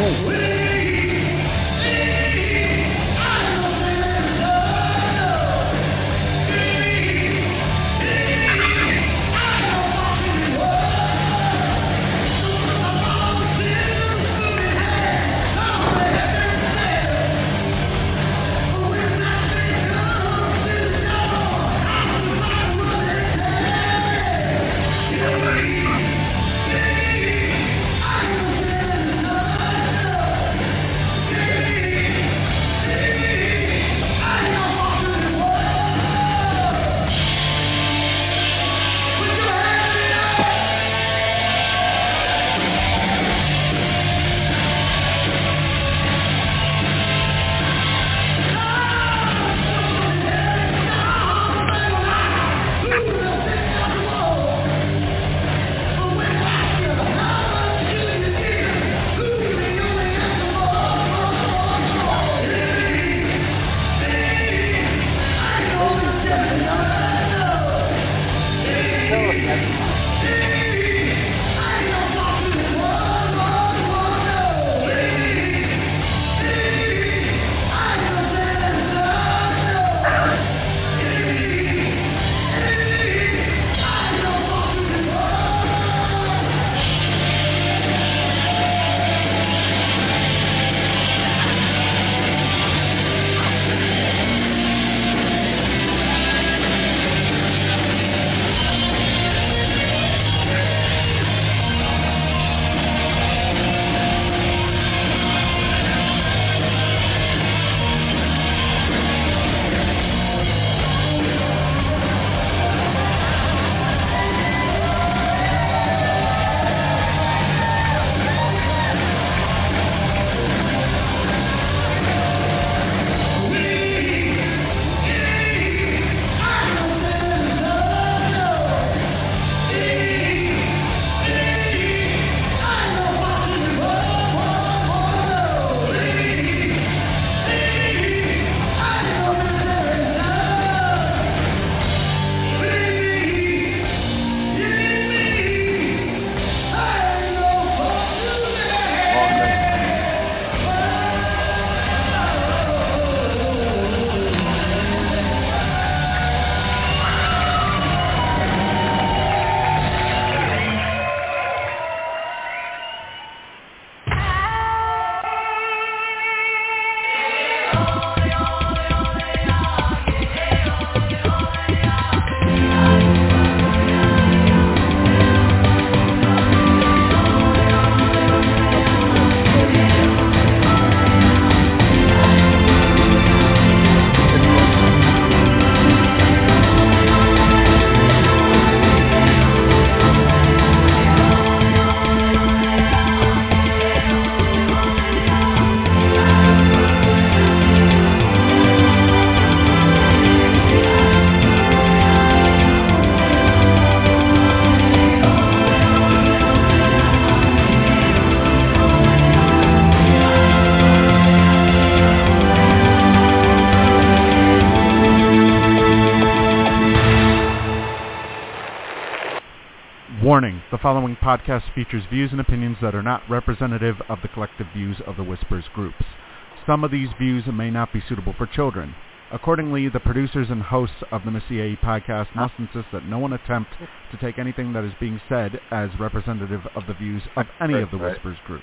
Warning, the following podcast features views and opinions that are not representative of the collective views of the Whispers groups. Some of these views may not be suitable for children. Accordingly, the producers and hosts of the Missy AE podcast must insist that no one attempt to take anything that is being said as representative of the views of any of the Whispers groups.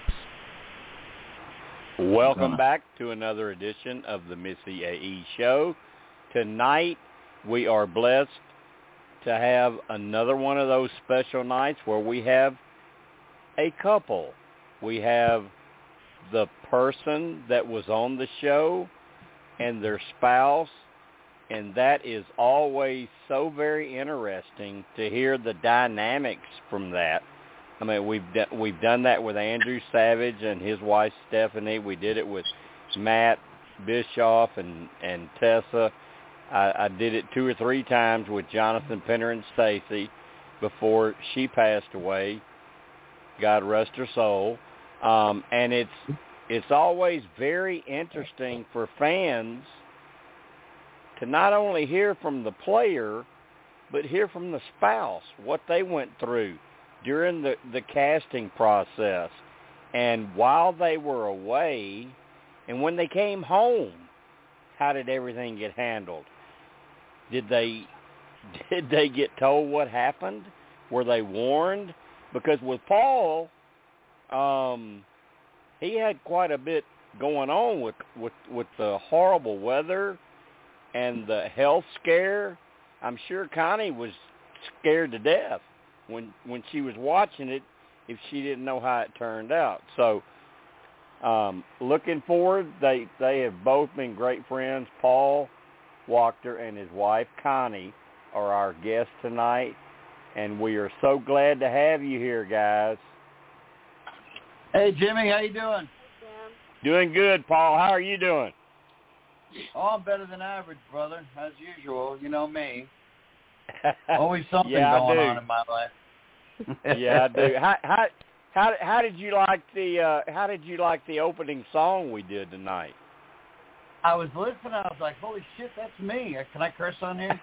Welcome back to another edition of the Missy AE show. Tonight, we are blessed to have another one of those special nights where we have a couple. We have the person that was on the show and their spouse, and that is always so very interesting to hear the dynamics from that. I mean, we've done that with Andrew Savage and his wife Stephanie. We did it with Matt Bischoff and Tessa. I did it 2 or 3 times with Jonathan Penner and Stacy before she passed away. God rest her soul. And it's always very interesting for fans to not only hear from the player, but hear from the spouse, what they went through during the casting process. And while they were away, and when they came home, how did everything get handled? Did they get told what happened? Were they warned? Because with Paul, he had quite a bit going on with the horrible weather and the health scare. I'm sure Connie was scared to death when she was watching it, if she didn't know how it turned out. So looking forward, they have both been great friends. Paul Wachter and his wife Connie are our guests tonight, and we are so glad to have you here, guys. Hey, Jimmy, how you doing? Doing good, Paul. How are you doing? Oh, I'm better than average, brother, as usual. You know me. Always something going on in my life. Yeah, I do. How did you like the opening song we did tonight? I was listening. I was like, "Holy shit, that's me!" Can I curse on here?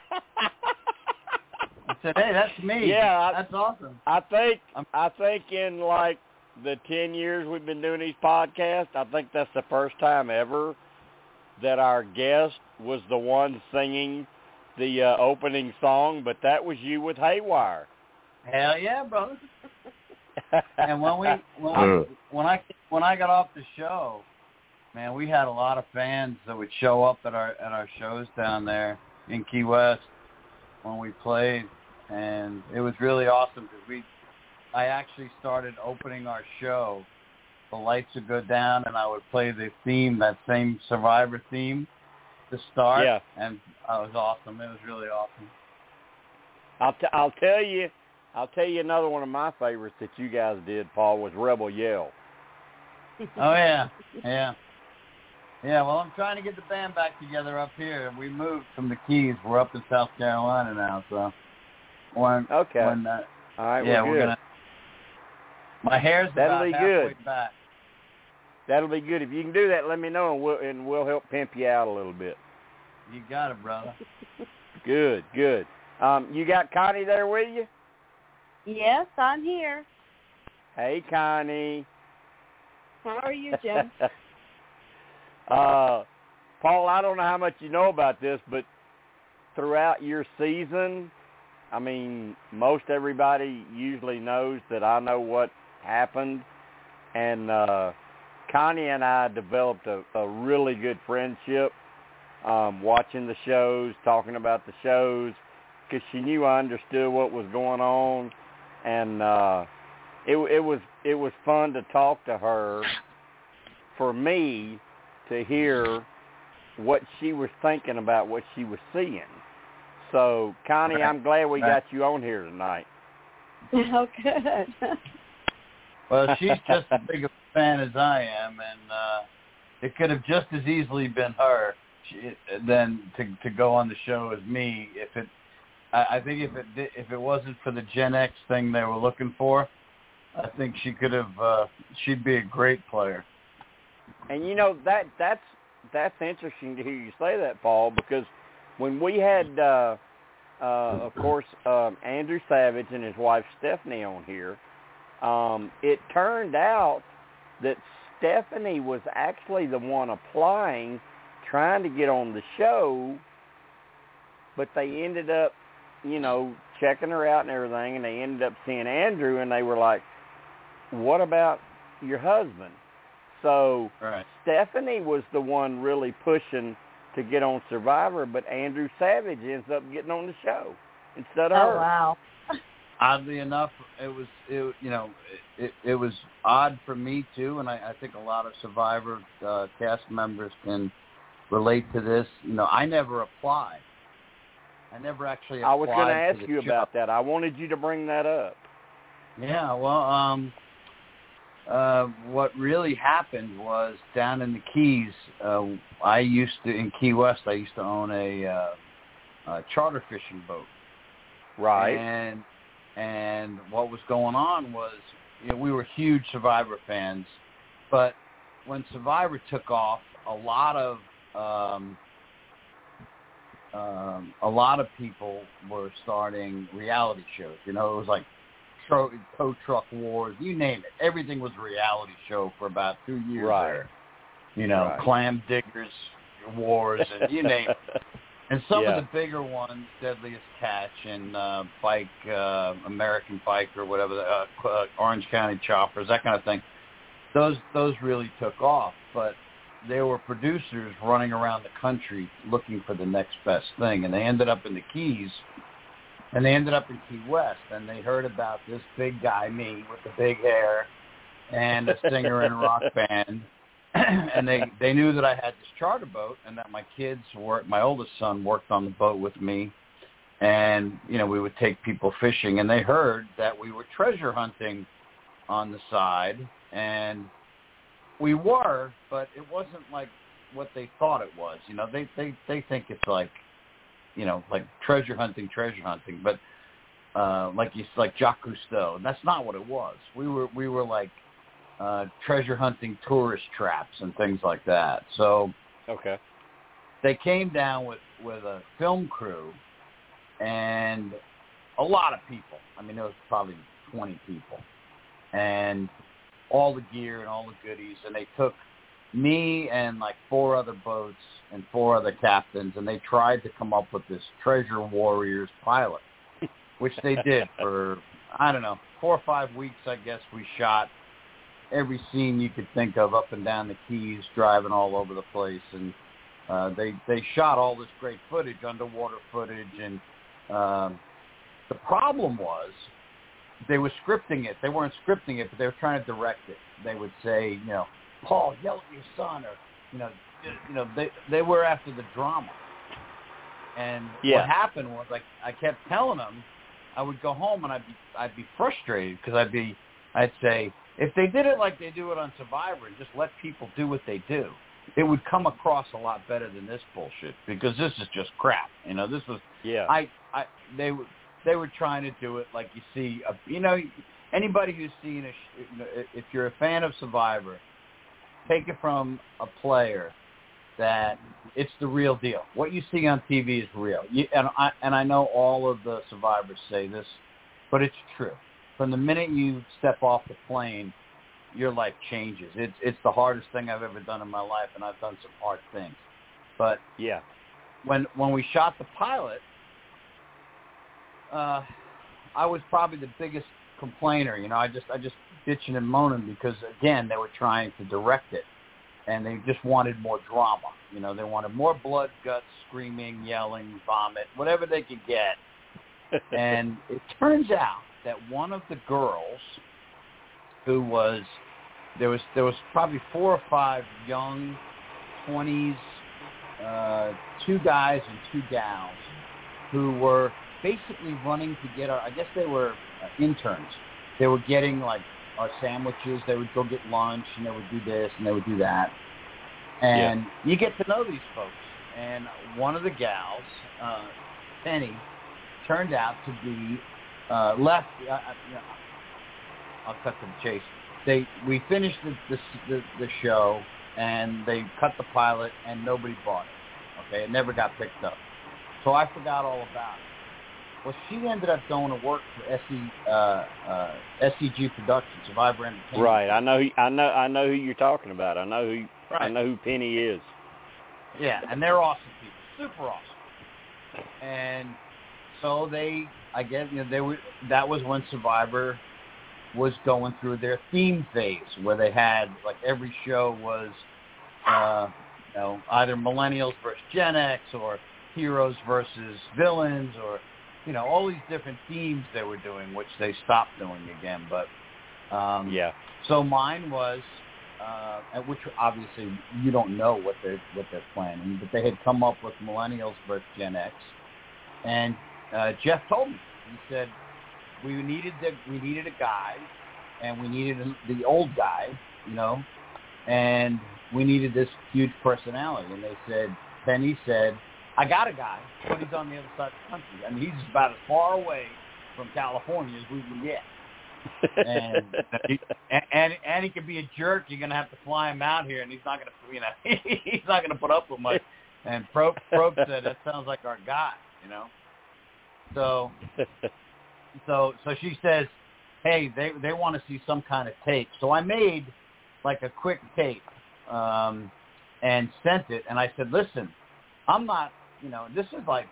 I said, "Hey, that's me." Yeah, that's awesome. I think in like the 10 years we've been doing these podcasts, I think that's the first time ever that our guest was the one singing the opening song, but that was you with Haywire. Hell yeah, brother. And when I got off the show, man, we had a lot of fans that would show up at our shows down there in Key West when we played, and it was really awesome because I actually started opening our show. The lights would go down, and I would play the theme, that same Survivor theme, to start. Yeah. And it was awesome. It was really awesome. I'll tell you another one of my favorites that you guys did, Paul, was Rebel Yell. Oh yeah. Well, I'm trying to get the band back together up here. We moved from the Keys. We're up in South Carolina now, so okay. All right, yeah, we're good. My hair's That'll about be halfway good. back. That'll be good. If you can do that, let me know, and we'll help pimp you out a little bit. You got it, brother. Good. You got Connie there with you? Yes, I'm here. Hey, Connie. How are you, Jim? Paul, I don't know how much you know about this, but throughout your season, I mean, most everybody usually knows that I know what happened, and Connie and I developed a really good friendship, watching the shows, talking about the shows, because she knew I understood what was going on, and it was fun to talk to her, for me to hear what she was thinking about what she was seeing. So, Connie, I'm glad we got you on here tonight. Oh, good. Well, she's just as big a fan as I am, and it could have just as easily been her than to go on the show as me. I think if it wasn't for the Gen X thing they were looking for, I think she could have. She'd be a great player. And you know that's interesting to hear you say that, Paul, because when we had, of course, Andrew Savage and his wife Stephanie on here, it turned out that Stephanie was actually the one applying, trying to get on the show, but they ended up, checking her out and everything, and they ended up seeing Andrew, and they were like, what about your husband? So right. Stephanie was the one really pushing to get on Survivor, but Andrew Savage ends up getting on the show instead of her. Oh, wow. Oddly enough, it was odd for me too, and I think a lot of Survivor cast members can relate to this. I never applied. I never actually applied. I was going to ask you show. about that. I wanted you to bring that up. Yeah, well, what really happened was down in the Keys, in Key West, I used to own a charter fishing boat. Right. And what was going on was, we were huge Survivor fans, but when Survivor took off, a lot of people were starting reality shows. It was like tow truck wars, you name it. Everything was a reality show for about 2 years there. You know, clam diggers wars, and you name it. And some of the bigger ones, Deadliest Catch and Bike, American Bike or whatever, Orange County Choppers, that kind of thing, those really took off. But there were producers running around the country looking for the next best thing, and they ended up in the Keys, and they ended up in Key West, and they heard about this big guy, me, with the big hair, and a singer in a rock band. And they knew that I had this charter boat, and that my oldest son worked on the boat with me, and you know, we would take people fishing, and they heard that we were treasure hunting on the side, and we were, but it wasn't like what they thought it was. You know, they think it's like, you know, like treasure hunting, but like Jacques Cousteau, and that's not what it was. We were like treasure hunting tourist traps and things like that. So they came down with a film crew and a lot of people. I mean, there was probably 20 people, and all the gear and all the goodies, and they took me and like 4 other boats and 4 other captains, and they tried to come up with this Treasure Warriors pilot, which they did for, I don't know, 4 or 5 weeks, I guess. We shot every scene you could think of up and down the Keys, driving all over the place, and they shot all this great footage, underwater footage, and the problem was they were scripting it. They weren't scripting it, but they were trying to direct it. They would say, you know, Paul, yell at your son, or you know, they were after the drama. And what happened was, like, I kept telling them, I would go home and I'd be frustrated because I'd say, if they did it like they do it on Survivor and just let people do what they do, it would come across a lot better than this bullshit, because this is just crap. You know, this was they were trying to do it like you see. You know, anybody who's seen if you're a fan of Survivor, take it from a player that it's the real deal. What you see on TV is real. And I know all of the survivors say this, but it's true. From the minute you step off the plane, your life changes. It's the hardest thing I've ever done in my life, and I've done some hard things. But when we shot the pilot, I was probably the biggest complainer. You know, I just bitching and moaning because, again, they were trying to direct it, and they just wanted more drama. You know, they wanted more blood, guts, screaming, yelling, vomit, whatever they could get. And it turns out that one of the girls who was there was probably 4 or 5 young 20s, 2 guys and 2 gals who were basically running to get I guess they were interns. They were getting like our sandwiches. They would go get lunch, and they would do this and they would do that. And you get to know these folks. And one of the gals, Penny, turned out to be left. I'll cut to the chase. We finished the show, and they cut the pilot, and nobody bought it. Okay, it never got picked up. So I forgot all about it. Well, she ended up going to work for SCG Productions, Survivor Entertainment. Right, I know who you're talking about. I know who Penny is. Yeah, and they're awesome people, super awesome. And so I guess that was when Survivor was going through their theme phase, where they had, like, every show was either millennials versus Gen X, or heroes versus villains, or all these different themes they were doing, which they stopped doing again. But so mine was, which obviously you don't know what they're planning, but they had come up with millennials versus Gen X, and Jeff told me, he said we needed a guy, and we needed the old guy, and we needed this huge personality. And Penny said, I got a guy, but he's on the other side of the country. I mean, he's about as far away from California as we can get. And he can be a jerk. You're gonna have to fly him out here, and he's not gonna, he's not gonna put up with much. And Probe said, that sounds like our guy, So she says, hey, they want to see some kind of tape. So I made like a quick tape and sent it. And I said, listen, I'm not, this is like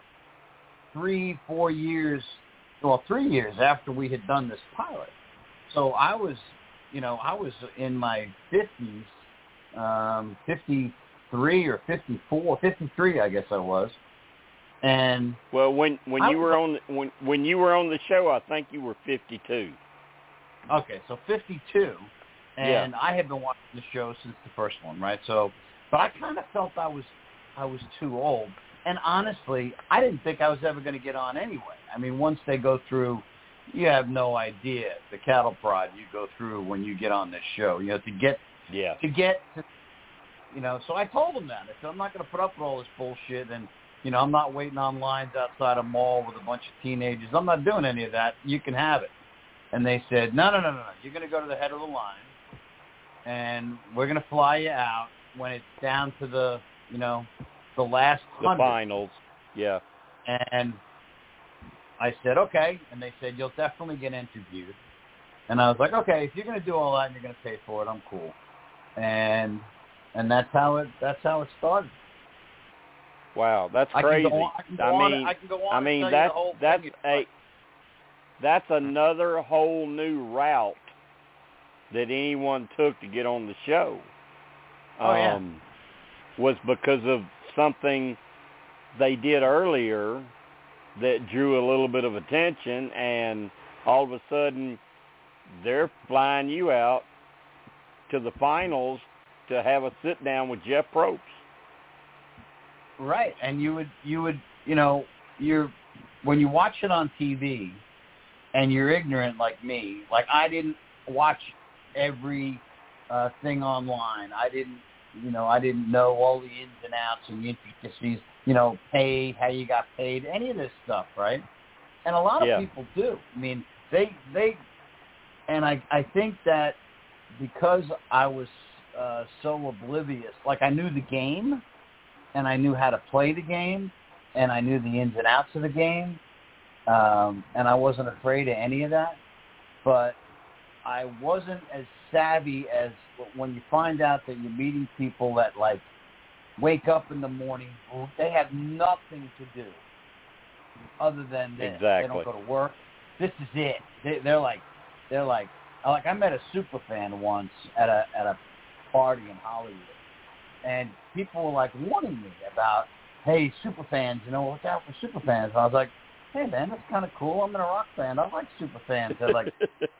3-4 years, 3 years after we had done this pilot. So I was in my 50s, 53 or 54, 53, I guess I was. And well, when you were on the show, I think you were 52. Okay, so 52, and I had been watching the show since the first one, right? So, but I kind of felt I was too old, and honestly, I didn't think I was ever going to get on anyway. I mean, once they go through, you have no idea the cattle prod you go through when you get on this show. To get to. So I told them that. I said, I'm not going to put up with all this bullshit, and I'm not waiting on lines outside a mall with a bunch of teenagers. I'm not doing any of that. You can have it. And they said, no. You're going to go to the head of the line, and we're going to fly you out when it's down to the last 100. The finals, yeah. And I said, okay. And they said, you'll definitely get interviewed. And I was like, okay, if you're going to do all that and you're going to pay for it, I'm cool. And that's how it started. Wow, that's crazy. That's another whole new route that anyone took to get on the show. Was because of something they did earlier that drew a little bit of attention, and all of a sudden they're flying you out to the finals to have a sit down with Jeff Probst. Right, and you would when you watch it on TV and you're ignorant like me, like I didn't watch every thing online. I didn't know all the ins and outs and the intricacies, pay, how you got paid, any of this stuff, right? And a lot of people do. I mean, and I think that because I was so oblivious, like I knew the game, and I knew how to play the game, and I knew the ins and outs of the game, and I wasn't afraid of any of that. But I wasn't as savvy as when you find out that you're meeting people that, like, wake up in the morning, they have nothing to do other than this. Exactly. They don't go to work. This is it. They're like, I met a super fan once at a party in Hollywood. And people were like warning me about, hey, super fans, watch out for super fans. And I was like, hey man, that's kind of cool. I'm in a rock band. I like super fans. They're like,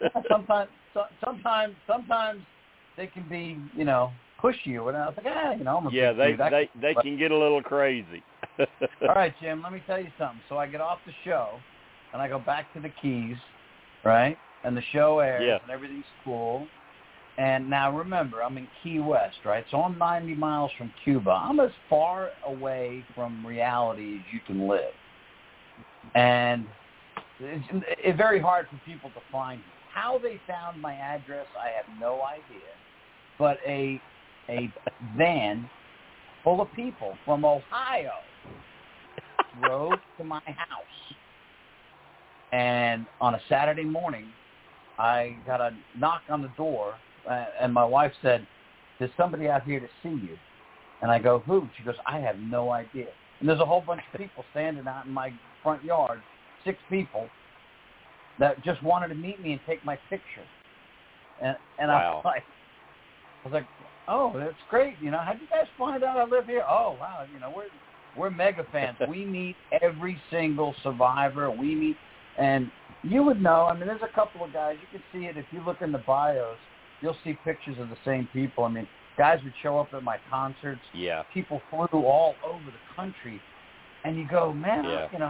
sometimes they can be, pushy or whatever. I was like, I'm a big dude. They can get a little crazy. All right, Jim, let me tell you something. So I get off the show and I go back to the Keys, right? And the show airs and everything's cool. And now remember, I'm in Key West, right? So I'm 90 miles from Cuba. I'm as far away from reality as you can live. And it's very hard for people to find me. How they found my address, I have no idea. But a van full of people from Ohio drove to my house. And on a Saturday morning, I got a knock on the door. And my wife said, there's somebody out here to see you. And I go, who? She goes, I have no idea. And there's a whole bunch of people standing out in my front yard, 6 people, that just wanted to meet me and take my picture. And wow. I was like, oh, that's great. How'd you guys find out I live here? Oh, wow. We're mega fans. We meet every single survivor. And you would know. I mean, there's a couple of guys. You can see it if you look in the bios. You'll see pictures of the same people. I mean, guys would show up at my concerts. Yeah. People flew all over the country. And you go, man,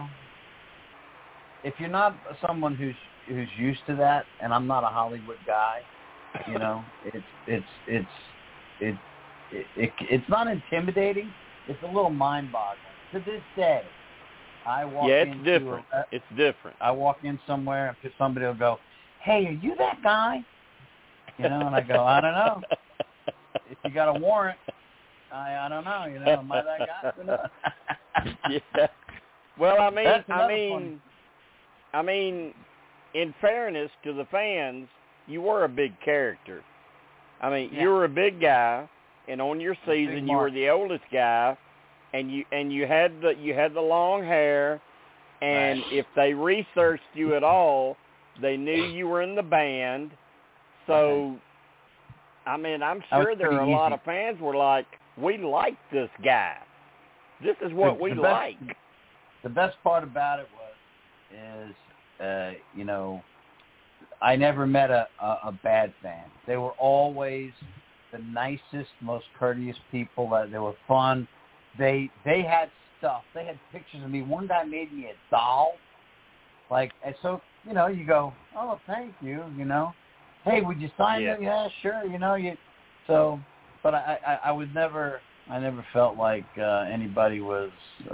if you're not someone who's used to that, and I'm not a Hollywood guy, it's not intimidating. It's a little mind-boggling. To this day, I walk it's different. I walk in somewhere and somebody will go, hey, are you that guy? And I go, I don't know. If you got a warrant, I don't know. Am I that guy? Yeah. Well, I mean, in fairness to the fans, you were a big character. I mean, you were a big guy, and on your season, you were the oldest guy, and you had the long hair, and if they researched you at all, they knew you were in the band. So, I mean, I'm sure there are a lot of fans were like, we like this guy. This is what we like. The best part about it is, I never met a bad fan. They were always the nicest, most courteous people. They were fun. They had stuff. They had pictures of me. One guy made me a doll. And so, you go, oh, thank you, Hey, would you sign it? Yeah, sure, So, but I never felt like anybody was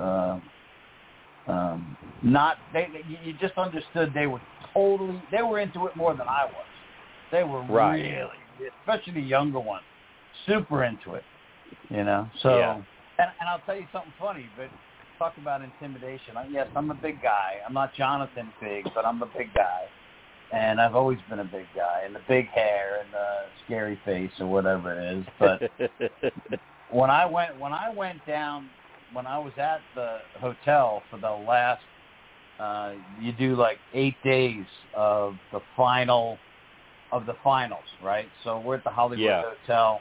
not. You just understood they were into it more than I was. They were really, especially the younger ones, super into it. So, and I'll tell you something funny, but talk about intimidation. Yes, I'm a big guy. I'm not Jonathan Big, but I'm a big guy. And I've always been a big guy, and the big hair and the scary face or whatever it is. But when I went down, when I was at the hotel for the last, you do like 8 days of the finals, right? So we're at the Hollywood Hotel,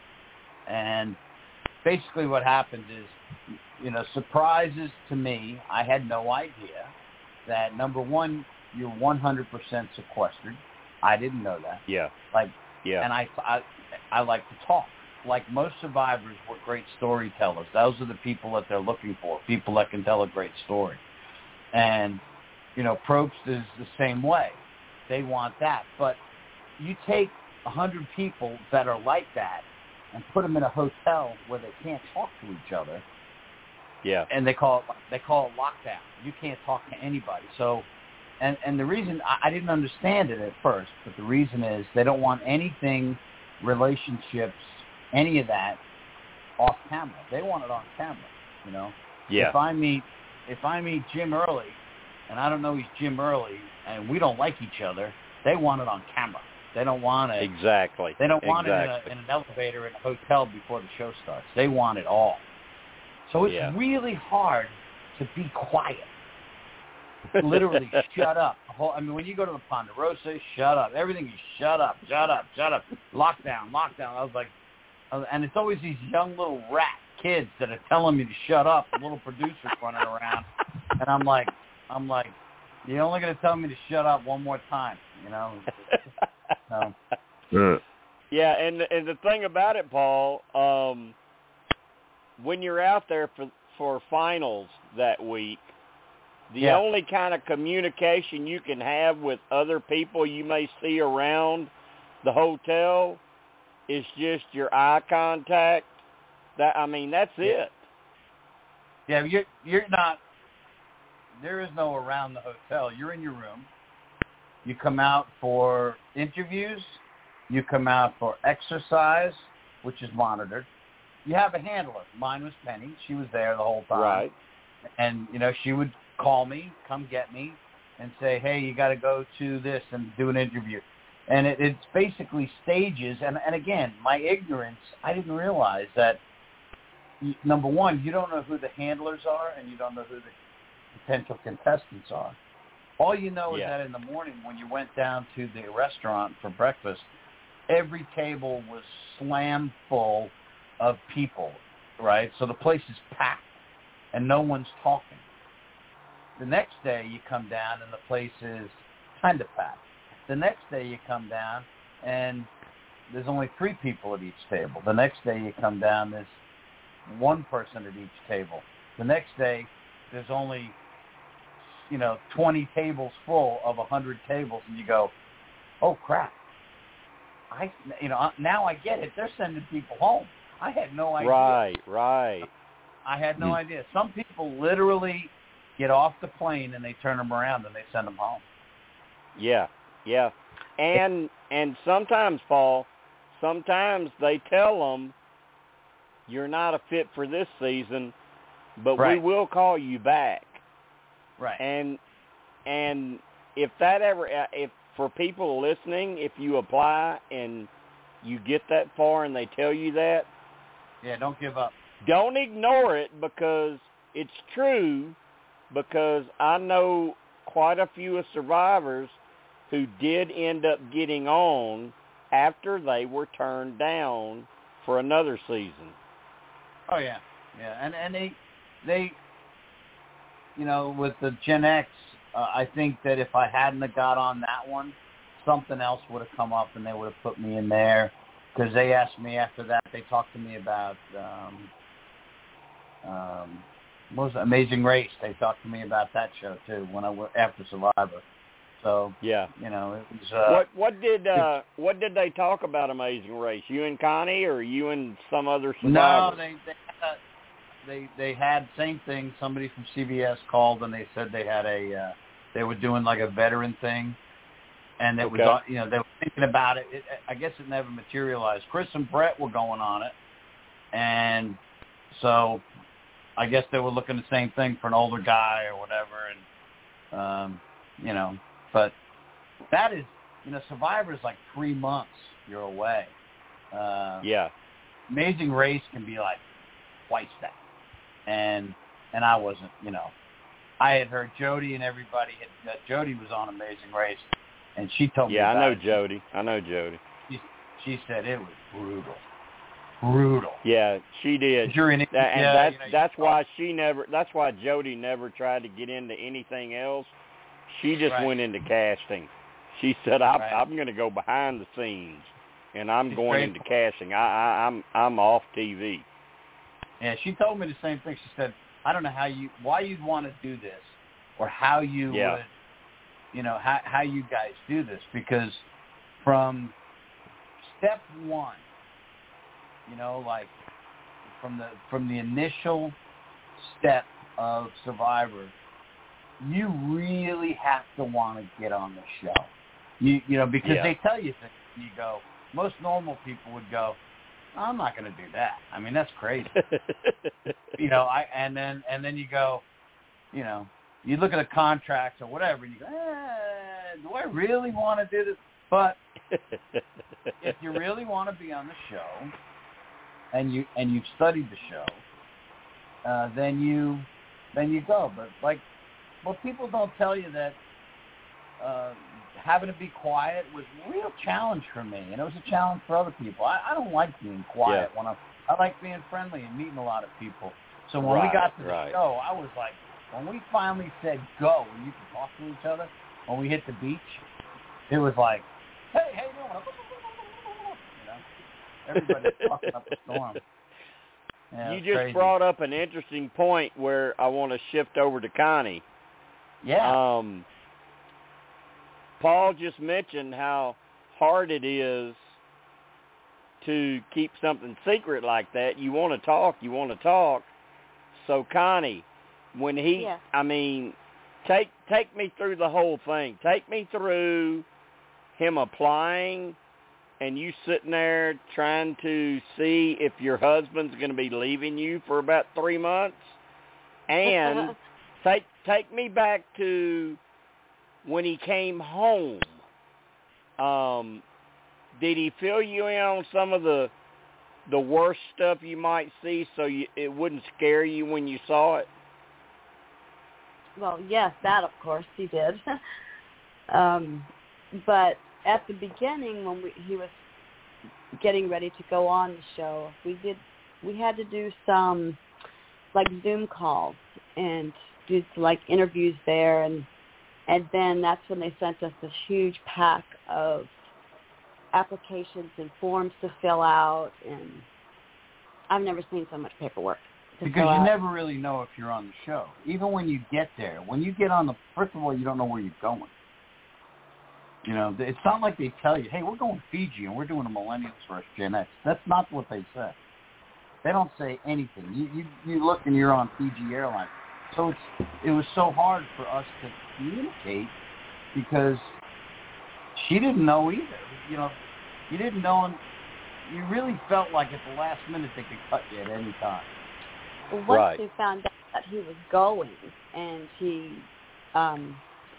and basically what happens is, surprises to me. I had no idea that, number one, you're 100% sequestered. I didn't know that. And I like to talk. Like most survivors, we're great storytellers. Those are the people that they're looking for, people that can tell a great story. And, Probst is the same way. They want that. But you take 100 people that are like that and put them in a hotel where they can't talk to each other. Yeah. And they call it lockdown. You can't talk to anybody. So, and the reason I didn't understand it at first, but the reason is they don't want anything, relationships, any of that off camera. They want it on camera. Yeah. If I meet Jim Early, and I don't know he's Jim Early, and we don't like each other, they want it on camera. They don't want it. Exactly. They don't want it in an elevator in a hotel before the show starts. They want it all. So it's really hard to be quiet. Literally, shut up. When you go to the Ponderosa, shut up. Everything is shut up. Lockdown. I was like, and it's always these young little rat kids that are telling me to shut up. The little producers running around, and I'm like, you're only going to tell me to shut up one more time, Yeah, and the thing about it, Paul, when you're out there for finals that week, the only kind of communication you can have with other people you may see around the hotel is just your eye contact. That's it. Yeah, you're not. There is no around the hotel. You're in your room. You come out for interviews. You come out for exercise, which is monitored. You have a handler. Mine was Penny. She was there the whole time. Right. And, she would call me, come get me, and say, hey, you got to go to this and do an interview. And it's basically stages. And again, my ignorance, I didn't realize that, number one, you don't know who the handlers are, and you don't know who the potential contestants are. All you know is that in the morning when you went down to the restaurant for breakfast, every table was slammed full of people, right? So the place is packed, and no one's talking. The next day you come down, and the place is kind of packed. The next day you come down, and there's only 3 people at each table. The next day you come down, there's 1 person at each table. The next day there's only 20 tables full of 100 tables, and you go, oh crap! Now I get it. They're sending people home. I had no idea. Right. I had no idea. Some people literally get off the plane and they turn them around and they send them home. Yeah. And sometimes, Paul, they tell them you're not a fit for this season, but we will call you back. Right. And if that ever, if for people listening, if you apply and you get that far and they tell you that, yeah, don't give up. Don't ignore it, because it's true, because I know quite a few of survivors who did end up getting on after they were turned down for another season. Oh, yeah. Yeah, and they you know, with the Gen X, I think that if I hadn't have got on that one, something else would have come up and they would have put me in there, because they asked me after that, they talked to me about what was it? Amazing Race. They talked to me about that show too when after Survivor. So yeah, you know, it was. What did they talk about Amazing Race? You and Connie, or you and some other survivors? No, they had same thing. Somebody from CBS called and they said they had they were doing like a veteran thing, and it was, you know, they were thinking about it. I guess it never materialized. Chris and Brett were going on it, and so I guess they were looking the same thing for an older guy or whatever, and you know, but that is, you know, Survivor's like 3 months you're away. Yeah. Amazing Race can be like twice that, and I wasn't, you know, I had heard Jody and everybody Jody was on Amazing Race, and she told me about it. I know Jody. She said it was brutal. Yeah, she did. That's why Jody never tried to get into anything else. She just went into casting. She said, I'm going to go behind the scenes, and I'm going into casting. I'm off TV. Yeah, she told me the same thing. She said, I don't know why you'd want to do this, or how you would, you know, how you guys do this, because from step one, you know, like from the initial step of Survivor, you really have to want to get on the show. You know, because they tell you things. You go, most normal people would go, I'm not going to do that. I mean, that's crazy. You know, and then you go, you know, you look at the contracts or whatever, and you go, do I really want to do this? But if you really want to be on the show, and you've studied the show, then you go. But like, well, people don't tell you that having to be quiet was a real challenge for me, and it was a challenge for other people. I don't like being quiet when I like being friendly and meeting a lot of people. So when we got to the show, I was like, when we finally said go, and you could talk to each other, when we hit the beach, it was like, hey, how you doing? You know, everybody's talking up a storm. Yeah, you just brought up an interesting point where I want to shift over to Connie. Yeah. Paul just mentioned how hard it is to keep something secret like that. You want to talk. So Connie, when I mean, take me through the whole thing. Take me through him applying and you sitting there trying to see if your husband's going to be leaving you for about 3 months. And take me back to when he came home. Did he fill you in on some of the worst stuff you might see, so it wouldn't scare you when you saw it? Well, yes, that of course he did. But at the beginning, when he was getting ready to go on the show, we had to do some like Zoom calls and do like interviews there, and then that's when they sent us this huge pack of applications and forms to fill out, and I've never seen so much paperwork. Because you never really know if you're on the show. Even when you get there, when you get on first of all, you don't know where you're going. You know, it's not like they tell you, hey, we're going to Fiji and we're doing a Millennials vs. Gen X. That's not what they say. They don't say anything. You look and you're on Fiji Airlines. So it was so hard for us to communicate because she didn't know either. You know, you didn't know, and you really felt like at the last minute they could cut you at any time. Once they found out that he was going, and he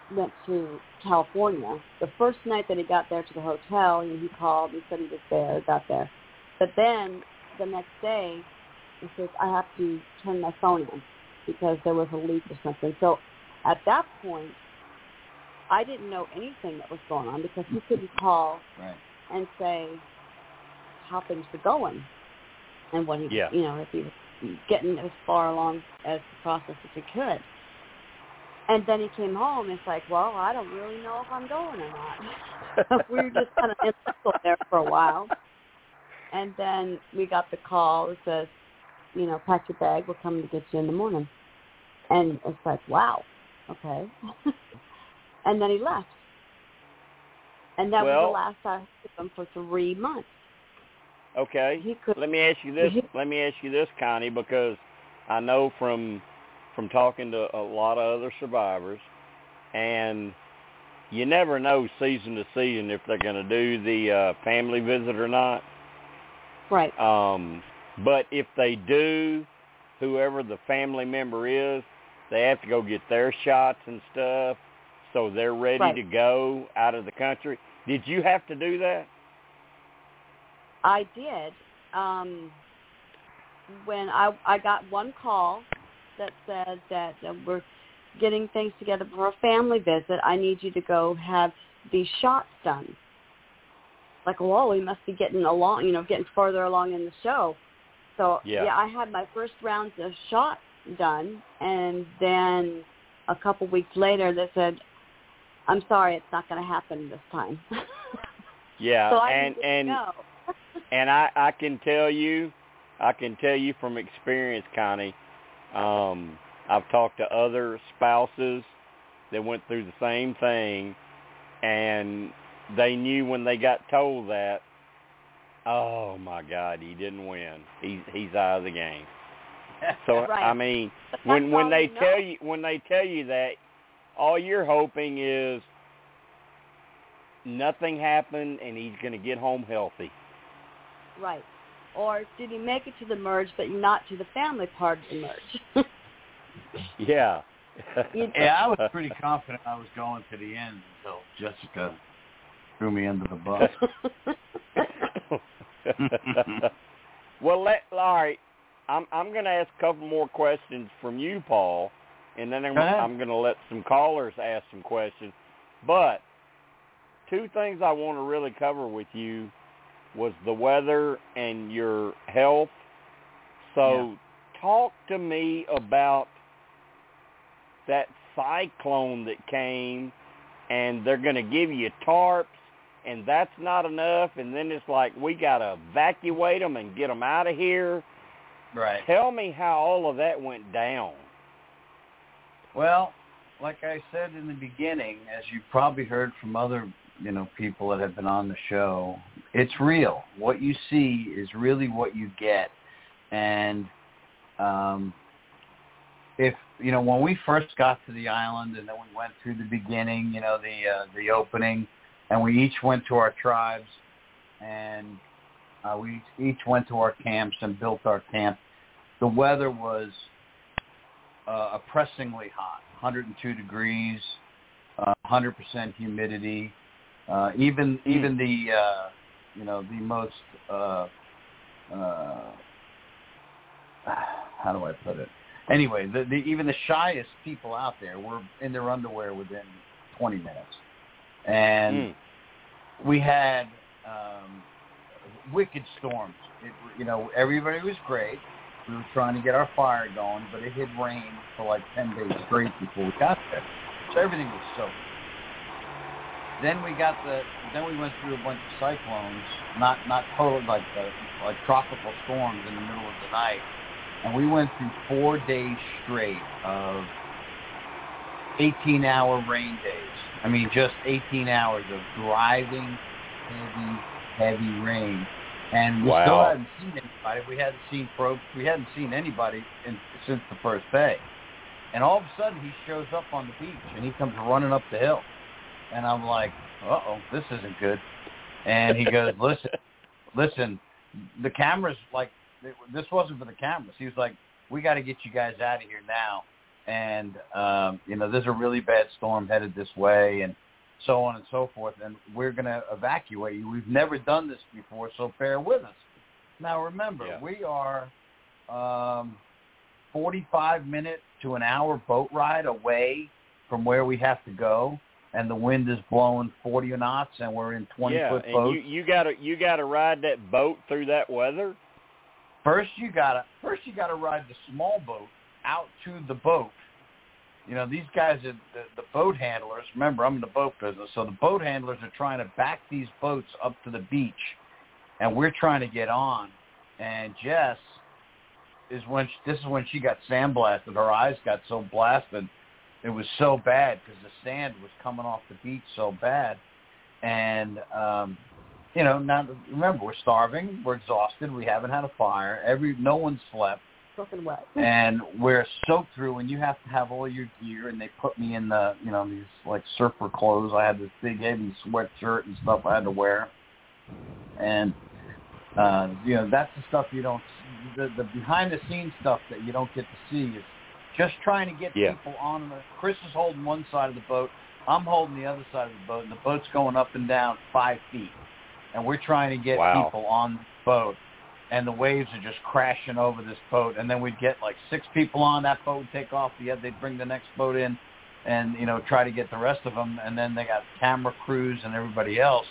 went to California. The first night that he got there to the hotel, he called and said he was there, got there. But then the next day, he says, I have to turn my phone in because there was a leak or something. So at that point, I didn't know anything that was going on because he couldn't call and say how things were going and what he, if he was getting as far along as the process as he could. And then he came home and it's like, well, I don't really know if I'm going or not. We were just kind of in limbo there for a while. And then we got the call that says, pack your bag, we're coming to get you in the morning. And it's like, wow, okay. And then he left. And that was the last I heard of him for 3 months. Okay. Let me ask you this, Connie, because I know from talking to a lot of other survivors, and you never know season to season if they're going to do the family visit or not. Right. But if they do, whoever the family member is, they have to go get their shots and stuff, so they're ready to go out of the country. Did you have to do that? I did. When I got one call that said that we're getting things together for a family visit, I need you to go have these shots done. Like, whoa, we must be getting along, getting further along in the show. So, I had my first rounds of shots done, and then a couple weeks later they said, I'm sorry, it's not going to happen this time. Yeah, so and I can tell you from experience, Connie, I've talked to other spouses that went through the same thing, and they knew when they got told that, oh my God, he didn't win. He's out of the game. So I mean, when they tell you that, all you're hoping is nothing happened and he's going to get home healthy. Right. Or did he make it to the merge, but not to the family part of the merge? Yeah. Yeah, I was pretty confident I was going to the end until Jessica threw me under the bus. Well, all right. I'm going to ask a couple more questions from you, Paul, and then I'm going to let some callers ask some questions. But two things I want to really cover with you was the weather and your health. So talk to me about that cyclone that came, and they're going to give you tarps, and that's not enough, and then it's like we got to evacuate them and get them out of here. Right. Tell me how all of that went down. Well, like I said in the beginning, as you probably heard from other people that have been on the show, it's real. What you see is really what you get. And if when we first got to the island, and then we went through the beginning, the opening, and we each went to our tribes, and we each went to our camps and built our camp. The weather was oppressingly hot, 102 degrees, 100% humidity. Even the the most how do I put it? Anyway, even the shyest people out there were in their underwear within 20 minutes, and we had wicked storms. Everybody was great. We were trying to get our fire going, but it had rained for like 10 days straight before we got there, so everything was soaked. Then we went through a bunch of cyclones, not total like tropical storms in the middle of the night, and we went through 4 days straight of 18-hour rain days. I mean, just 18 hours of driving, heavy rain, and we still hadn't seen anybody. We hadn't seen anybody since the first day, and all of a sudden he shows up on the beach and he comes running up the hill. And I'm like, uh-oh, this isn't good. And he goes, listen, the cameras, like, this wasn't for the cameras. He was like, we got to get you guys out of here now. and there's a really bad storm headed this way, and so on and so forth, and we're going to evacuate you. We've never done this before, so bear with us. Now, remember, we are 45-minute to an hour boat ride away from where we have to go, and the wind is blowing 40 knots, and we're in 20-foot boats. Yeah, and you gotta ride that boat through that weather. First, you gotta ride the small boat out to the boat. These guys are the boat handlers. Remember, I'm in the boat business, so the boat handlers are trying to back these boats up to the beach, and we're trying to get on. And Jess this is when she got sandblasted. Her eyes got so blasted. It was so bad because the sand was coming off the beach so bad. And, now remember, we're starving. We're exhausted. We haven't had a fire. No one slept. Soaking wet. And we're soaked through, and you have to have all your gear. And they put me in these like surfer clothes. I had this big heavy sweatshirt and stuff I had to wear. And, that's the stuff you don't, the behind-the-scenes stuff that you don't get to see is just trying to get people on. Chris is holding one side of the boat. I'm holding the other side of the boat, and the boat's going up and down 5 feet. And we're trying to get people on the boat, and the waves are just crashing over this boat. And then we'd get like 6 people on that boat, take off. They'd bring the next boat in and, try to get the rest of them. And then they got camera crews and everybody else,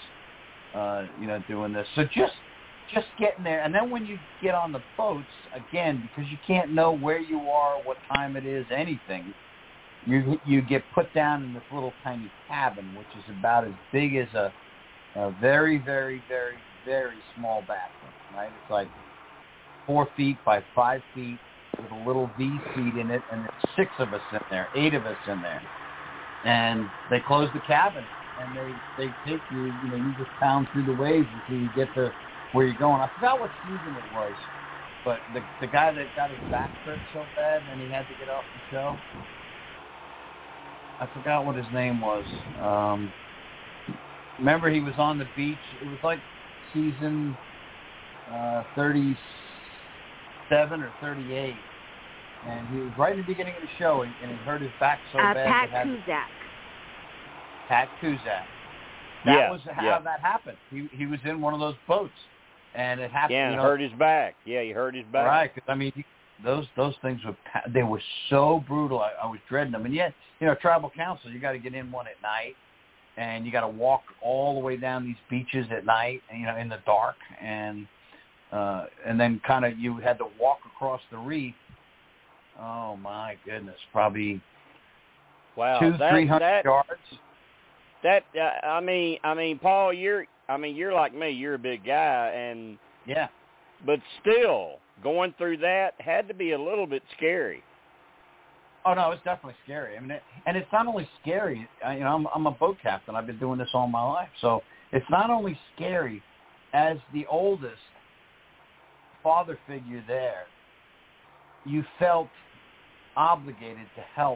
doing this. So just getting there. And then when you get on the boats, again, because you can't know where you are, what time it is, anything, you get put down in this little tiny cabin, which is about as big as a very, very, very, very small bathroom, right? It's like 4 feet by 5 feet with a little V seat in it, and there's 6 of us in there, 8 of us in there. And they close the cabin, and they take you, you just pound through the waves until you get to where you're going. I forgot what season it was, but the guy that got his back hurt so bad and he had to get off the show, I forgot what his name was. Remember, he was on the beach. It was like season 37 or 38, and he was right in the beginning of the show, and he hurt his back so bad. Pat Kuzak. Pat Kuzak. That was how that happened. He was in one of those boats, and it happened. Yeah, and hurt his back. Yeah, he hurt his back. Right, because those things they were so brutal. I was dreading them, and yet tribal council, you got to get in one at night, and you got to walk all the way down these beaches at night, in the dark, and then kind of you had to walk across the reef. Oh my goodness, probably 200-300 yards. That I mean, Paul, you're like me. You're a big guy, and but still going through that had to be a little bit scary. Oh no, it's definitely scary. I mean, and it's not only scary. I'm a boat captain. I've been doing this all my life, so it's not only scary. As the oldest father figure there, you felt obligated to help.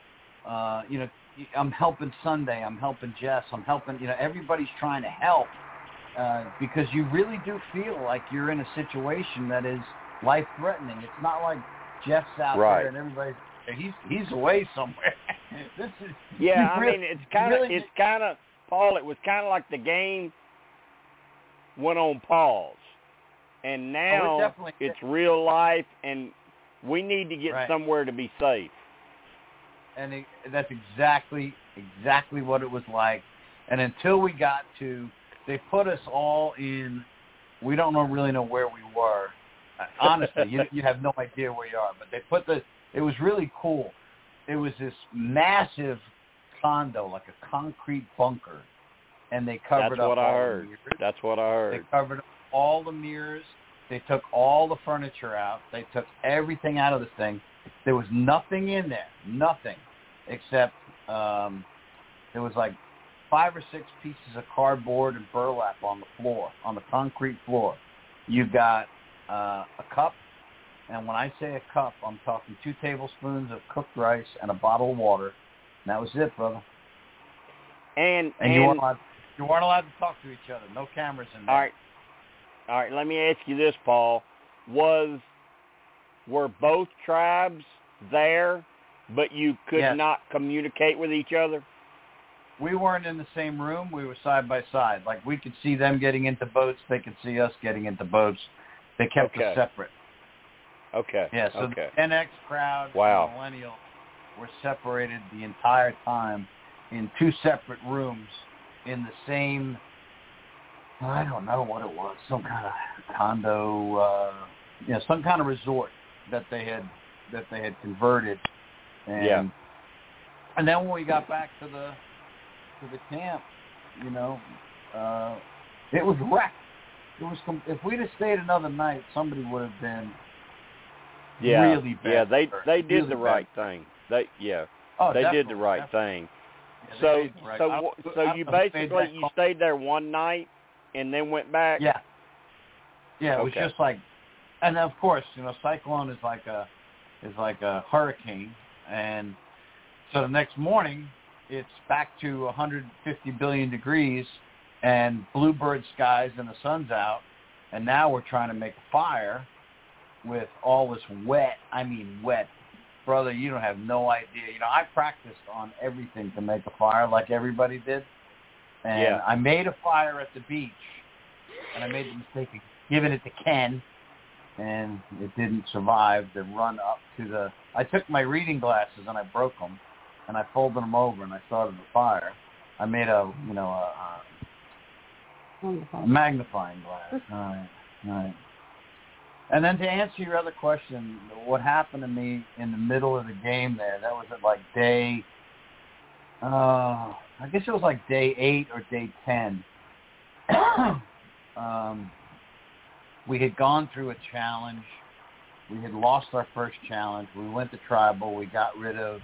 I'm helping Sunday. I'm helping Jess. I'm helping. Everybody's trying to help because you really do feel like you're in a situation that is life-threatening. It's not like Jeff's out there and everybody's. He's away somewhere. This is it's kind of Paul. It was kind of like the game went on pause, and now it's real life, and we need to get somewhere to be safe. And that's exactly what it was like. And until we got to, they put us all in. We don't really know where we were. Honestly, you have no idea where you are. But they put it was really cool. It was this massive condo, like a concrete bunker, and they covered up all the mirrors. That's what I heard. They covered up all the mirrors. They took all the furniture out. They took everything out of the thing. There was nothing in there, nothing, except there was like 5 or 6 pieces of cardboard and burlap on the floor, on the concrete floor. You've got a cup. And when I say a cup, I'm talking 2 tablespoons of cooked rice and a bottle of water. And that was it, brother. And you weren't allowed to talk to each other. No cameras in there. All right. Let me ask you this, Paul. Were both tribes there But you could not communicate with each other? We weren't in the same room. We were side by side. Like, we could see them getting into boats. They could see us getting into boats. They kept us separate. Okay. Yeah, so the Gen X crowd and millennials were separated the entire time in two separate rooms in the same, I don't know what it was, some kind of condo, some kind of resort that they had converted. And then when we got back to the camp, it was wrecked. It was if we'd have stayed another night, somebody would have been really bad. Yeah, they did the right thing. They did the right thing. Yeah, so you basically you stayed there one night and then went back. Yeah. Yeah, it was just like, and of course, cyclone is like a hurricane, and so the next morning it's back to 150 billion degrees and bluebird skies and the sun's out, and now we're trying to make a fire with all this wet. Brother, you don't have no idea. I practiced on everything to make a fire like everybody did. And I made a fire at the beach, and I made the mistake of giving it to Ken, and it didn't survive the run up to the... I took my reading glasses, and I broke them, and I folded them over, and I started the fire. I made a magnifying glass. All right. And then to answer your other question, what happened to me in the middle of the game there, that was at like day, I guess it was like day 8 or day 10. We had gone through a challenge. We had lost our first challenge. We went to tribal. We got rid of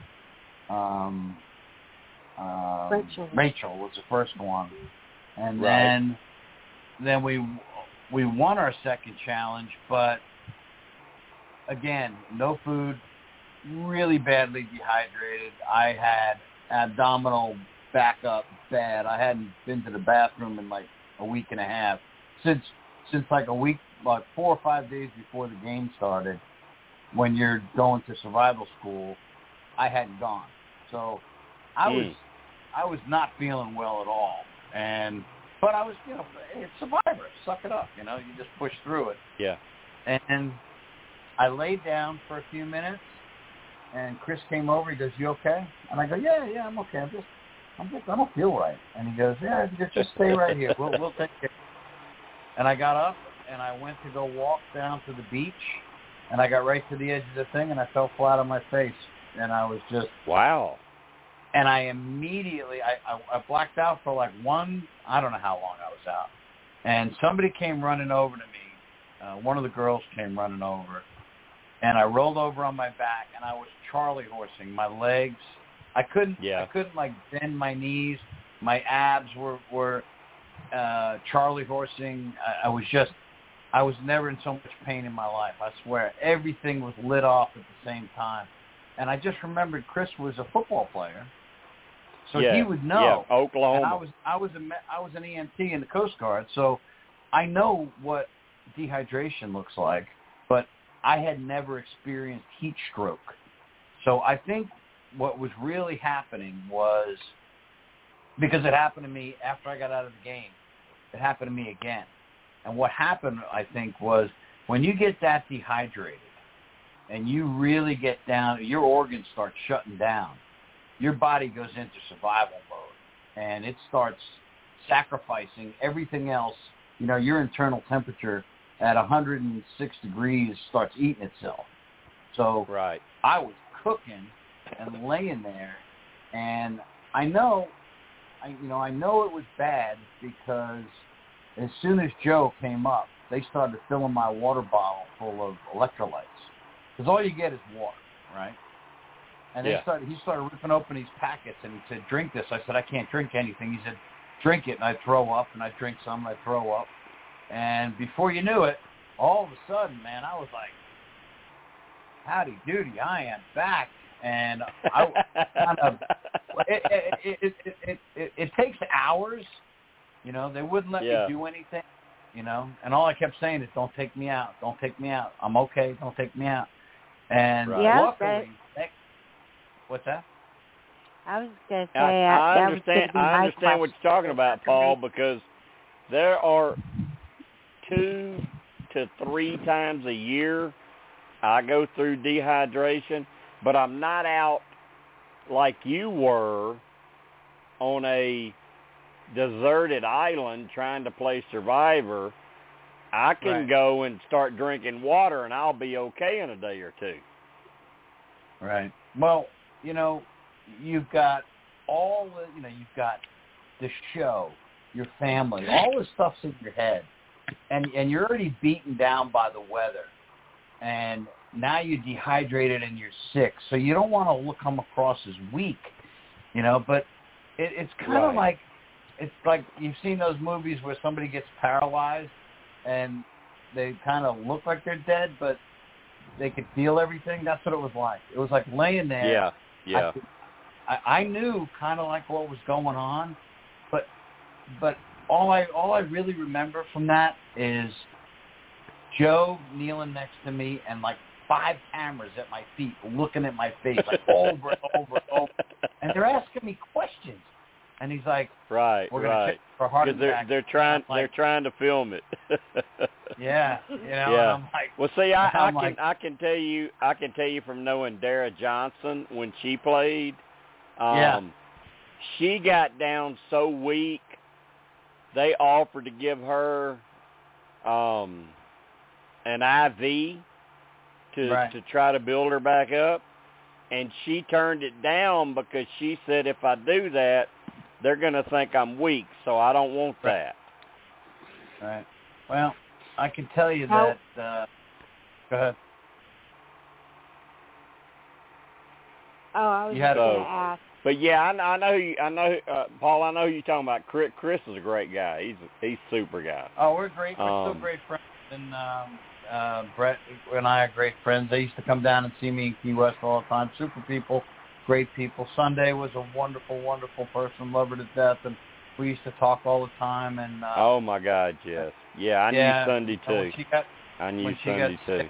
Rachel was the first one. And then we won our second challenge, but again, no food, really badly dehydrated. I had abdominal backup bad. I hadn't been to the bathroom in like a week and a half since like a week, like 4 or 5 days before the game started. When you're going to survival school, I hadn't gone, so I was not feeling well at all, But I was, it's Survivor. Suck it up, you just push through it. Yeah. And I laid down for a few minutes, and Chris came over. He goes, "You okay?" And I go, "Yeah, I'm okay. I don't feel right." And he goes, "Yeah, just stay right here. We'll take care." And I got up, and I went to go walk down to the beach, and I got right to the edge of the thing, and I fell flat on my face, and I was just... Wow. And I immediately, I blacked out for like I don't know how long I was out. And somebody came running over to me. One of the girls came running over. And I rolled over on my back, and I was Charlie horsing. My legs, I couldn't like bend my knees. My abs were Charlie horsing. I was never in so much pain in my life. I swear. Everything was lit off at the same time. And I just remembered Chris was a football player. So he would know. Yeah, Oklahoma. And I was an EMT in the Coast Guard, so I know what dehydration looks like, but I had never experienced heat stroke. So I think what was really happening was, because it happened to me after I got out of the game, it happened to me again. And what happened, I think, was when you get that dehydrated and you really get down, your organs start shutting down. Your body goes into survival mode, and it starts sacrificing everything else. Your internal temperature at 106 degrees starts eating itself. So I was cooking and laying there, and I know it was bad because as soon as Joe came up, they started filling my water bottle full of electrolytes. Because all you get is water, right? And he started ripping open these packets, and he said, "Drink this." I said, "I can't drink anything." He said, "Drink it." And I'd throw up, and I'd drink some, and I'd throw up. And before you knew it, all of a sudden, man, I was like, howdy doody, I am back. And I kind of, it takes hours. They wouldn't let me do anything, and all I kept saying is, "Don't take me out. Don't take me out. I'm okay. Don't take me out." And luckily, What's that? I was going to say I that was going understand. to be I my understand what question. you're talking about, Paul, because there are 2 to 3 times a year I go through dehydration, but I'm not out like you were on a deserted island trying to play Survivor. I can go and start drinking water, and I'll be okay in a day or two. Right. Well, you've got all the, you've got the show, your family, all this stuff's in your head, and you're already beaten down by the weather, and now you're dehydrated and you're sick, so you don't want to come across as weak, but it's kind of like, it's like you've seen those movies where somebody gets paralyzed and they kind of look like they're dead, but they could feel everything. That's what it was like. It was like laying there. Yeah. I knew kind of like what was going on, but all I really remember from that is Joe kneeling next to me and like 5 cameras at my feet, looking at my face like over and over and over, and they're asking me questions, and he's like, "Right, we're gonna check for heart attack." They're trying to film it. Yeah. And I'm like, well, see, I can tell you from knowing Dara Johnson when she played. She got down so weak, they offered to give her an IV to try to build her back up, and she turned it down because she said, if I do that, they're going to think I'm weak, so I don't want that. Right. Well, I can tell you that. Go ahead. Oh, I was going to ask. But yeah, I know, Paul. I know who you're talking about. Chris is a great guy. He's super guy. Oh, we're great. We're still great friends, and Brett and I are great friends. They used to come down and see me in Key West all the time. Super people, great people. Sunday was a wonderful, wonderful person. Love her to death, and we used to talk all the time. And oh my God, yes, yeah, I knew Sunday too. I knew Sunday too.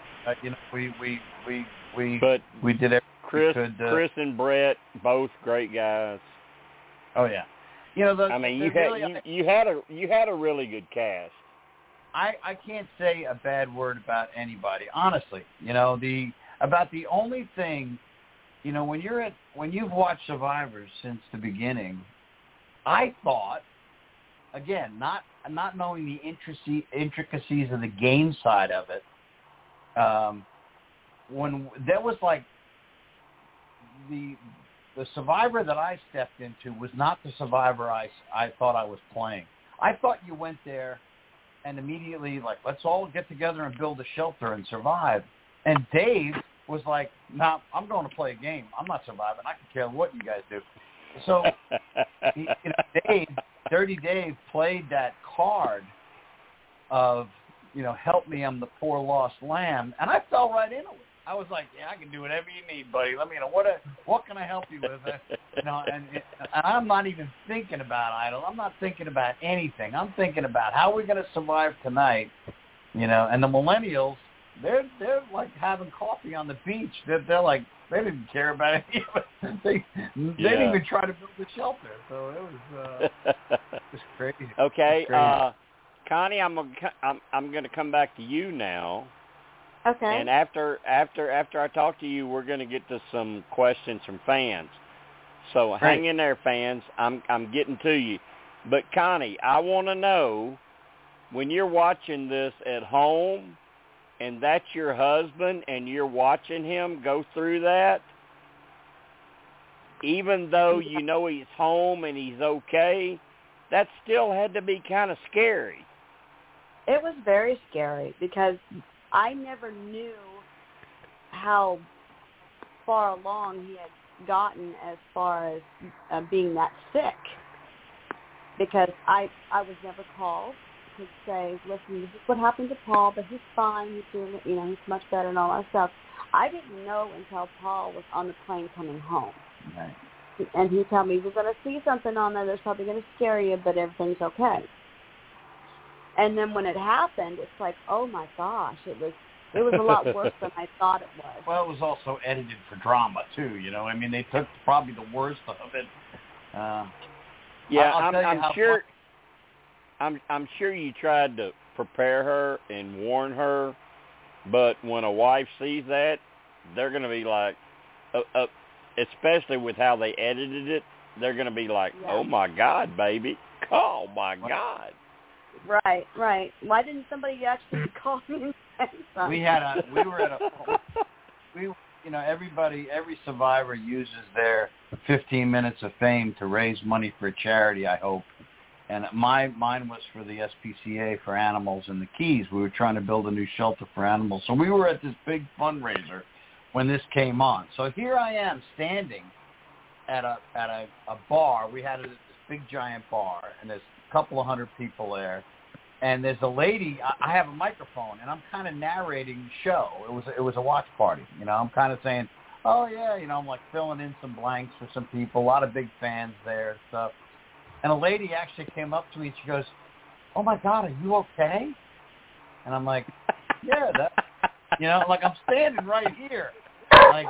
We did everything. Chris and Brett, both great guys. Oh yeah, you had a really good cast. I can't say a bad word about anybody, honestly. About the only thing, when you've watched Survivor since the beginning, I thought, again, not knowing the intricacies of the game side of it, when there was like the Survivor that I stepped into was not the Survivor I thought I was playing. I thought you went there and immediately like, let's all get together and build a shelter and survive. And Dave was like, nah, I'm going to play a game. I'm not surviving. I can care what you guys do. So, Dirty Dave played that card of, help me, I'm the poor lost lamb. And I fell right into it. I was like, yeah, I can do whatever you need, buddy. Let me know what can I help you with? And I'm not even thinking about Idol. I'm not thinking about anything. I'm thinking about how we're going to survive tonight. And the millennials, they're like having coffee on the beach. They're like, they didn't care about any of it. They didn't even try to build a shelter. So it was just crazy. Okay, Connie, I'm gonna come back to you now. Okay. And after I talk to you, we're going to get to some questions from fans. So hang in there, fans. I'm getting to you. But Connie, I want to know, when you're watching this at home, and that's your husband, and you're watching him go through that, even though you know he's home and he's okay, that still had to be kind of scary. It was very scary because I never knew how far along he had gotten as far as being that sick, because I was never called to say, listen, this is what happened to Paul, but he's fine, he's doing, he's much better and all that stuff. I didn't know until Paul was on the plane coming home. Right. And he told me, we're going to see something on there that's probably going to scare you, but everything's okay. And then when it happened, it's like, oh my gosh, it It was a lot worse than I thought it was. Well, it was also edited for drama too. You know, I mean, they took probably the worst of it. Yeah, I'm sure. I'm sure you tried to prepare her and warn her, but when a wife sees that, they're going to be like, especially with how they edited it, they're going to be like, "Oh my God, baby! Oh my God!" Right. Why didn't somebody actually call me and say something? Every survivor uses their 15 minutes of fame to raise money for a charity, I hope. And mine was for the SPCA for animals in the Keys. We were trying to build a new shelter for animals. So we were at this big fundraiser when this came on. So here I am standing at a bar. We had this big giant bar, and there's a couple of hundred people there. And there's a lady. I have a microphone, and I'm kind of narrating the show. It was a watch party. You know, I'm kind of saying, "Oh yeah," you know, I'm like filling in some blanks for some people. A lot of big fans there and stuff. And a lady actually came up to me and she goes, "Oh my God, are you okay?" And I'm like, "Yeah, you know, like I'm standing right here." Like,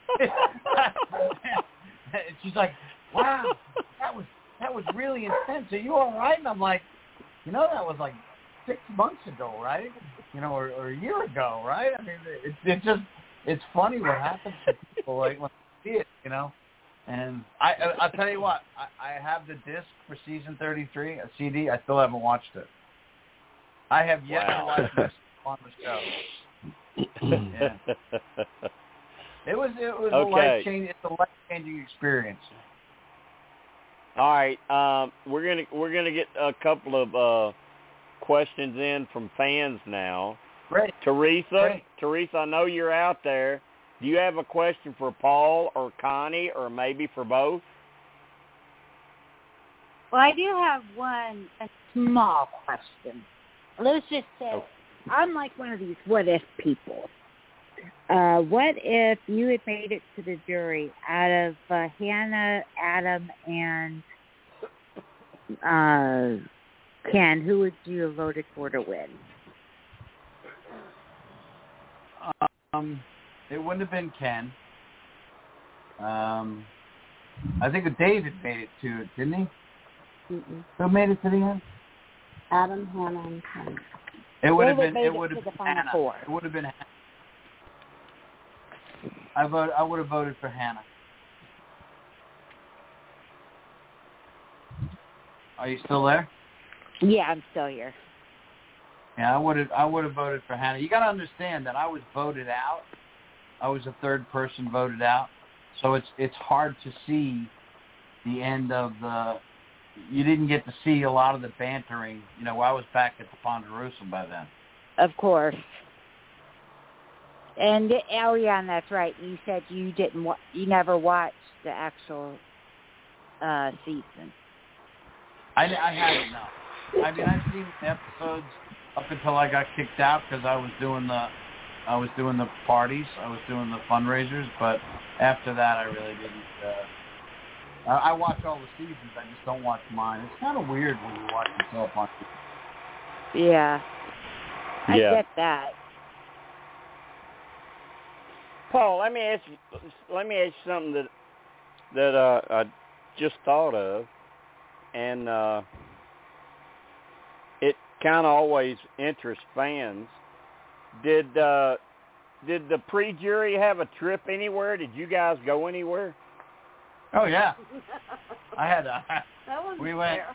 and she's like, "Wow, that was really intense. Are you all right?" And I'm like, "You know, that was like 6 months ago, right? You know, or a year ago, right? I mean, it's funny what happens to people like when they see it, you know." And I'll tell you what, I have the disc for season 33, a CD. I still haven't watched it. I have yet to watch this on the show. Yeah. It was okay. It's a life-changing experience. All right, we're gonna get a couple of questions in from fans now. Great. Teresa, I know you're out there. Do you have a question for Paul or Connie or maybe for both? Well, I do have a small question. Let's just say, I'm like one of these what-if people. What if you had made it to the jury out of Hannah, Adam, and Ken? Who would you have voted for to win? It wouldn't have been Ken. I think David made it to it, didn't he? Mm-mm. Who made it to the end? Adam, Hannah, and Ken. It would have been Hannah. Four. It would have been Hannah. I would have voted for Hannah. Are you still there? Yeah, I'm still here. Yeah, I would have voted for Hannah. You got to understand that I was voted out. I was the third person voted out, so it's hard to see the end of the. You didn't get to see a lot of the bantering. You know, I was back at the Ponderosa by then. Of course. And and that's right. You said you you never watched the actual season. I haven't, no. I mean, I've seen episodes up until I got kicked out because I was doing the parties, I was doing the fundraisers, but after that I really didn't. I watch all the seasons, I just don't watch mine. It's kind of weird when you watch yourself on TV. Yeah. I get that. Paul, let me ask you something that I just thought of, and it kind of always interests fans. Did the pre-jury have a trip anywhere? Did you guys go anywhere? Oh yeah, I had. We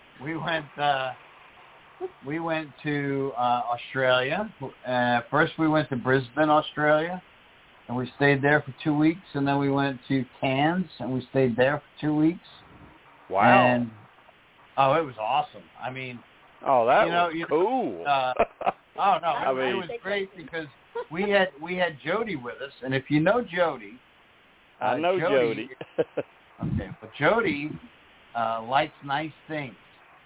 went to Australia. First, we went to Brisbane, Australia, and we stayed there for 2 weeks. And then we went to Cairns, and we stayed there for 2 weeks. Wow! And, it was awesome. I mean, that was cool. It was great because we had Jody with us, and if you know Jody, I know Jody. Okay, but Jody likes nice things.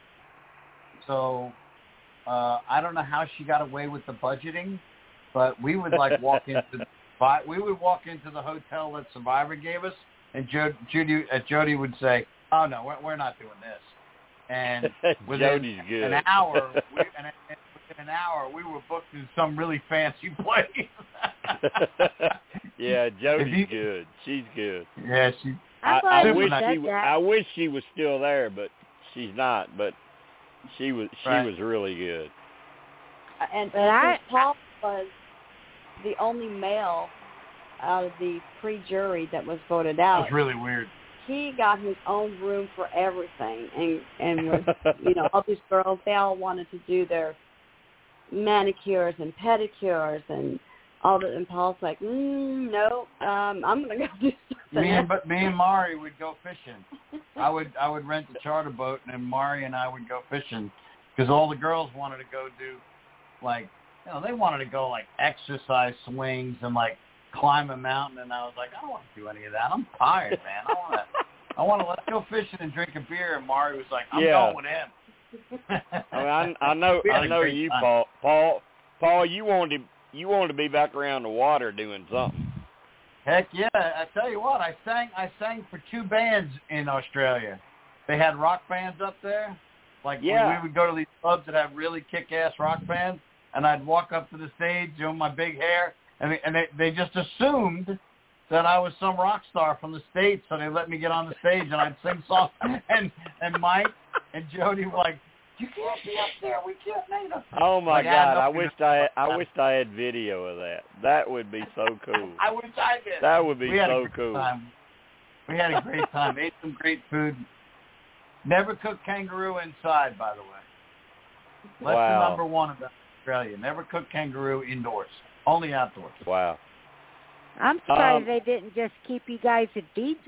So I don't know how she got away with the budgeting, but we would walk into the hotel that Survivor gave us, and Jody would say, "Oh no, we're not doing this." And within Jody's good. an hour, an hour, we were booked in some really fancy place. Yeah, Jody's good. She's good. Yeah, I wish she was still there, but she's not. But she was really good. And Paul was the only male out of the pre-jury that was voted out. That was really weird. He got his own room for everything, and was, all these girls, they all wanted to do their manicures and pedicures and all that, and Paul's like, no, I'm gonna go do something. Me and Mari would go fishing. I would rent a charter boat, and then Mari and I would go fishing because all the girls wanted to go do they wanted to go exercise swings and climb a mountain, and I was like, I don't want to do any of that. I'm tired, man. I want to let's go fishing and drink a beer. And Mari was like, I'm going with him. I know you, time. Paul, you wanted to be back around the water doing something. Heck yeah! I tell you what, I sang for 2 bands in Australia. They had rock bands up there. We would go to these clubs that have really kick-ass rock bands, and I'd walk up to the stage, with my big hair. And they just assumed that I was some rock star from the States, so they let me get on the stage, and I'd sing songs. And Mike and Jody were like, you can't be up there. We can't make it. Oh, my God. I wished I had video of that. That would be so cool. I wish I did. That would be so cool. Time. We had a great time. Ate some great food. Never cooked kangaroo inside, by the way. Lesson number 1 about Australia. Never cook kangaroo indoors. Only outdoors. Wow. I'm surprised they didn't just keep you guys at DG.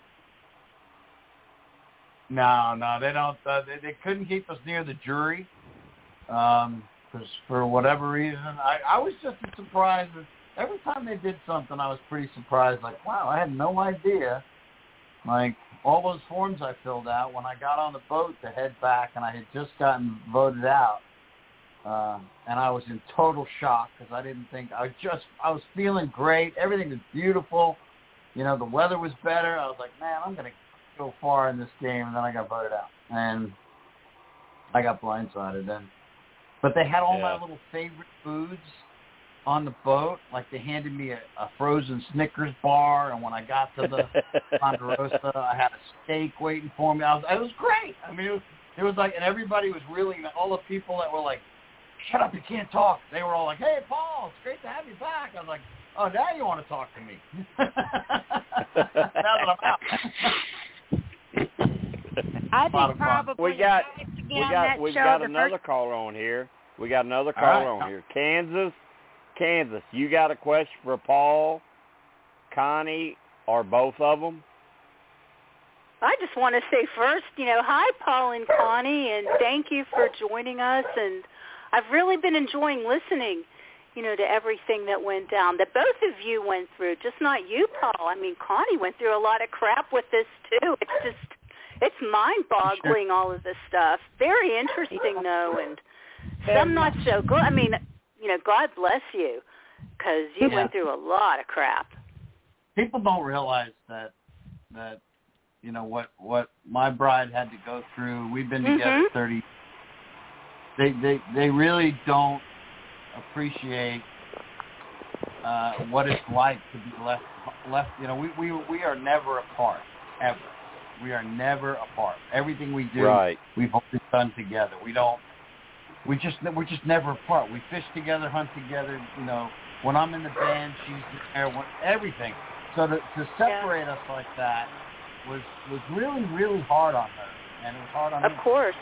No, they don't. They couldn't keep us near the jury because for whatever reason. I was just surprised. Every time they did something, I was pretty surprised. Wow, I had no idea. All those forms I filled out when I got on the boat to head back, and I had just gotten voted out. And I was in total shock because I didn't think I was feeling great. Everything was beautiful. The weather was better. I was like, man, I'm going to go far in this game. And then I got voted out. And I got blindsided. But they had all my little favorite foods on the boat. They handed me a frozen Snickers bar. And when I got to the Ponderosa, I had a steak waiting for me. It was great. I mean, it was and everybody was really, all the people that were shut up, you can't talk. They were all like, hey, Paul, it's great to have you back. I was like, oh, now you want to talk to me. Now that I'm out. I think probably we got another caller on here. We got another caller on here. Kansas, you got a question for Paul, Connie, or both of them? I just want to say first, hi, Paul and Connie, and thank you for joining us. And I've really been enjoying listening, to everything that went down, that both of you went through, just not you, Paul. I mean, Connie went through a lot of crap with this, too. It's mind-boggling, all of this stuff. Very interesting, though, and some not so good. I mean, God bless you, because you went through a lot of crap. People don't realize that what my bride had to go through. We've been together 30 They really don't appreciate what it's like to be left. We are never apart ever. We are never apart. Everything we do, we've always done together. We're just never apart. We fish together, hunt together. When I'm in the band, she's there. Everything. So to separate us like that was really, really hard on her, and it was hard on me. Of course.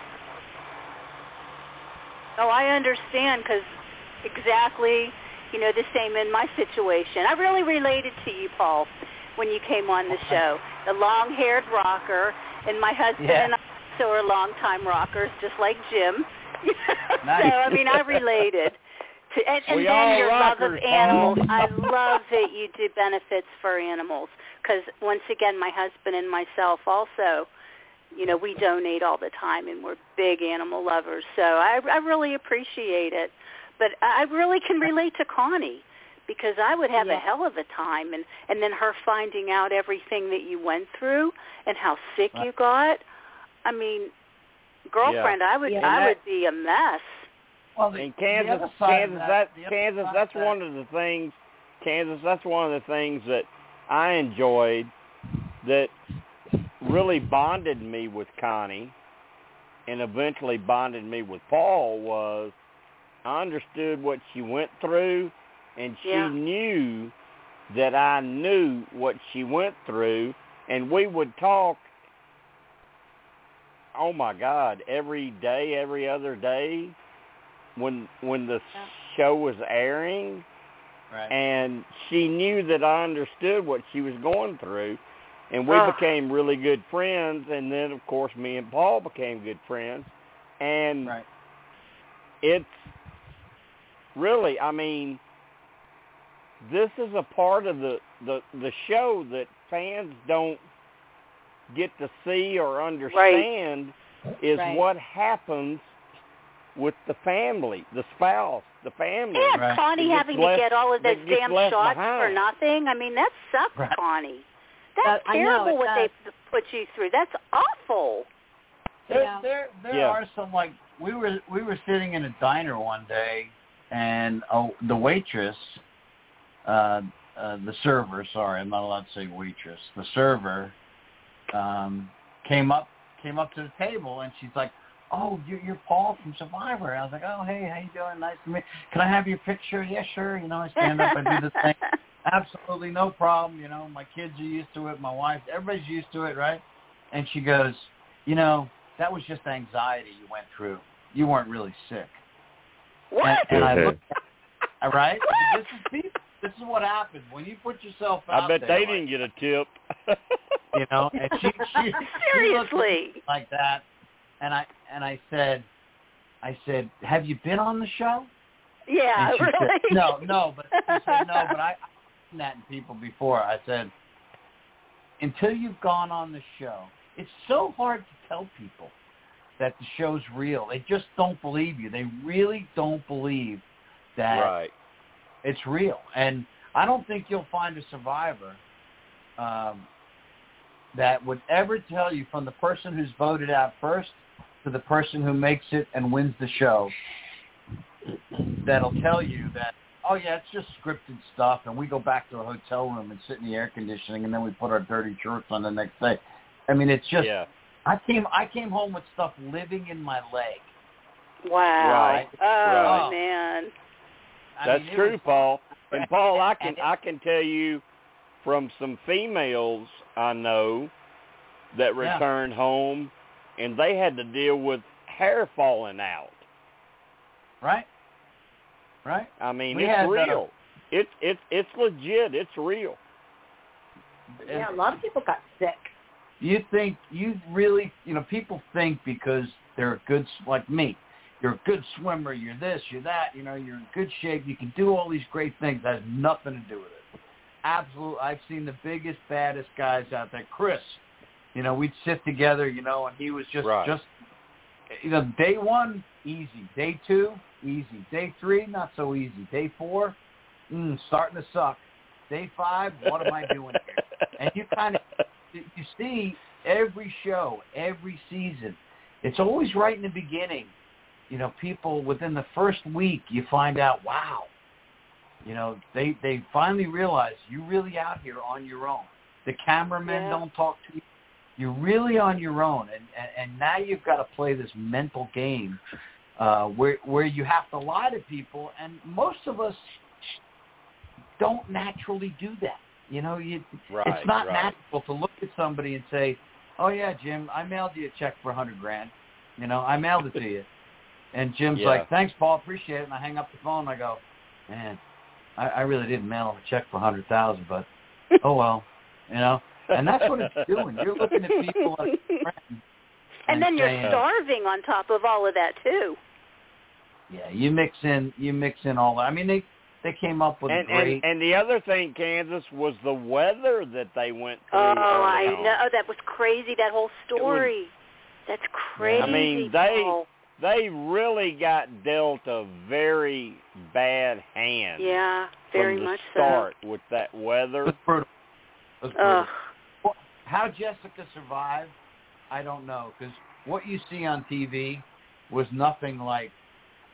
Oh, I understand, because exactly, the same in my situation. I really related to you, Paul, when you came on the show. The long-haired rocker, and my husband and I also are long-time rockers, just like Jim. Nice. So, I mean, I related. And then your love of animals. I love that you do benefits for animals, because, once again, my husband and myself also, we donate all the time, and we're big animal lovers. So I really appreciate it. But I really can relate to Connie, because I would have a hell of a time. And then her finding out everything that you went through and how sick you got. I mean, girlfriend, I would be a mess. Well, in Kansas, that's one of the things. Kansas, that's one of the things that I enjoyed that really bonded me with Connie, and eventually bonded me with Paul. Was I understood what she went through, and she knew that I knew what she went through, and we would talk. Oh my God! Every day, every other day. When the show was airing, right. And she knew that I understood what she was going through, and we became really good friends, and then, of course, me and Paul became good friends, and it's really, I mean, this is a part of the show that fans don't get to see or understand is what happens with the family, the spouse, the family. Yeah, Connie having to get all of those damn shots for nothing. I mean, that sucks, Connie. That's terrible what they put you through. That's awful. There are some, like, we were sitting in a diner one day, and the waitress, the server, sorry, I'm not allowed to say waitress, the server came up to the table, and she's like, "Oh, you're Paul from Survivor." I was like, "Oh, hey, how you doing? Nice to meet you. Can I have your picture?" "Yeah, sure." I stand up, I do the thing. "Absolutely, no problem. My kids are used to it. My wife, everybody's used to it, right?" And she goes, "That was just anxiety you went through. You weren't really sick." What? And I looked at, right? This is what happens when you put yourself out there. I bet they didn't get a tip. And she seriously looked like that. And I said, "Have you been on the show?" Yeah, and she really? said, No, but she said, "No, but I've seen that in people before." I said, "Until you've gone on the show, it's so hard to tell people that the show's real. They just don't believe you. They really don't believe that it's real." And I don't think you'll find a survivor that would ever tell you, from the person who's voted out first to the person who makes it and wins the show, that'll tell you that, "Oh yeah, it's just scripted stuff, and we go back to a hotel room and sit in the air conditioning, and then we put our dirty shirts on the next day." I mean, it's just I came home with stuff living in my leg. Wow. Oh man. That's true, Paul. And Paul, I can tell you from some females I know that returned home, and they had to deal with hair falling out. Right. I mean, it's real. It's legit. It's real. Yeah, a lot of people got sick. People think because they're good, like me, you're a good swimmer, you're this, you're that, you're in good shape, you can do all these great things. That has nothing to do with it. Absolutely. I've seen the biggest, baddest guys out there. Chris, we'd sit together, and he was just day one, easy. Day two, easy. Day three, not so easy. Day four, starting to suck. Day five, what am I doing here? And you see every show, every season, it's always right in the beginning. People within the first week, you find out, wow, they finally realize you're really out here on your own. The cameramen don't talk to you. You're really on your own, and now you've got to play this mental game where you have to lie to people, and most of us don't naturally do that. It's not natural to look at somebody and say, "Oh yeah, Jim, I mailed you a check for $100,000. I mailed it to you." And Jim's like, "Thanks, Paul, appreciate it." And I hang up the phone and I go, "Man, I really didn't mail him a check for $100,000, but oh well, And that's what it's doing. You're looking at people as friends, and then you're starving on top of all of that too. Yeah, you mix in all that. I mean, they came up with a great. And the other thing, Kansas, was the weather that they went through. Oh, I know. That was crazy. That whole story. That's crazy. I mean, they really got dealt a very bad hand. Yeah, very much so. From the start with that weather. It was brutal. Well, how Jessica survived, I don't know, because what you see on TV was nothing like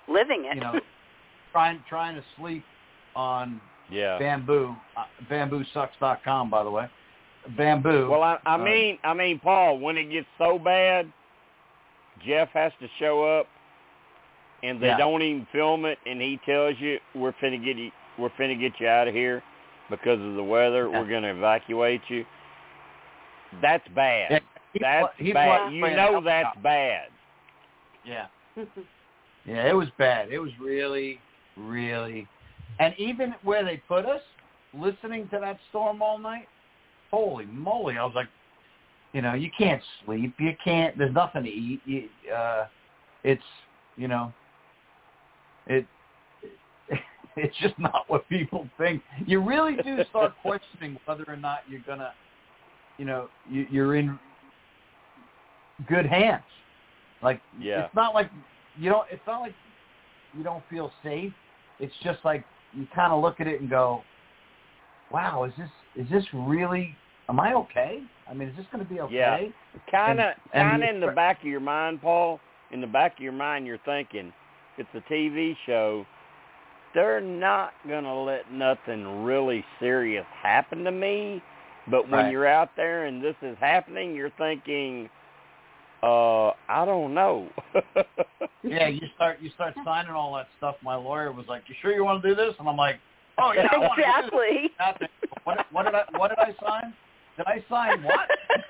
living it. You know, trying to sleep on bamboo. BambooSucks.com, by the way. Bamboo. Well, I mean, Paul, when it gets so bad, Jeff has to show up, and they don't even film it, and he tells you we're finna get you out of here because of the weather. Yeah. We're gonna evacuate you. That's bad. Yeah, that's bad. You know that's bad. Yeah. Yeah, it was bad. It was really, really, and even where they put us, listening to that storm all night, holy moly! I was like, you know, you can't sleep. You can't. There's nothing to eat. It's, you know, it's just not what people think. You really do start questioning whether or not you're gonna, you know, you're in good hands. Like, it's not like you don't. It's not like you don't feel safe. It's just like you kind of look at it and go, "Wow, is this really? Am I okay? I mean, is this going to be okay?" Yeah, kind of in the back of your mind, Paul. In the back of your mind, you're thinking, it's a TV show. They're not going to let nothing really serious happen to me. But when you're out there and this is happening, you're thinking, I don't know. Yeah, you start signing all that stuff. My lawyer was like, "You sure you want to do this?" And I'm like, "Oh yeah, I want to do this." What did I sign? Did I sign what?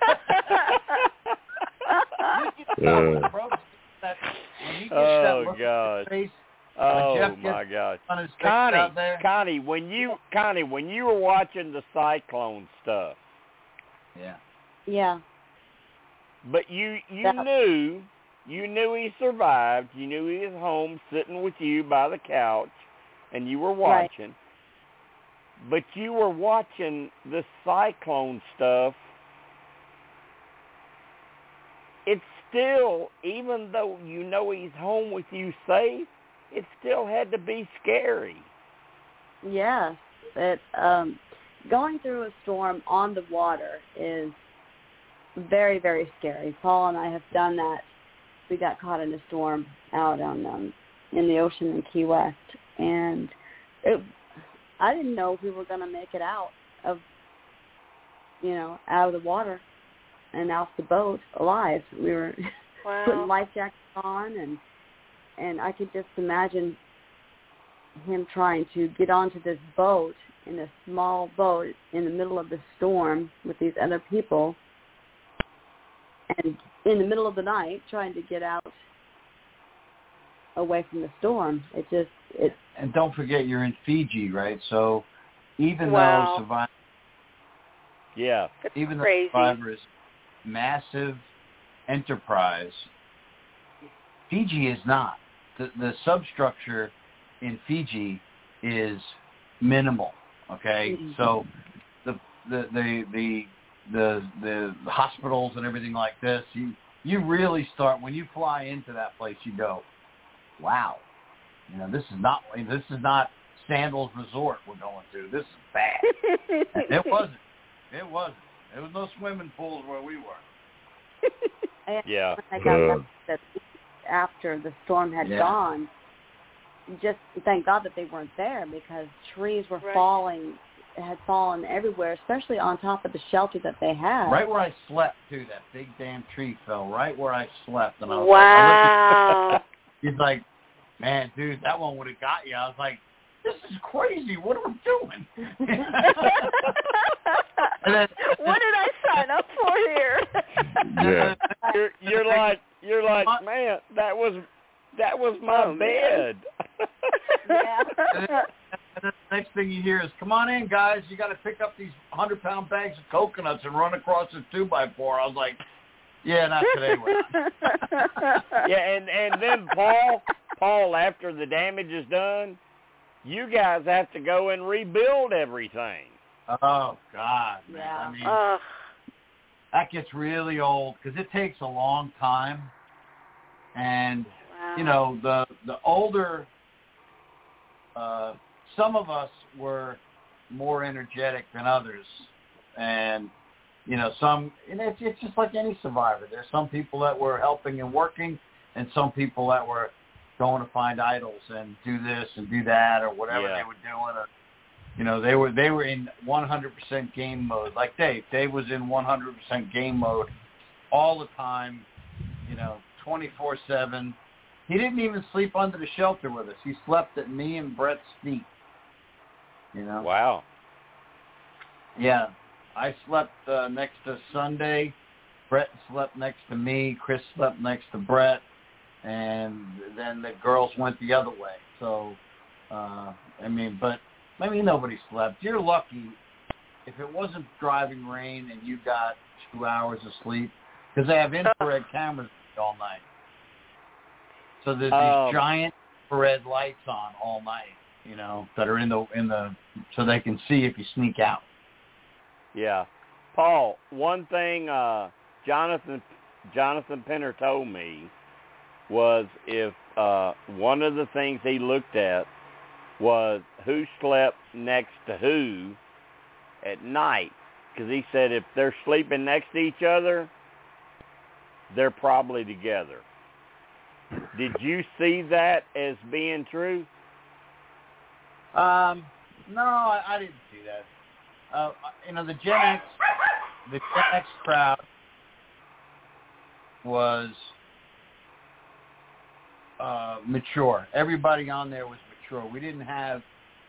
Oh gosh! Oh my gosh! Connie, when you were watching the cyclone stuff, yeah. But you knew he survived. You knew he was home, sitting with you by the couch, and you were watching. Right. But you were watching the cyclone stuff. It's still, even though you know he's home with you safe, it still had to be scary. Yes. Going through a storm on the water is very, very scary. Paul and I have done that. We got caught in a storm out on in the ocean in Key West, and I didn't know if we were going to make it out of the water and off the boat alive. We were putting life jackets on, and I could just imagine him trying to get onto this boat, in a small boat in the middle of the storm with these other people, and in the middle of the night trying to get out away from the storm. And don't forget, you're in Fiji, right? So even though Survivor, Survivor is massive enterprise, Fiji is not. The substructure in Fiji is minimal. Okay, so the hospitals and everything like this, you really start when you fly into that place. You go, wow, this is not Sandals Resort we're going to. This is bad. And it wasn't. There was no swimming pools where we were. Yeah. I got that after the storm had gone. Just thank God that they weren't there, because trees were had fallen everywhere, especially on top of the shelter that they had. Right where I slept, too. That big damn tree fell right where I slept. And I was wow. He's like, man, dude, that one would have got you. I was like, this is crazy. What are we doing? What did I sign up for here? Yeah. You're like, man, that was my bed. Yeah. And then the next thing you hear is, come on in, guys. You got to pick up these 100-pound bags of coconuts and run across this 2x4. I was like, yeah, not today. Yeah, and then Paul, after the damage is done, you guys have to go and rebuild everything. Oh, God, man. Yeah. I mean, that gets really old because it takes a long time. And, the older, some of us were more energetic than others. And, it's just like any survivor. There's some people that were helping and working, and some people that were going to find idols and do this and do that or whatever they were doing. Or, you know, they were in 100% game mode. Like Dave. Dave was in 100% game mode all the time, you know, 24/7. He didn't even sleep under the shelter with us. He slept at me and Brett's feet. You know? Wow. Yeah. I slept next to Sunday. Brett slept next to me. Chris slept next to Brett. And then the girls went the other way. So, nobody slept. You're lucky if it wasn't driving rain and you got 2 hours of sleep, because they have infrared cameras all night. So there's these giant infrared lights on all night, you know, that are in the so they can see if you sneak out. Yeah. Paul, one thing Jonathan Penner told me was if one of the things he looked at was who slept next to who at night, because he said if they're sleeping next to each other, they're probably together. Did you see that as being true? No, I didn't see that. You know, the Gen X crowd was mature. Everybody on there was mature. We didn't have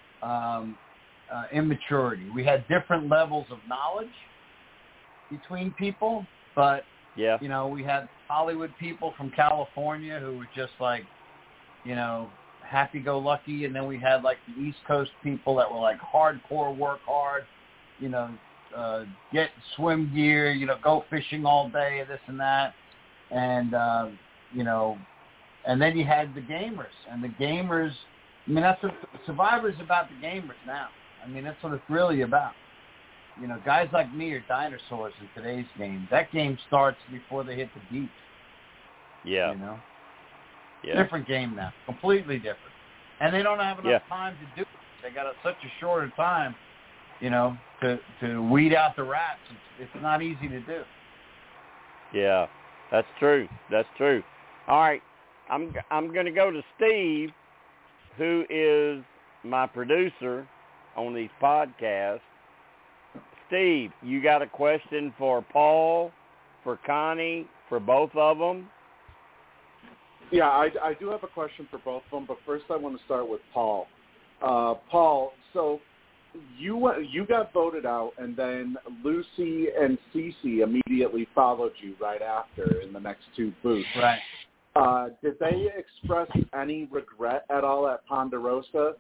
immaturity. We had different levels of knowledge between people, but you know, we had Hollywood people from California who were just like, you know, happy-go-lucky, and then we had like the East Coast people that were like hardcore, work hard, you know, get swim gear, you know, go fishing all day, this and that, and you know, and then you had the gamers, and the gamers. I mean, that's what Survivor's about. The gamers now. I mean, that's what it's really about. You know, guys like me are dinosaurs in today's game. That game starts before they hit the beach. Yeah. You know? Yeah. Different game now. Completely different. And they don't have enough time to do it. They got such a shorter time, you know, to weed out the rats. It's not easy to do. Yeah, that's true. That's true. All right. I'm going to go to Steve, who is my producer on these podcasts. Steve, you got a question for Paul, for Connie, for both of them? Yeah, I do have a question for both of them, but first I want to start with Paul. Paul, so you got voted out, and then Lucy and Cece immediately followed you right after in the next two booths. Right. Did they express any regret at all at Ponderosa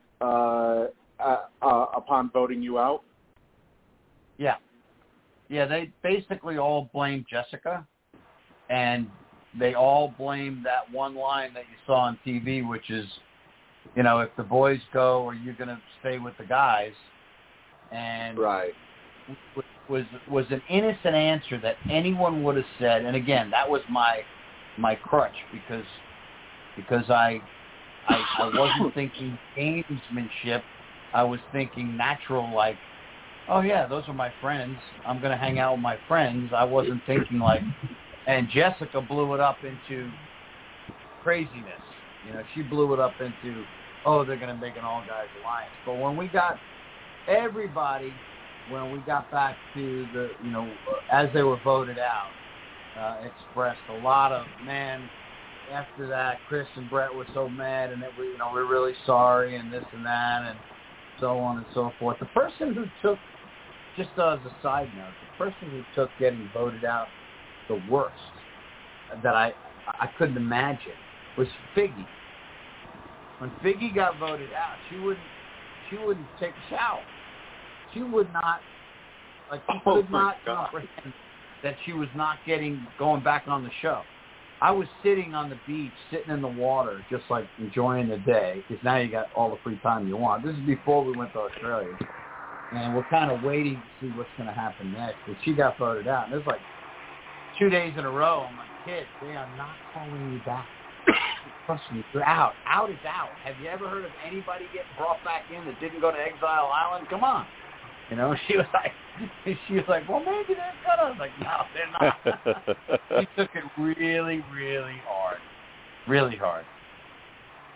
upon voting you out? Yeah. Yeah, they basically all blamed Jessica, and they all blamed that one line that you saw on TV, which is, you know, if the boys go, are you going to stay with the guys? And right. was an innocent answer that anyone would have said. And again, that was my crutch because I wasn't thinking gamesmanship. I was thinking natural, like, oh yeah, those are my friends. I'm going to hang out with my friends. I wasn't thinking like, and Jessica blew it up into craziness. You know, she blew it up into, oh, they're going to make an all-guys alliance. But when we got everybody, when we got back to the, you know, as they were voted out, expressed a lot of, man, after that, Chris and Brett were so mad, and that we, you know, we're really sorry, and this and that, and so on and so forth. The person who took, just as a side note, the person who took getting voted out the worst that I couldn't imagine was Figgy. When Figgy got voted out, she wouldn't take a shower. She would not, like, she could not comprehend that she was not going back on the show. I was sitting on the beach, sitting in the water, just like enjoying the day, because now you got all the free time you want. This is before we went to Australia. And we're kind of waiting to see what's going to happen next. But she got voted out. And it was like 2 days in a row. I'm like, kids, they are not calling you back. Trust me, you're out. Out is out. Have you ever heard of anybody getting brought back in that didn't go to Exile Island? Come on. You know, she was like, well, maybe they're gonna. I was like, no, they're not. She took it really, really hard. Really hard.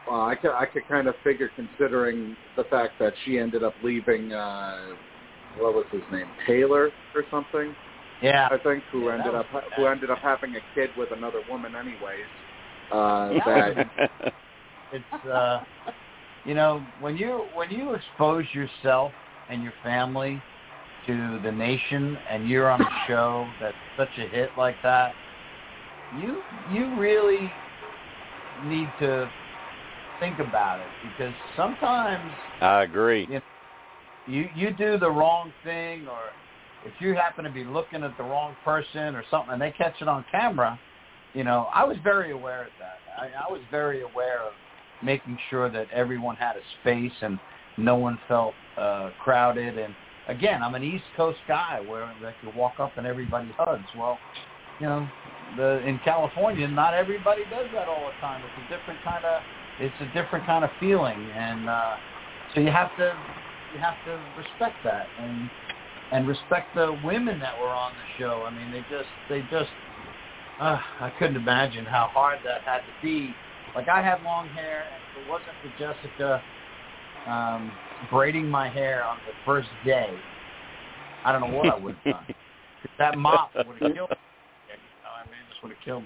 Well, I could kind of figure, considering the fact that she ended up leaving, what was his name, Taylor or something? Yeah, I think who ended up having a kid with another woman, anyways. That it's when you expose yourself and your family to the nation, and you're on a show that's such a hit like that, you really need to think about it, because sometimes I agree. You do the wrong thing, or if you happen to be looking at the wrong person or something and they catch it on camera, I was very aware of that. I was very aware of making sure that everyone had a space and no one felt crowded. And again, I'm an East Coast guy where like you walk up and everybody hugs. Well, in California, not everybody does that all the time. It's a different kind of feeling, and so you have to respect that and respect the women that were on the show. I mean, they just I couldn't imagine how hard that had to be. Like, I had long hair, and if it wasn't for Jessica braiding my hair on the first day, I don't know what I would have done. That mop would have killed me. This would have killed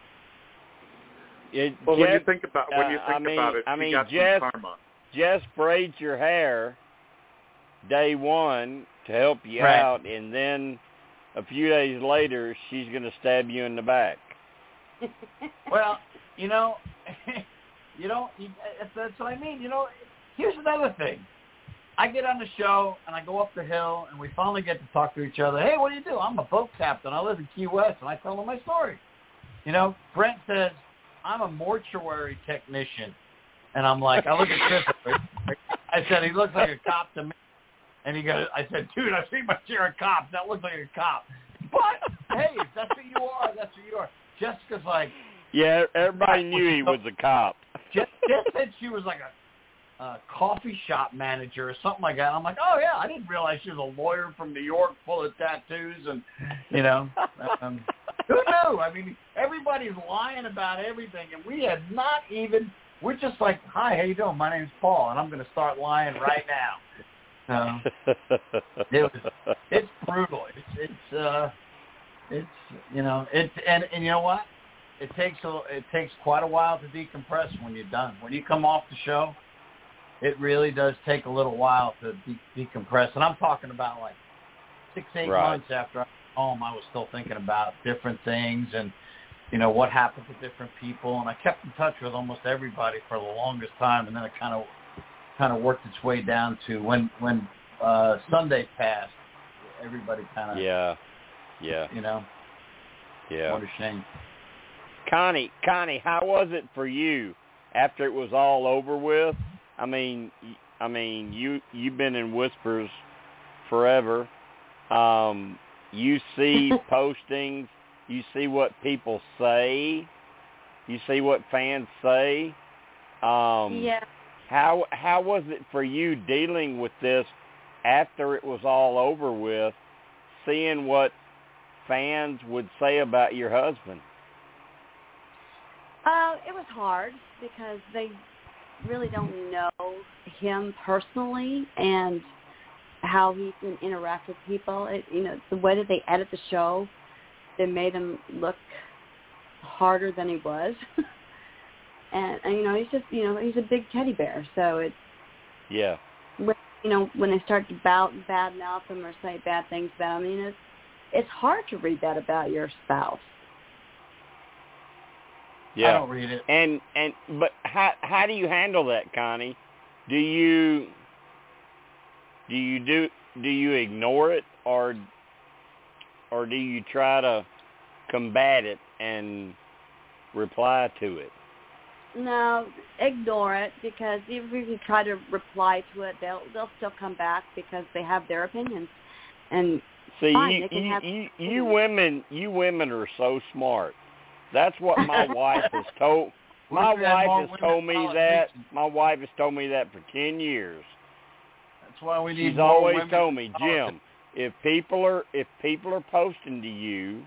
me. When you think about it, you got some karma. Jess braids your hair day one to help you out, and then a few days later, she's going to stab you in the back. Well, that's what I mean. Here's another thing. I get on the show, and I go up the hill, and we finally get to talk to each other. Hey, what do you do? I'm a boat captain. I live in Key West, and I tell them my story. Brent says, I'm a mortuary technician. And I'm like, I look at Chris. I said, he looks like a cop to me. And I said, dude, I've seen my share of cops. That looks like a cop. But, hey, if that's who you are, that's who you are. Jessica's like... Yeah, everybody knew he was a cop. Jess said she was like a coffee shop manager or something like that. I'm like, oh, yeah, I didn't realize she was a lawyer from New York full of tattoos and, who knew? I mean, everybody's lying about everything, and we had not even... We're just like, hi, how you doing? My name's Paul, and I'm going to start lying right now. It's brutal. And you know what? It takes quite a while to decompress when you're done. When you come off the show, it really does take a little while to decompress. And I'm talking about like 6-8 months after I got home, I was still thinking about different things and what happened to different people. And I kept in touch with almost everybody for the longest time, and then it kind of worked its way down to when Sunday passed, everybody kind of yeah. What a shame. Connie, how was it for you after it was all over with? I mean, you've been in Whispers forever. You see postings, you see what people say, you see what fans say. Yeah. How was it for you dealing with this after it was all over with, seeing what fans would say about your husband? It was hard because they really don't know him personally and how he can interact with people. The way that they edit the show, they made him look harder than he was. And he's just, he's a big teddy bear. So it's, yeah. When they start to badmouth him or say bad things about him, it's hard to read that about your spouse. Yeah. I don't read it. But how do you handle that, Connie? Do you ignore it, or do you try to combat it and reply to it? No, ignore it, because even if you try to reply to it, they'll still come back because they have their opinions. And see, fine, you women are so smart. That's what my wife has told. My wife has told me that. My wife has told me that for 10 years. That's why we need. She's always told me, Jim, if people are posting to you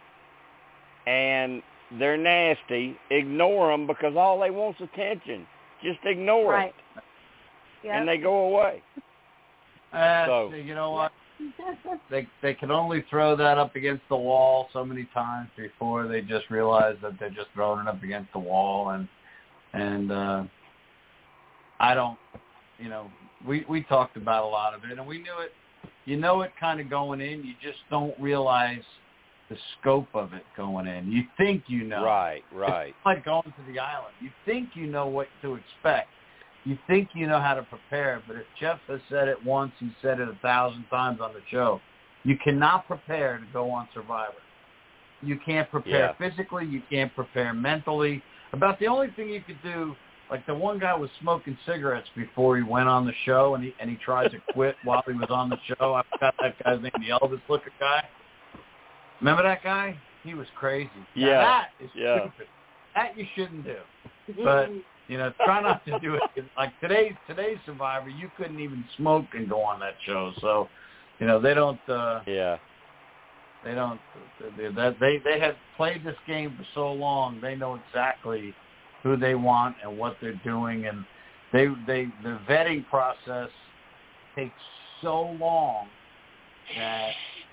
and they're nasty, ignore them, because all they want is attention. Just ignore Right. it, Yep. and they go away. So you know what? They can only throw that up against the wall so many times before they just realize that they're just throwing it up against the wall. And I don't, we talked about a lot of it, and we knew it. You know it kind of going in. You just don't realize the scope of it going in. You think you know. Right. It's like going to the island. You think you know what to expect. You think you know how to prepare, but if Jeff has said it once, he said it 1,000 times on the show. You cannot prepare to go on Survivor. You can't prepare physically. You can't prepare mentally. About the only thing you could do, like the one guy was smoking cigarettes before he went on the show, and he tried to quit while he was on the show. I forgot that guy's name, the Elvis-looking guy. Remember that guy? He was crazy. Yeah. Now that is stupid. That you shouldn't do. But try not to do it. Like today's Survivor, you couldn't even smoke and go on that show. So, they don't. They don't. They have played this game for so long. They know exactly who they want and what they're doing, and the vetting process takes so long that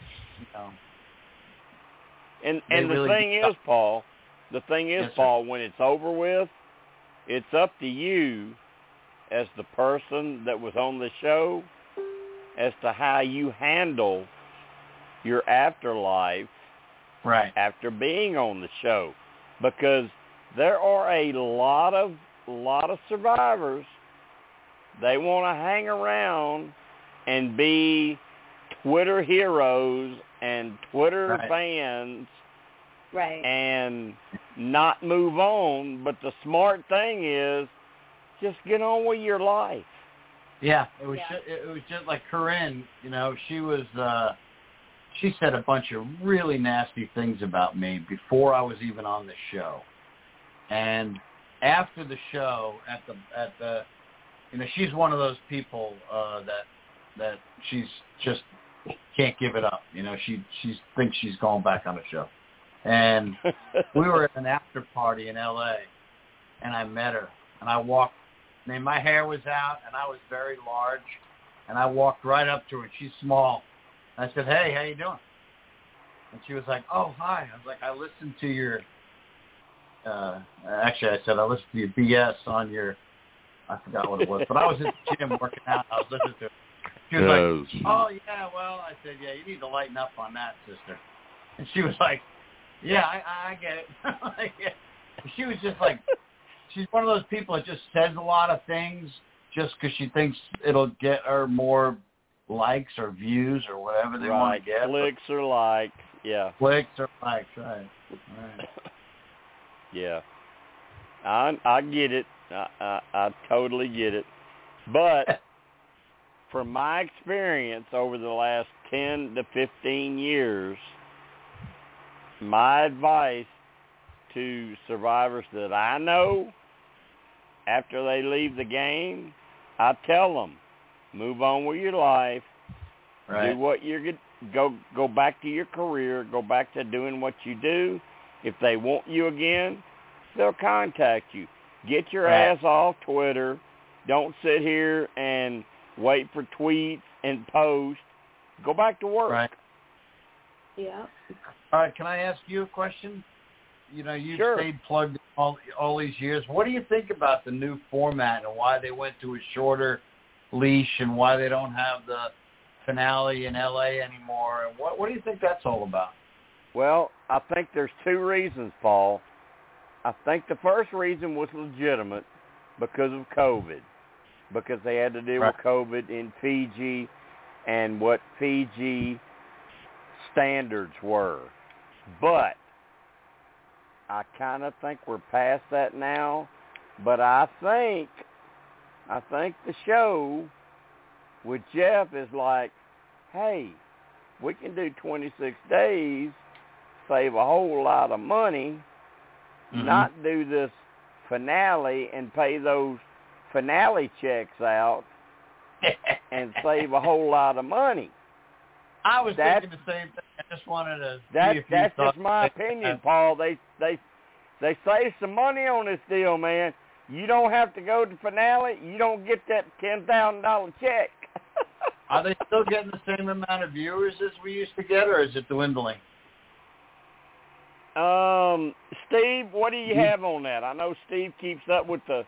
And the thing is, Paul, Paul, when it's over with, it's up to you as the person that was on the show as to how you handle your afterlife after being on the show. Because there are a lot of survivors, they want to hang around and be Twitter heroes and Twitter fans and not move on. But the smart thing is just get on with your life. Yeah, it was just like Corinne, she was she said a bunch of really nasty things about me before I was even on the show. And after the show, at the she's one of those people that she's just can't give it up. She thinks she's going back on the show. And we were at an after party in L.A., and I met her, and I walked. My hair was out, and I was very large, and I walked right up to her, and she's small. And I said, "Hey, how you doing?" And she was like, "Oh, hi." I was like, "I listened to your actually, I said, I listened to your BS on your, I forgot what it was, but I was in the gym working out. I was listening to it." She was like, "Oh, yeah, well," I said, "Yeah, you need to lighten up on that, sister." And she was like, "Yeah, I get it." Like, yeah. She was just like, she's one of those people that just says a lot of things just because she thinks it'll get her more likes or views or whatever they want to get. Clicks or likes, yeah. Clicks or likes, right. Yeah. I get it. I totally get it. But from my experience over the last 10 to 15 years, my advice to survivors that I know after they leave the game, I tell them, move on with your life, do what you're go back to your career, go back to doing what you do. If they want you again, they'll contact you. Get your ass off Twitter. Don't sit here and wait for tweets and posts. Go back to work. Right. Yeah. All right, can I ask you a question? You've stayed plugged all these years. What do you think about the new format and why they went to a shorter leash and why they don't have the finale in L.A. anymore? And what do you think that's all about? Well, I think there's two reasons, Paul. I think the first reason was legitimate because of COVID, because they had to deal with COVID in Fiji and what Fiji standards were. But I kind of think we're past that now. But I think the show with Jeff is like, hey, we can do 26 days, save a whole lot of money, not do this finale and pay those finale checks out and save a whole lot of money. I was thinking the same thing. I just wanted to see if that's just my opinion, Paul. They save some money on this deal, man. you don't have to go to the finale. You don't get that $10,000 check. Are they still getting the same amount of viewers as we used to get, or is it dwindling? Steve, what do you have on that? I know Steve keeps up with the...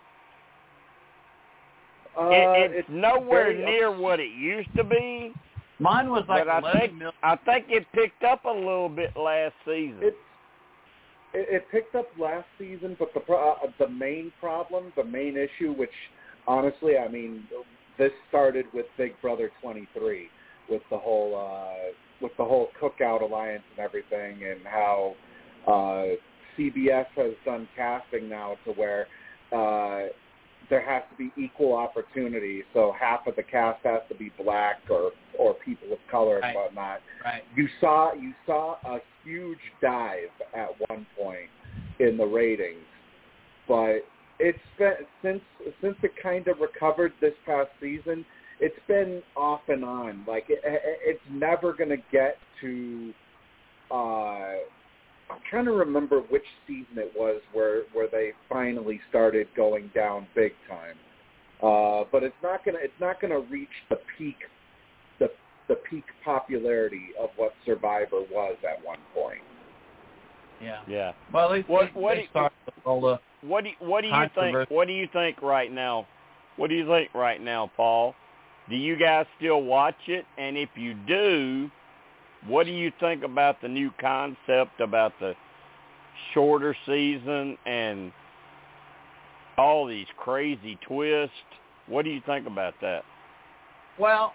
it's nowhere near what it used to be. Mine was like 11 million. I think it picked up a little bit last season. It picked up last season, but the main problem, the main issue, which honestly, I mean, this started with Big Brother 23, with the whole Cookout Alliance and everything, and how CBS has done casting now to where there has to be equal opportunity, so half of the cast has to be black or people of color and whatnot. Right. You saw a huge dive at one point in the ratings, but it's been since it kind of recovered this past season. It's been off and on. Like it's never going to get to. I'm trying to remember which season it was where they finally started going down big time. But it's not gonna reach the peak popularity of what Survivor was at one point. Yeah. Yeah. Well, they started with all the what do you think? What do you think right now? What do you think right now, Paul? Do you guys still watch it? And if you do, what do you think about the new concept about the shorter season and all these crazy twists? What do you think about that? Well,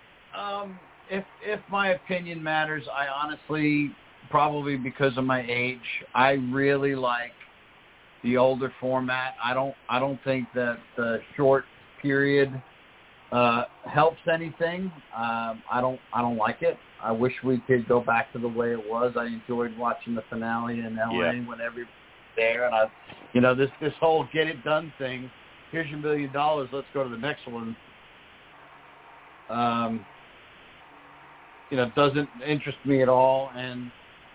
if my opinion matters, I honestly, probably because of my age, I really like the older format. I don't think that the short period helps anything. I don't like it. I wish we could go back to the way it was. I enjoyed watching the finale in LA when everybody was there, and this whole get it done thing. Here's your $1 million. Let's go to the next one. Doesn't interest me at all, and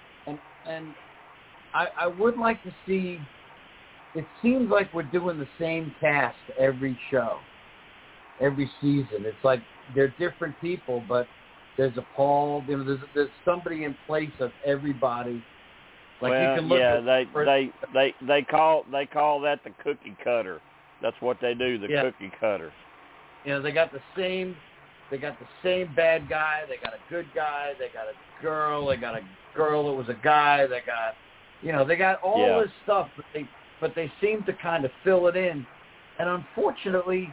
I would like to see. It seems like we're doing the same cast every show, every season. It's like they're different people, but there's a Paul. There's somebody in place of everybody. Like you can look they call that the cookie cutter. That's what they do, the cookie cutter. They got the same bad guy. They got a good guy. They got a girl. They got a girl that was a guy. They got all this stuff, but they seem to kind of fill it in. And unfortunately,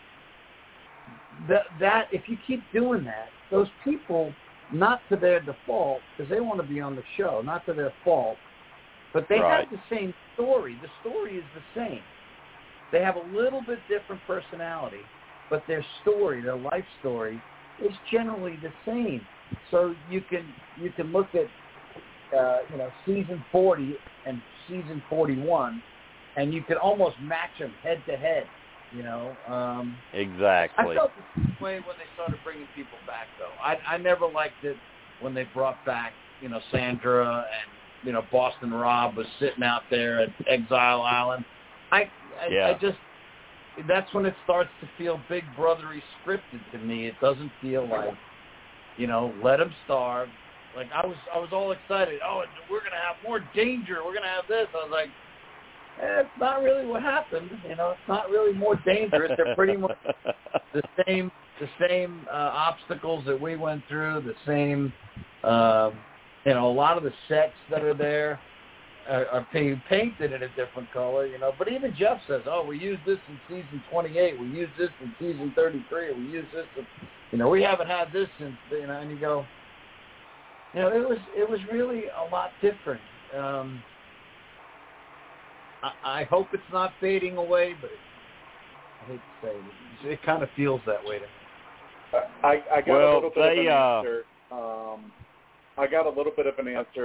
that if you keep doing that, those people, not to their default, because they want to be on the show, not to their fault, but they have the same story. The story is the same. They have a little bit different personality, but their story, their life story, is generally the same. So you can look at season 40 and season 41, and you can almost match them head to head. Exactly. I felt the same way when they started bringing people back, though. I never liked it when they brought back, Sandra and, Boston Rob was sitting out there at Exile Island. I just, that's when it starts to feel Big Brothery scripted to me. It doesn't feel like, let them starve. Like I was all excited. Oh, we're going to have more danger. We're going to have this. I was like, it's not really what happened. It's not really more dangerous. They're pretty much the same obstacles that we went through. The same, a lot of the sets that are there are being painted in a different color. But even Jeff says, "Oh, we used this in season 28. We used this in season 33. We used this. We haven't had this since." And you go, it was really a lot different. I hope it's not fading away, but I hate to say it kind of feels that way to me. I got a little bit of an answer. I got a little bit of an answer.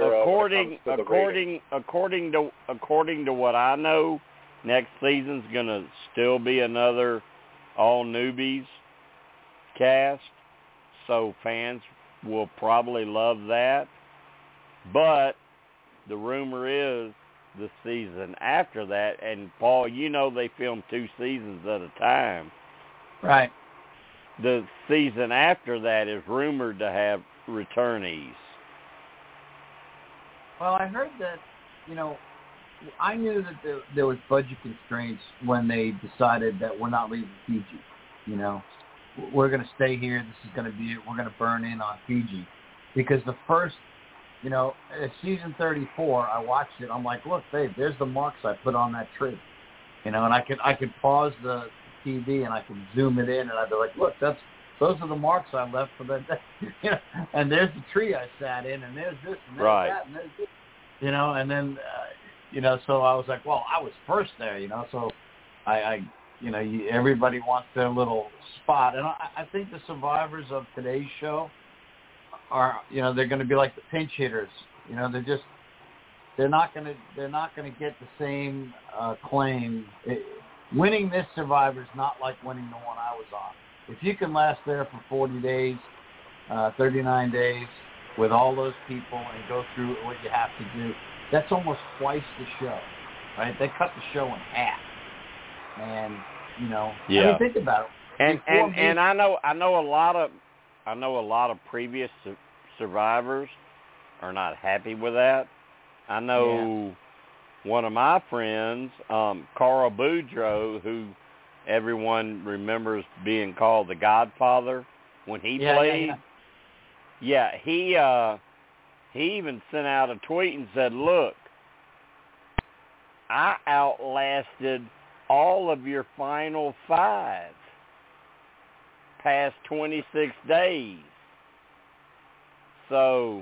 According to what I know, next season's gonna still be another all newbies cast, so fans will probably love that. But the rumor is the season after that, and Paul, you know they film 2 seasons at a time. Right. The season after that is rumored to have returnees. Well, I heard that, I knew that there was budget constraints when they decided that we're not leaving Fiji. We're going to stay here. This is going to be it. We're going to burn in on Fiji. Because the first, season 34, I watched it. I'm like, look, babe, there's the marks I put on that tree. And I could pause the TV and I could zoom it in and I'd be like, look, those are the marks I left for that day. And there's the tree I sat in, and there's this, and there's that, and there's this. And then, so I was like, well, I was first there, so I everybody wants their little spot. And I think the survivors of today's show are, they're going to be like the pinch hitters. They're not going to get the same claim. Winning this Survivor is not like winning the one I was on. If you can last there for 40 days, 39 days with all those people and go through what you have to do, that's almost twice the show, right? They cut the show in half, and yeah. I mean, think about it. And I know a lot of previous survivors are not happy with that. I know one of my friends, Carl Boudreaux, who everyone remembers being called the Godfather when he played. Yeah, he even sent out a tweet and said, look, I outlasted all of your final 5 past 26 days. So,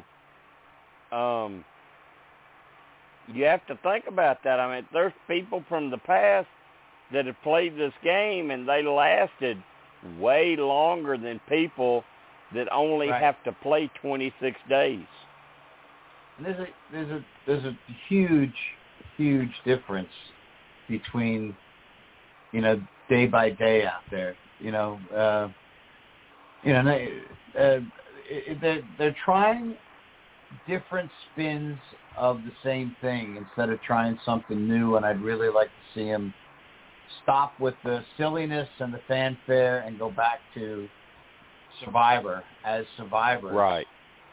you have to think about that. I mean, there's people from the past that have played this game, and they lasted way longer than people that only have to play 26 days. And there's a huge difference between day by day out there. They're trying different spins of the same thing instead of trying something new. And I'd really like to see them stop with the silliness and the fanfare and go back to Survivor as Survivor. Right.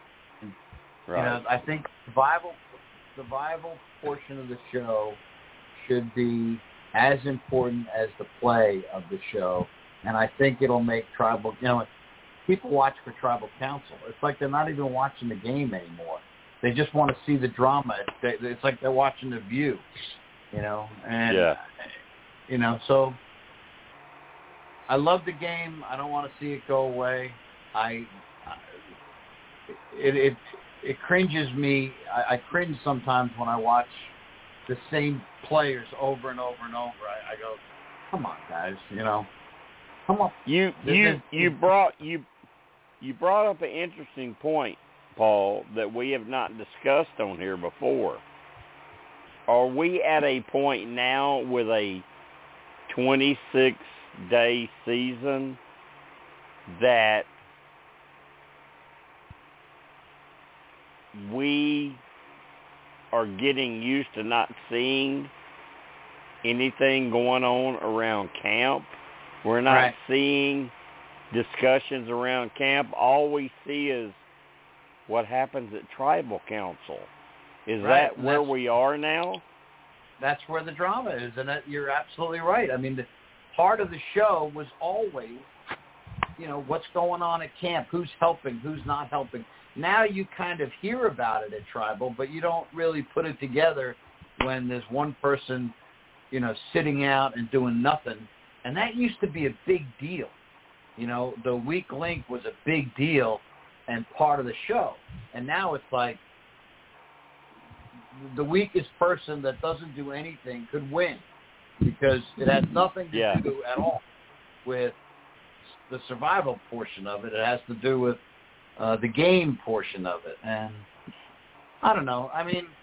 I think survival portion of the show should be as important as the play of the show, and I think it'll make tribal. People watch for Tribal Council. It's like they're not even watching the game anymore. They just want to see the drama. It's like they're watching The View, and so I love the game. I don't want to see it go away. It cringes me. I cringe sometimes when I watch the same players over and over and over. I go, come on, guys, come on. You brought up an interesting point, Paul, that we have not discussed on here before. Are we at a point now with a 26-day season that we are getting used to not seeing anything going on around camp? We're not seeing discussions around camp. All we see is what happens at Tribal Council. Is that where we are now? That's where the drama is, and you're absolutely right. I mean, the part of the show was always, what's going on at camp, who's helping, who's not helping. Now you kind of hear about it at Tribal, but you don't really put it together when there's one person, sitting out and doing nothing. And that used to be a big deal. The weak link was a big deal and part of the show. And now it's like the weakest person that doesn't do anything could win because it has nothing to do at all with the survival portion of it. It has to do with the game portion of it. And I don't know. I mean,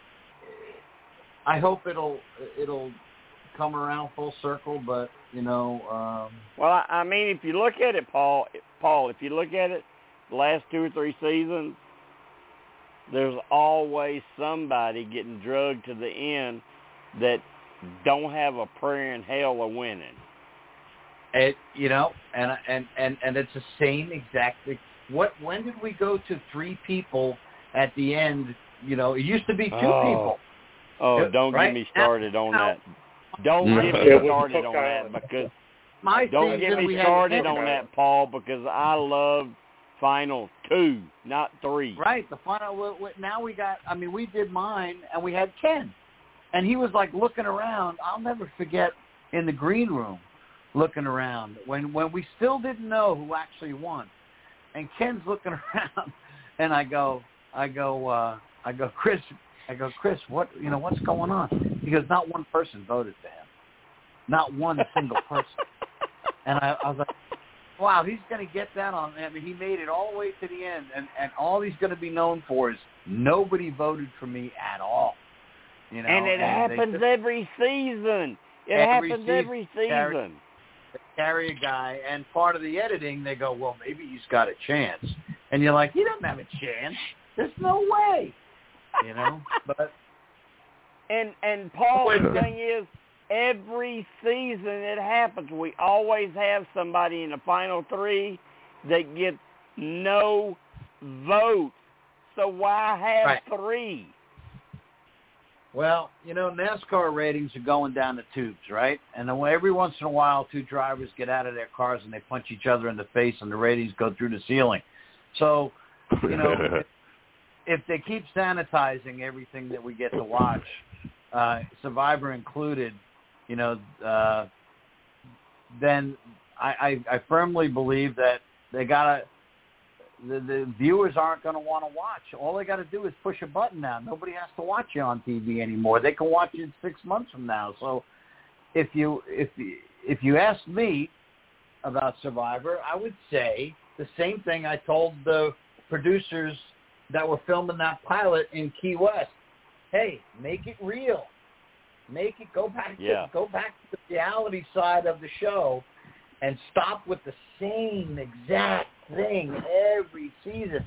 I hope it'll come around full circle, but well, I mean, if you look at it, Paul, if you look at it, the last 2 or 3 seasons, there's always somebody getting drugged to the end that don't have a prayer in hell of winning. And it's the same exactly. When did we go to 3 people at the end? It used to be 2 people. Oh, don't right? get me started on that. Don't get me started on that because don't get me started on that, Paul, because I love Final 2, not 3. Right, the final. Now we got. I mean, we did mine, and we had Ken, and he was like looking around. I'll never forget in the green room, looking around when we still didn't know who actually won, and Ken's looking around, and I go, Chris. Chris, what's going on? He goes, not one person voted for him. Not one single person. And I was like, wow, he's going to get that on. I mean, he made it all the way to the end. And all he's going to be known for is nobody voted for me at all. And it happens every season. It happens every season. They carry a guy, and part of the editing, they go, well, maybe he's got a chance. And you're like, he doesn't have a chance. There's no way. But and Paul, the thing is, every season it happens. We always have somebody in the final 3 that gets no votes. So why have 3? Well, NASCAR ratings are going down the tubes, right? And then every once in a while, 2 drivers get out of their cars and they punch each other in the face, and the ratings go through the ceiling. So, if they keep sanitizing everything that we get to watch, Survivor included, then I firmly believe that the viewers aren't going to want to watch. All they got to do is push a button now. Nobody has to watch you on TV anymore. They can watch it 6 months from now. So if you ask me about Survivor, I would say the same thing I told the producers that were filming that pilot in Key West. Hey, make it real. Make it go back to the reality side of the show, and stop with the same exact thing every season.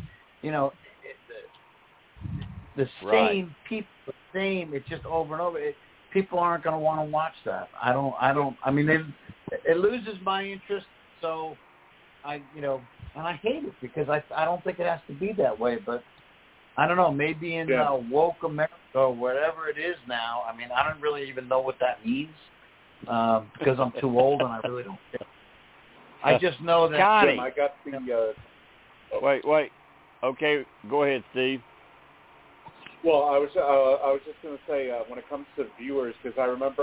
The same people, the same. It's just over and over. People aren't going to want to watch that. I mean, it loses my interest. So and I hate it because I don't think it has to be that way. But I don't know. Maybe in woke America or whatever it is now. I mean, I don't really even know what that means because I'm too old and I really don't care. I just know that. Connie, I got the. Wait. Okay, go ahead, Steve. Well, I was just going to say when it comes to viewers, because I remember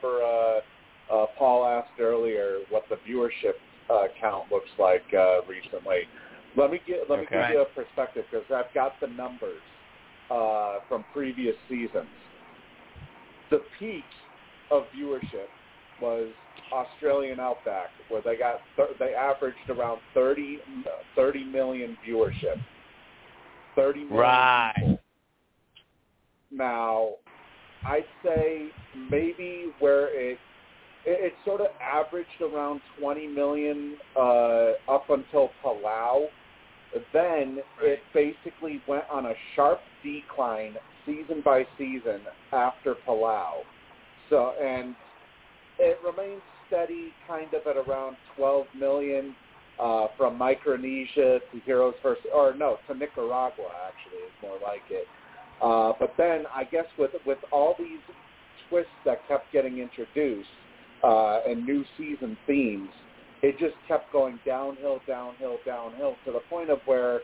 Paul asked earlier what the viewership count looks like recently. Let me give you a perspective because I've got the numbers from previous seasons. The peak of viewership was Australian Outback, where they averaged around 30 million viewership. 30 million people. Now, I'd say maybe where it sort of averaged around 20 million up until Palau. Then it basically went on a sharp decline season by season after Palau. So, and it remains steady kind of at around 12 million from Micronesia to to Nicaragua, actually, is more like it. But then I guess with all these twists that kept getting introduced and new season themes, it just kept going downhill to the point of where,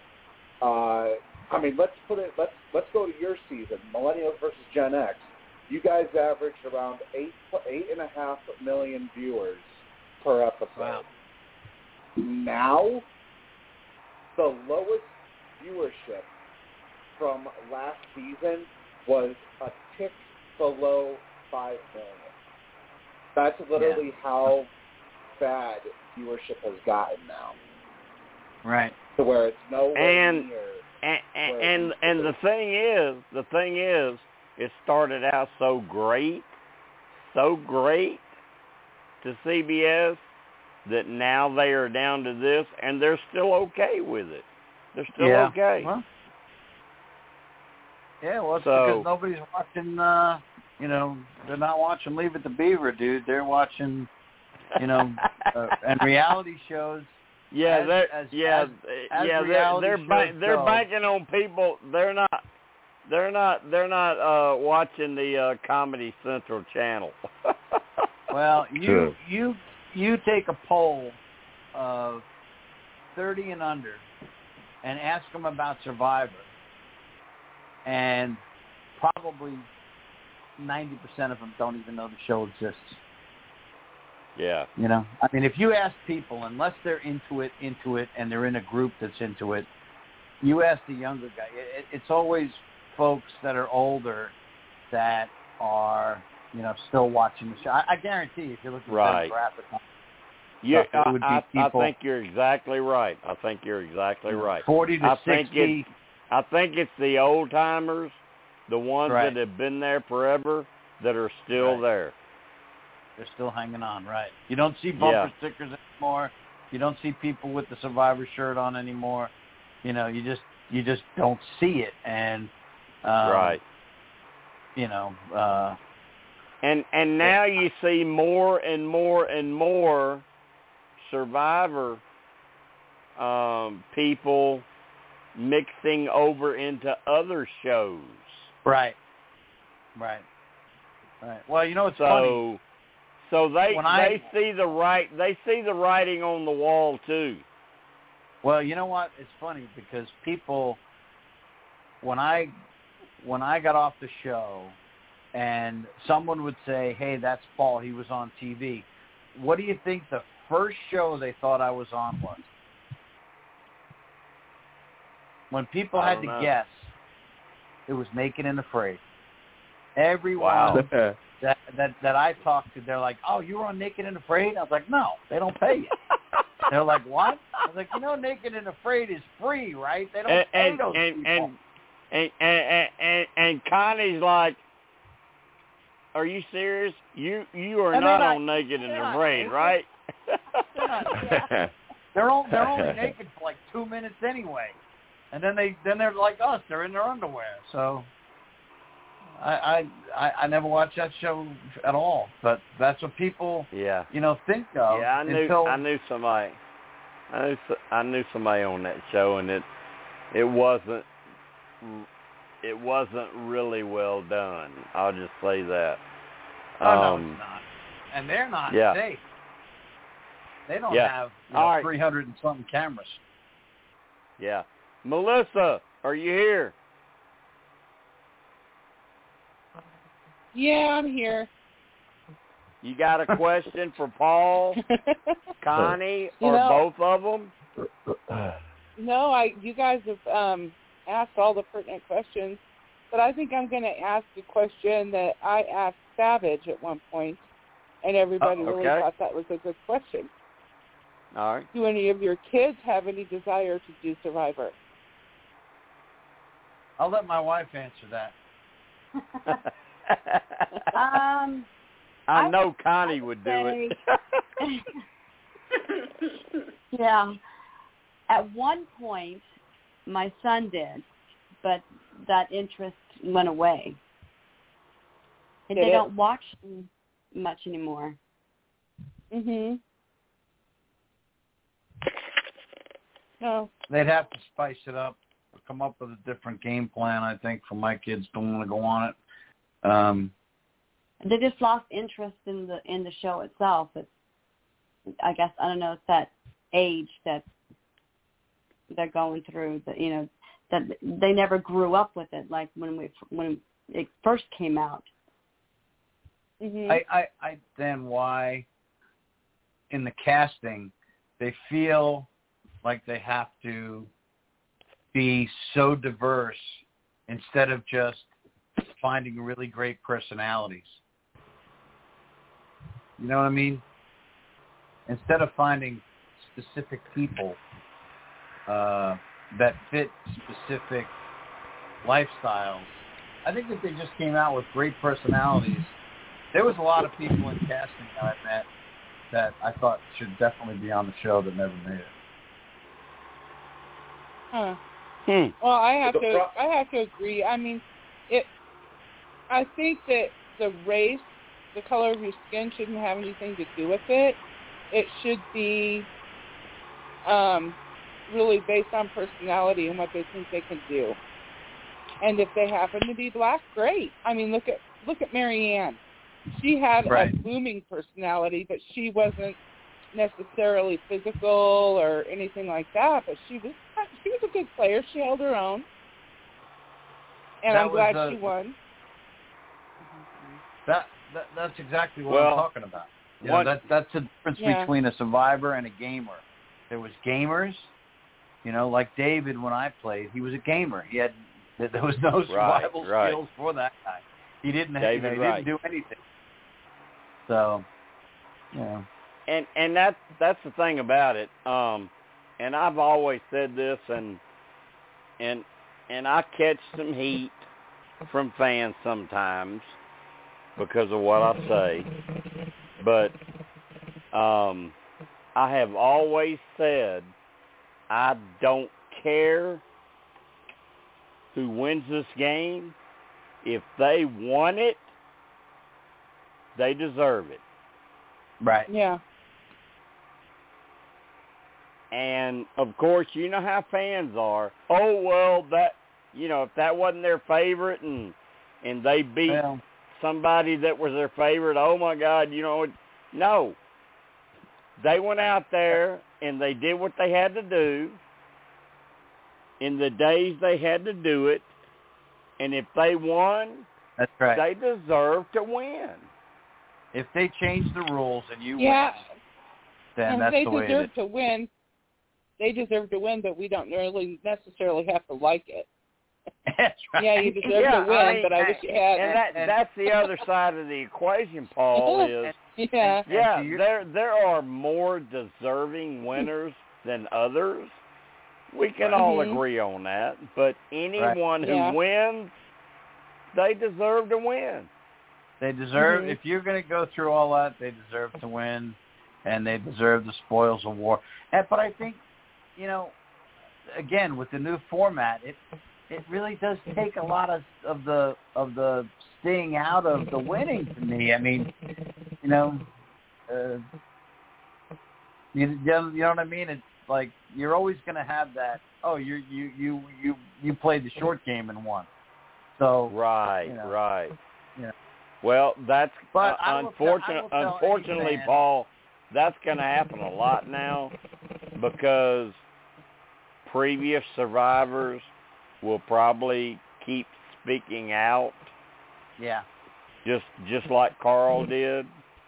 let's go to your season, Millennials versus Gen X. You guys averaged around 8.5 million viewers per episode. Wow. Now, the lowest viewership from last season was a tick below 5 million. That's literally how bad viewership has gotten now. Right. To where it's nowhere near. And the thing is, it started out so great to CBS that now they are down to this, and they're still okay with it. They're still okay. Well, Yeah, well, it's So- because nobody's watching. They're not watching Leave It to Beaver, dude. They're watching, and reality shows. Yeah, as reality they're shows go. banking on people. They're not watching the Comedy Central channel. Well, you take a poll of 30 and under and ask them about Survivor, and probably 90% of them don't even know the show exists. Yeah. I mean, if you ask people, unless they're into it, and they're in a group that's into it, you ask the younger guy. It's always folks that are older that are, still watching the show. I guarantee if you look at Right. the demographic, Yeah, it would be I people. think you're exactly right. 40 to 60. I think it's the old timers, the ones Right. that have been there forever, that are still Right. there. They're still hanging on, right? You don't see bumper stickers anymore. You don't see people with the Survivor shirt on anymore. You just don't see it, and Right. And now you see more and more and more Survivor people mixing over into other shows. Right. Well, it's funny. So they When see the writing on the wall too. Well, you know what? It's funny because people, when I got off the show, and someone would say, "Hey, that's Paul. He was on TV." What do you think the first show they thought I was on was? When people had to guess, it was Naked and Afraid. Everyone that I talked to, they're like, "Oh, you were on Naked and Afraid?" I was like, "No, they don't pay you." They're like, "What?" I was like, Naked and Afraid is free, right? They don't pay those people. And Connie's like, "Are you serious? You are not on Naked and Afraid, right?" They're only naked for like 2 minutes anyway, and then they're like us. They're in their underwear. So I never watched that show at all. But that's what people think of. Yeah, I knew somebody. I knew somebody on that show, and it wasn't really well done. I'll just say that. No, it's not. And they're not safe. They don't have 300 and something cameras. Yeah. Melissa, are you here? Yeah, I'm here. You got a question for Paul, Connie, or both of them? No, you guys have asked all the pertinent questions, but I think I'm going to ask a question that I asked Savage at one point, and everybody really thought that was a good question. All right. Do any of your kids have any desire to do Survivor? I'll let my wife answer that. I know Connie would do it. Yeah. At one point, my son did, but that interest went away. And they don't watch much anymore. Mhm. No. They'd have to spice it up, or come up with a different game plan, I think, for my kids to want to go on it. They just lost interest in the show itself. I guess, I don't know, it's that age that they're going through, that that they never grew up with it, like when it first came out. Mm-hmm. I understand why in the casting they feel like they have to be so diverse instead of just finding really great personalities. You know what I mean? Instead of finding specific people that fit specific lifestyles, I think if they just came out with great personalities, there was a lot of people in casting that I met that I thought should definitely be on the show that never made it. Huh. Well, I have to agree. I mean, I think that the race, the color of your skin, shouldn't have anything to do with it. It should be really based on personality and what they think they can do. And if they happen to be black, great. I mean, look at Marianne. She had a booming personality, but she wasn't necessarily physical or anything like that. But she was a good player. She held her own, and I'm glad she won. That's exactly what I'm talking about. You know, that's the difference between a survivor and a gamer. There was gamers, you know, like David when I played. He was a gamer. There was no survival skills for that guy. He didn't didn't do anything. So, yeah. And that's the thing about it. And I've always said this, and I catch some heat from fans sometimes because of what I say. But I have always said I don't care who wins this game. If they want it, they deserve it. Right. Yeah. And, of course, you know how fans are. Oh, well, if that wasn't their favorite and they beat somebody that was their favorite, oh, my God, no. They went out there and they did what they had to do in the days they had to do it. And if they won, that's right, they deserve to win. If they change the rules and you win, then that's the way it is. They deserve to win. They deserve to win, but we don't really necessarily have to like it. That's right. Yeah, you deserve to win, but I wish you had. And that's the other side of the equation, Paul, is there are more deserving winners than others. We can all agree on that, but anyone who wins, they deserve to win. They deserve, if you're going to go through all that, they deserve to win, and they deserve the spoils of war. But I think, again, with the new format, it really does take a lot of the sting out of the winning to me. I mean, you know what I mean? It's like you're always going to have that. Oh, you played the short game and won. So right. Yeah. Well, that's unfortunately, Paul, that's going to happen a lot now because previous survivors will probably keep speaking out. Yeah. Just like Carl did.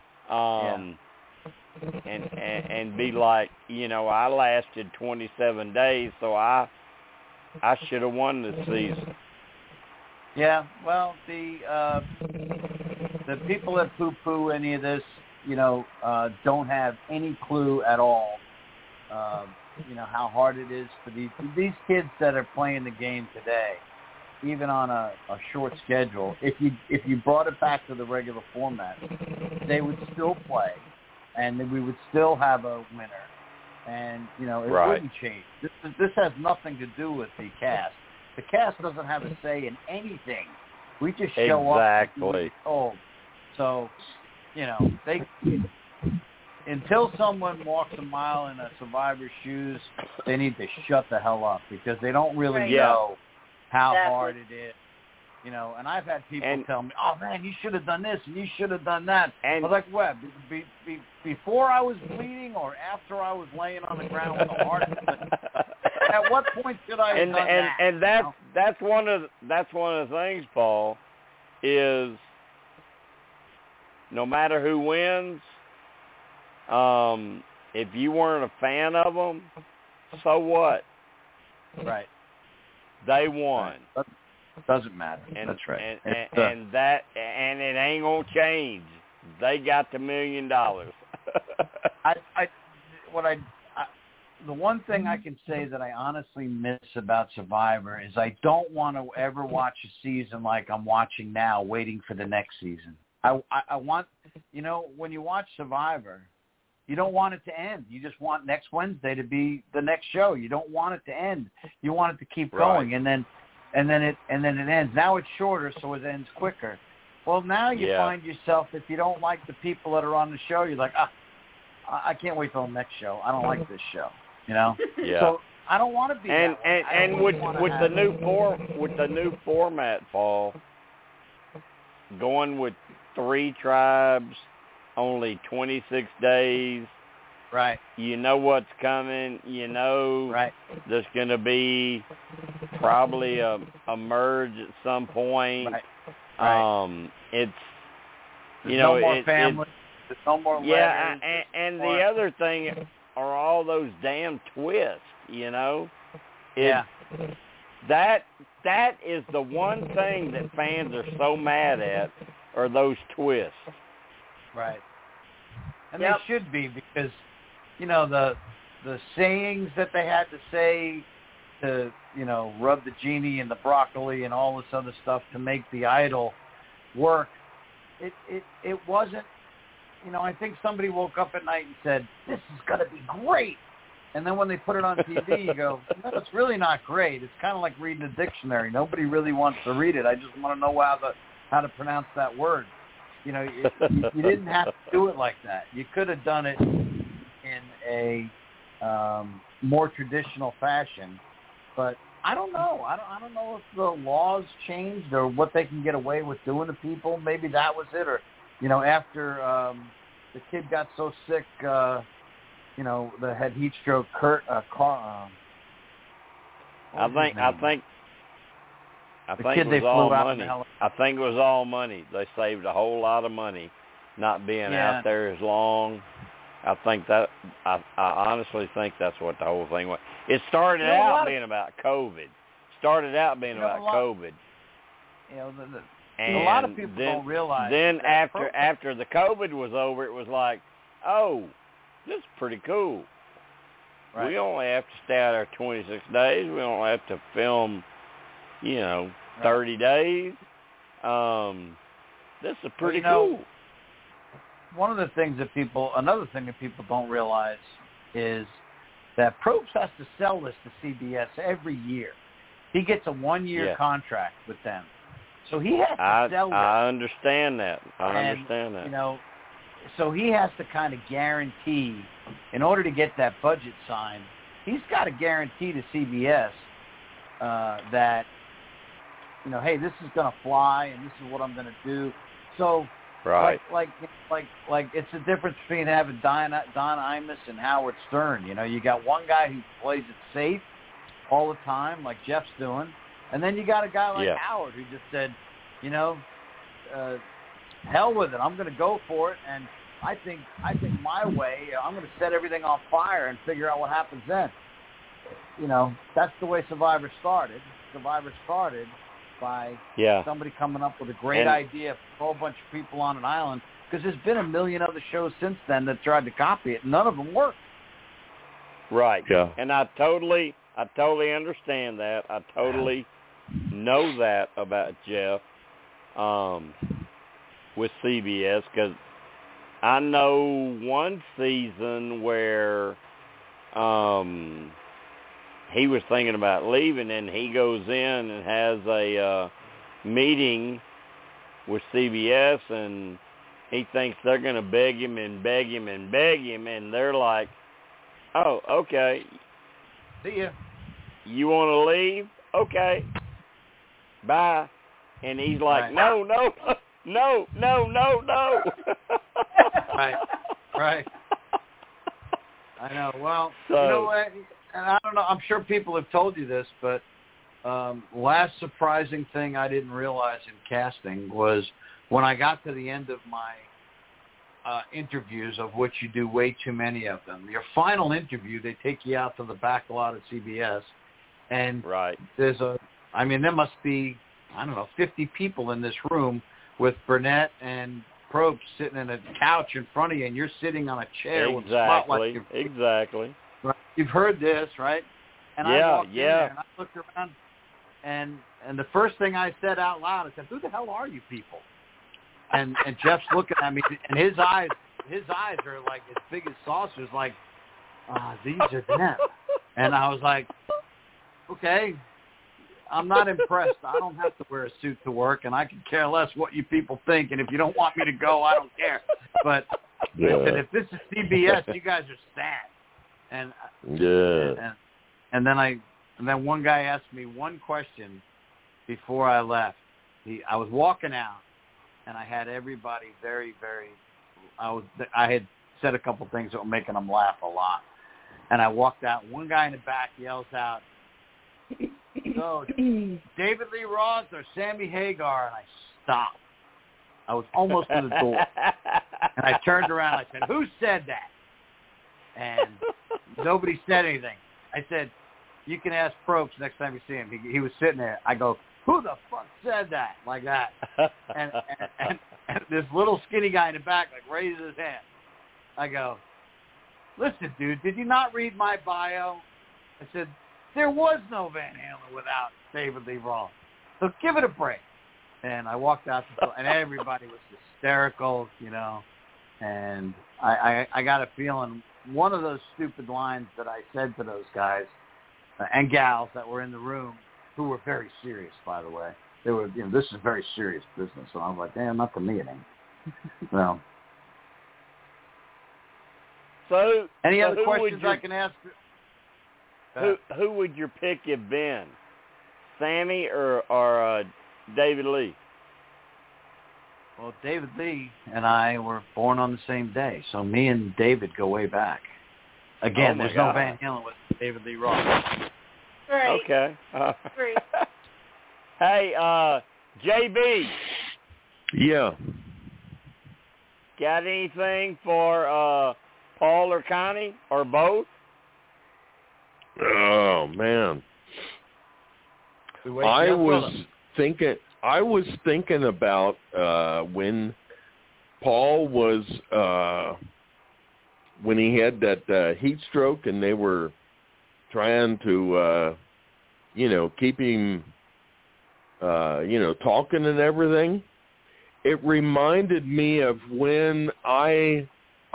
And be like, I lasted 27 days, so I should have won this season. Yeah, well, the people that poo-poo any of this, don't have any clue at all, how hard it is for these kids that are playing the game today, even on a short schedule. If you brought it back to the regular format, they would still play, and we would still have a winner, and it wouldn't change. This has nothing to do with the cast. The cast doesn't have a say in anything. We just show up. Exactly. Oh, so they until someone walks a mile in a survivor's shoes, they need to shut the hell up because they don't really know how hard it is. And I've had people tell me, "Oh man, you should have done this and you should have done that." And I was like, "What? Before I was bleeding or after I was laying on the ground with a heart? At what point should I have done that?" And that's one of the things, Paul, is no matter who wins, if you weren't a fan of them, so what? Right. They won. Right. Doesn't matter. That's right. And it ain't gonna change. They got the $1 million. The one thing I can say that I honestly miss about Survivor is I don't want to ever watch a season like I'm watching now, waiting for the next season. I want, when you watch Survivor, you don't want it to end. You just want next Wednesday to be the next show. You don't want it to end. You want it to keep going. And then and then it ends. Now it's shorter, so it ends quicker. Well, now you find yourself, if you don't like the people that are on the show, you're like, I can't wait till the next show. I don't like this show, you know. Yeah. So I don't want to be. And with the new format, Paul, going with 3 tribes, only 26 days. Right. You know what's coming. You know right. There's going to be probably a merge at some point. Right. Right. It's There's no more family. There's no more letters. Yeah, and the other thing are all those damn twists. You know. That is the one thing that fans are so mad at, are those twists. Right. And they should be, because, you know, the sayings that they had to say to, you know, rub the genie in the broccoli and all this other stuff to make the idol work, it wasn't, you know, I think somebody woke up at night and said, this is going to be great. And then when they put it on TV, you go, no, it's really not great. It's kind of like reading a dictionary. Nobody really wants to read it. I just want to know how to pronounce that word. You know, you didn't have to do it like that. You could have done it in a more traditional fashion. But I don't know. I don't know if the laws changed or what they can get away with doing to people. Maybe that was it. Or, you know, after the kid got so sick, you know, that had heat stroke, I think it was all money. I think it was all money. They saved a whole lot of money not being out there as long. I think that I honestly think that's what the whole thing was. It started out being about COVID. COVID. You know, a lot of people don't realize. Then after the COVID was over, it was like, oh, this is pretty cool. Right. We only have to stay out there 26 days. We don't have to film, you know, 30 days. This is pretty cool. Another thing that people don't realize is that Probst has to sell this to CBS every year. He gets a 1-year contract with them. So he has to sell it. I understand that. You know, so he has to kind of guarantee, in order to get that budget signed, he's got to guarantee to CBS that, you know, hey, this is going to fly and this is what I'm going to do. So, like it's the difference between having Don Imus and Howard Stern. You know, you got one guy who plays it safe all the time, like Jeff's doing, and then you got a guy like Howard who just said, you know, hell with it, I'm going to go for it, and I think my way, I'm going to set everything on fire and figure out what happens then. You know, that's the way Survivor started. Survivor started by somebody coming up with a great idea, throw a bunch of people on an island, because there's been a million other shows since then that tried to copy it, and none of them worked. Right. Yeah. And I totally understand that. I totally know that about Jeff with CBS, because I know one season where he was thinking about leaving, and he goes in and has a meeting with CBS, and he thinks they're going to beg him, and they're like, oh, okay. See ya. You want to leave? Okay. Bye. And he's like, no. Right. I know. Well, you know what? And I don't know. I'm sure people have told you this, but last surprising thing I didn't realize in casting was when I got to the end of my interviews, of which you do way too many of them. Your final interview, they take you out to the back lot of CBS, and there must be, 50 people in this room with Burnett and Probst sitting in a couch in front of you, and you're sitting on a chair with a spotlight. Exactly. Right. You've heard this, right? And I walked in there and I looked around, and the first thing I said out loud, I said, "Who the hell are you people?" And Jeff's looking at me, and his eyes are like as big as saucers, like, these are them. And I was like, okay, I'm not impressed. I don't have to wear a suit to work, and I can care less what you people think. And if you don't want me to go, I don't care. But listen, if this is CBS, you guys are sad. And and then one guy asked me one question before I left. I was walking out, and I had everybody very, very. I had said a couple things that were making them laugh a lot, and I walked out. One guy in the back yells out, "So, David Lee Roth or Sammy Hagar?" And I stopped. I was almost to the door, and I turned around. I said, "Who said that?" And nobody said anything. I said, "You can ask Probst next time you see him." He was sitting there. I go, "Who the fuck said that?" Like that. And this little skinny guy in the back raises his hand. I go, "Listen, dude, did you not read my bio?" I said, "There was no Van Halen without David Lee Roth. So give it a break." And I walked out the door, and everybody was hysterical, And I got a feeling one of those stupid lines that I said to those guys and gals that were in the room, who were very serious, by the way. They were, this is very serious business. So I was like, damn, not to me, it ain't. Well. So, any other questions I can ask? Who would your pick have been, Sammy or David Lee? Well, David Lee and I were born on the same day, so me and David go way back. Again, there's no Van Halen with David Lee Roth. Right. Okay. Great. Hey, JB. Yeah. Got anything for Paul or Connie or both? Oh man, I was thinking about when Paul was when he had that heat stroke and they were trying to keep him talking and everything. It reminded me of when I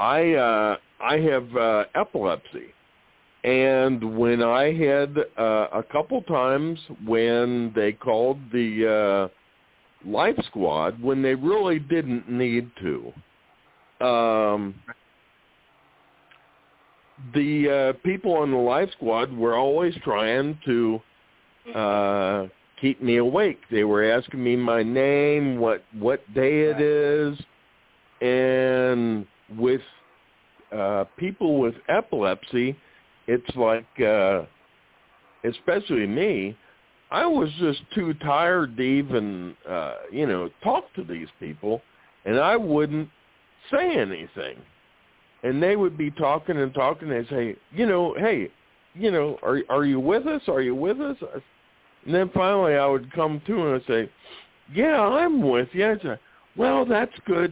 have epilepsy. And when I had a couple times when they called the Life Squad, when they really didn't need to, the people on the Life Squad were always trying to keep me awake. They were asking me my name, what day it is, and with people with epilepsy, it's like, especially me, I was just too tired to even, talk to these people, and I wouldn't say anything. And they would be talking and talking, and they'd say, hey, are you with us? Are you with us? And then finally I would come to and I'd say, yeah, I'm with you. I'd say, well, that's good.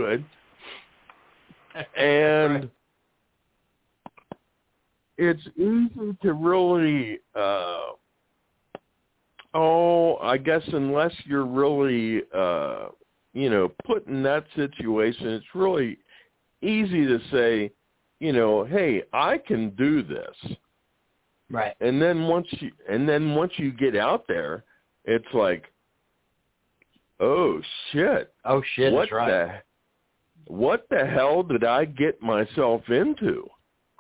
And it's easy to really, I guess unless you're really, put in that situation, it's really easy to say, hey, I can do this. Right. And then once you get out there, it's like, oh shit. Oh shit, that's right. What the hell did I get myself into?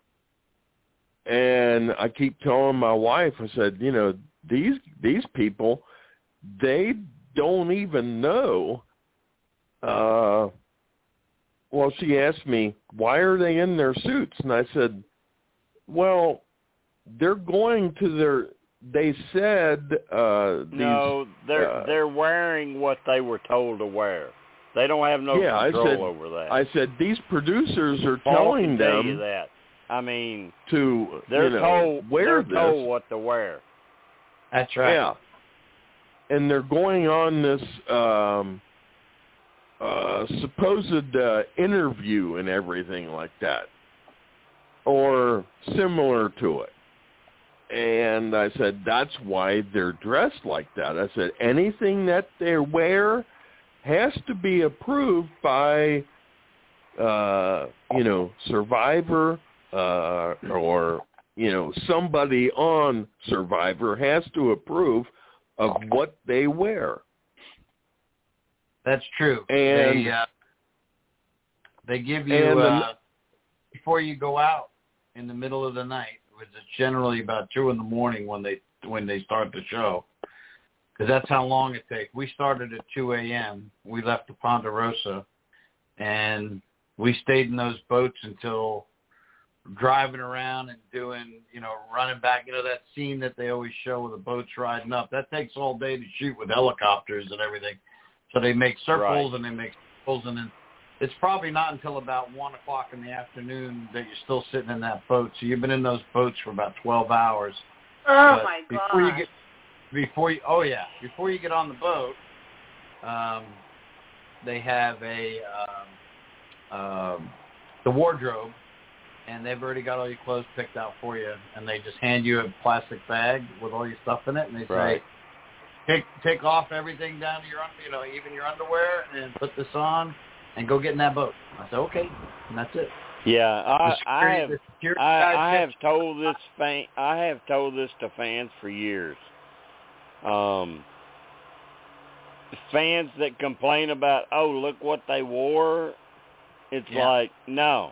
And I keep telling my wife, I said, these people, they don't even know. Well, she asked me, why are they in their suits? And I said, well, they're going to they said, no, they're wearing what they were told to wear. They don't have no control over that. I said, these producers are Paul telling can tell them you that. I mean, they're told what to wear. That's right. Yeah. And they're going on this supposed interview and everything like that, or similar to it. And I said, that's why they're dressed like that. I said, anything that they wear has to be approved by, Survivor, or, somebody on Survivor has to approve of what they wear. That's true. And they give you before you go out in the middle of the night, which is generally about 2 in the morning when they start the show, because that's how long it takes. We started at 2 a.m. We left the Ponderosa, and we stayed in those boats until driving around and doing, running back. That scene that they always show with the boats riding up. That takes all day to shoot with helicopters and everything. So they make circles and they make circles, and then it's probably not until about 1 o'clock in the afternoon that you're still sitting in that boat. So you've been in those boats for about 12 hours. Oh, my God. Before you get on the boat, they have the wardrobe, and they've already got all your clothes picked out for you, and they just hand you a plastic bag with all your stuff in it, and they say, take off everything down to your, even your underwear, and put this on, and go get in that boat. I said, okay, and that's it. Yeah, I have told this to fans for years. Fans that complain about, oh, look what they wore. It's like, no.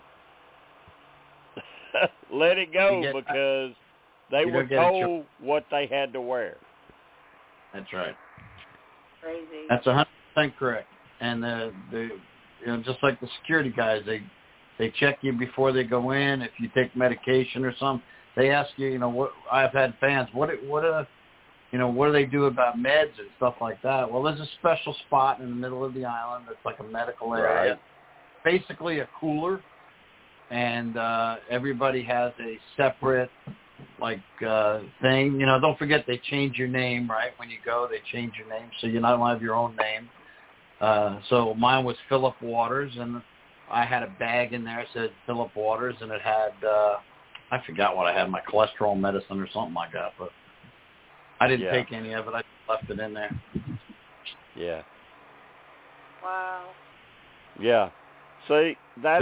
Let it go, because they were told what they had to wear. That's right. Crazy. That's 100% correct. And just like the security guys, they check you before they go in. If you take medication or something, they ask you. What I've had fans. What do they do about meds and stuff like that? Well, there's a special spot in the middle of the island that's like a medical area. Right. Basically a cooler, and everybody has a separate thing. Don't forget they change your name, right? When you go, they change your name, so you not only have your own name. So mine was Philip Waters, and I had a bag in there that said Philip Waters, and it had, I forgot what I had, my cholesterol medicine or something like that, but I didn't take any of it. I just left it in there. Yeah. Wow. Yeah. See, that's,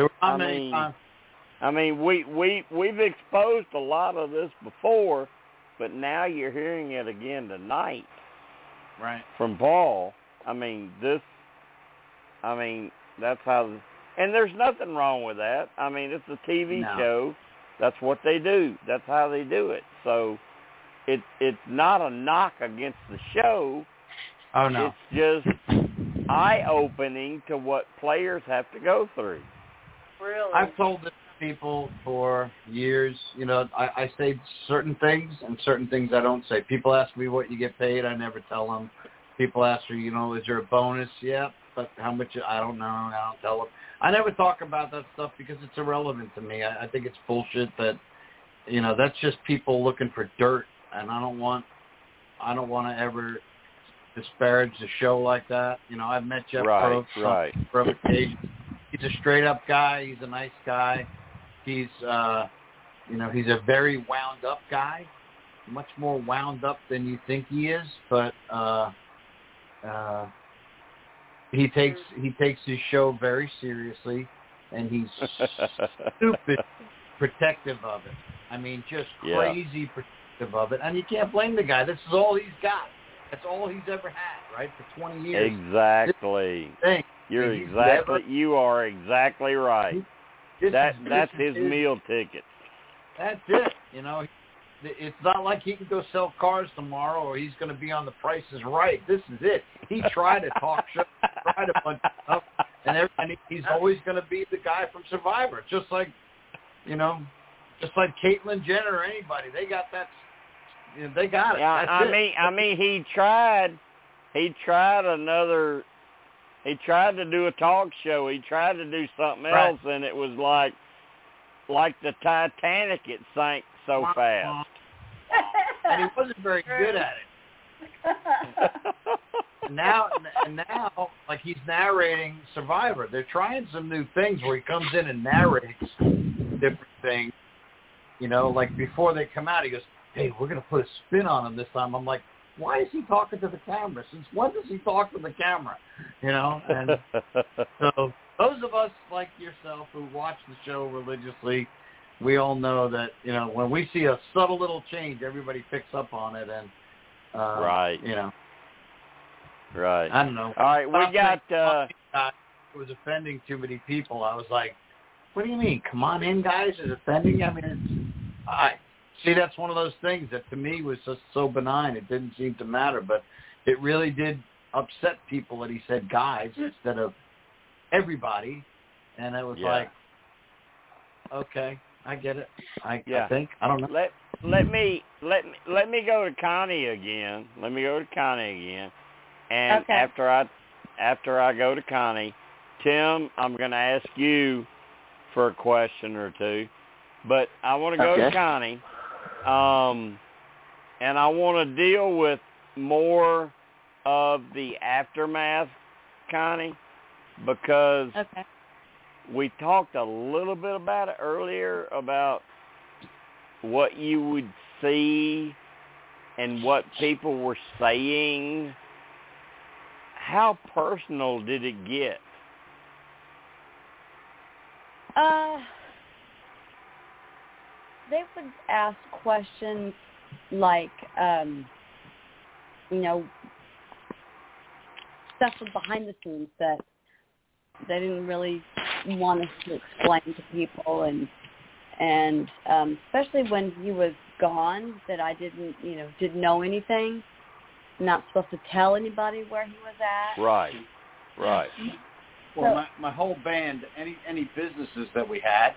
we've exposed a lot of this before, but now you're hearing it again tonight. Right. From Paul. That's how, and there's nothing wrong with that. It's a TV show. That's what they do. That's how they do it. So it's not a knock against the show. Oh, no. It's just eye-opening to what players have to go through. Really? I've told this to people for years. I say certain things and certain things I don't say. People ask me what you get paid. I never tell them. People ask me, is there a bonus? Yeah, but how much? I don't know. I don't tell them. I never talk about that stuff because it's irrelevant to me. I think it's bullshit that, that's just people looking for dirt, and I don't want to ever disparage the show like that. I've met Jeff Probst from occasion. He's a straight up guy. He's a nice guy. He's he's a very wound up guy, much more wound up than you think he is. But he takes his show very seriously, and he's stupid protective of it. Just crazy protective of it, and you can't blame the guy. This is all he's got. That's all he's ever had, right? For 20 years. Exactly. You are exactly right. That's his meal ticket. That's it. It's not like he can go sell cars tomorrow or he's going to be on The Price is Right. This is it. He tried a talk show, tried a bunch of stuff, and he's always going to be the guy from Survivor. Just like Caitlyn Jenner or anybody. They got that. They got it. Yeah, he tried to do a talk show. He tried to do something else, and it was like the Titanic. It sank so fast. And he wasn't very good at it. Now, like he's narrating Survivor. They're trying some new things where he comes in and narrates different things. Like before they come out, he goes, hey, we're going to put a spin on him this time. I'm like, why is he talking to the camera? Since when does he talk to the camera? And so those of us like yourself who watch the show religiously, we all know that, when we see a subtle little change, everybody picks up on it. And Right. You know. Right. I don't know. All right, we got... it was offending too many people. I was like, what do you mean? Come on in, guys, is offending? I mean, see, that's one of those things that to me was just so benign. It didn't seem to matter, but it really did upset people that he said guys instead of everybody. And it was like, okay, I get it. I think. I don't know. Let me go to Connie again. And after I go to Connie, Tim, I'm going to ask you for a question or two. But I want to go to Connie. And I want to deal with more of the aftermath, Connie, because we talked a little bit about it earlier, about what you would see and what people were saying. How personal did it get? They would ask questions like, stuff from behind the scenes that they didn't really want us to explain to people, and especially when he was gone, that I didn't know anything. Not supposed to tell anybody where he was at. Right. Well, my whole band, any businesses that we had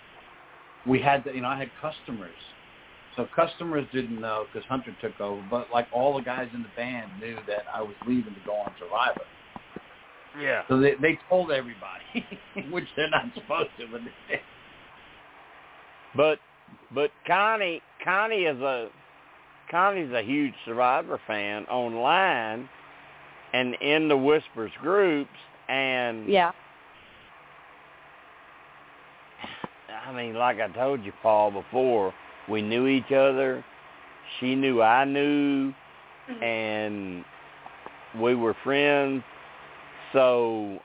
I had customers. So customers didn't know because Hunter took over, but like all the guys in the band knew that I was leaving to go on Survivor. Yeah. So they told everybody, which they're not supposed to, but they did. But Connie's a huge Survivor fan online and in the Whispers groups, and I mean, like I told you, Paul, before, we knew each other. She knew I knew, and we were friends. So,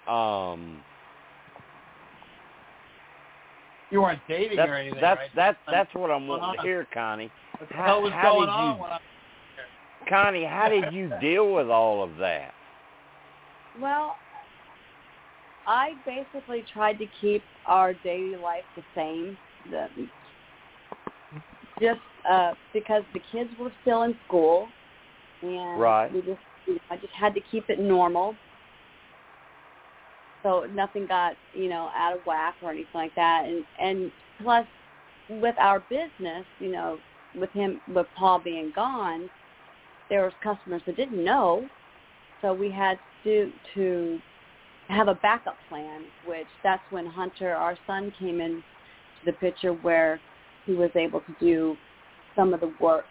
you weren't dating or anything, right? That's what I'm wanting to hear, Connie. Connie, how did you deal with all of that? Well, I basically tried to keep our daily life the same, because the kids were still in school, and I just had to keep it normal, so nothing got out of whack or anything like that. And plus, with our business, with Paul being gone, there was customers that didn't know, so we had to have a backup plan, which that's when Hunter, our son, came in to the picture, where he was able to do some of the work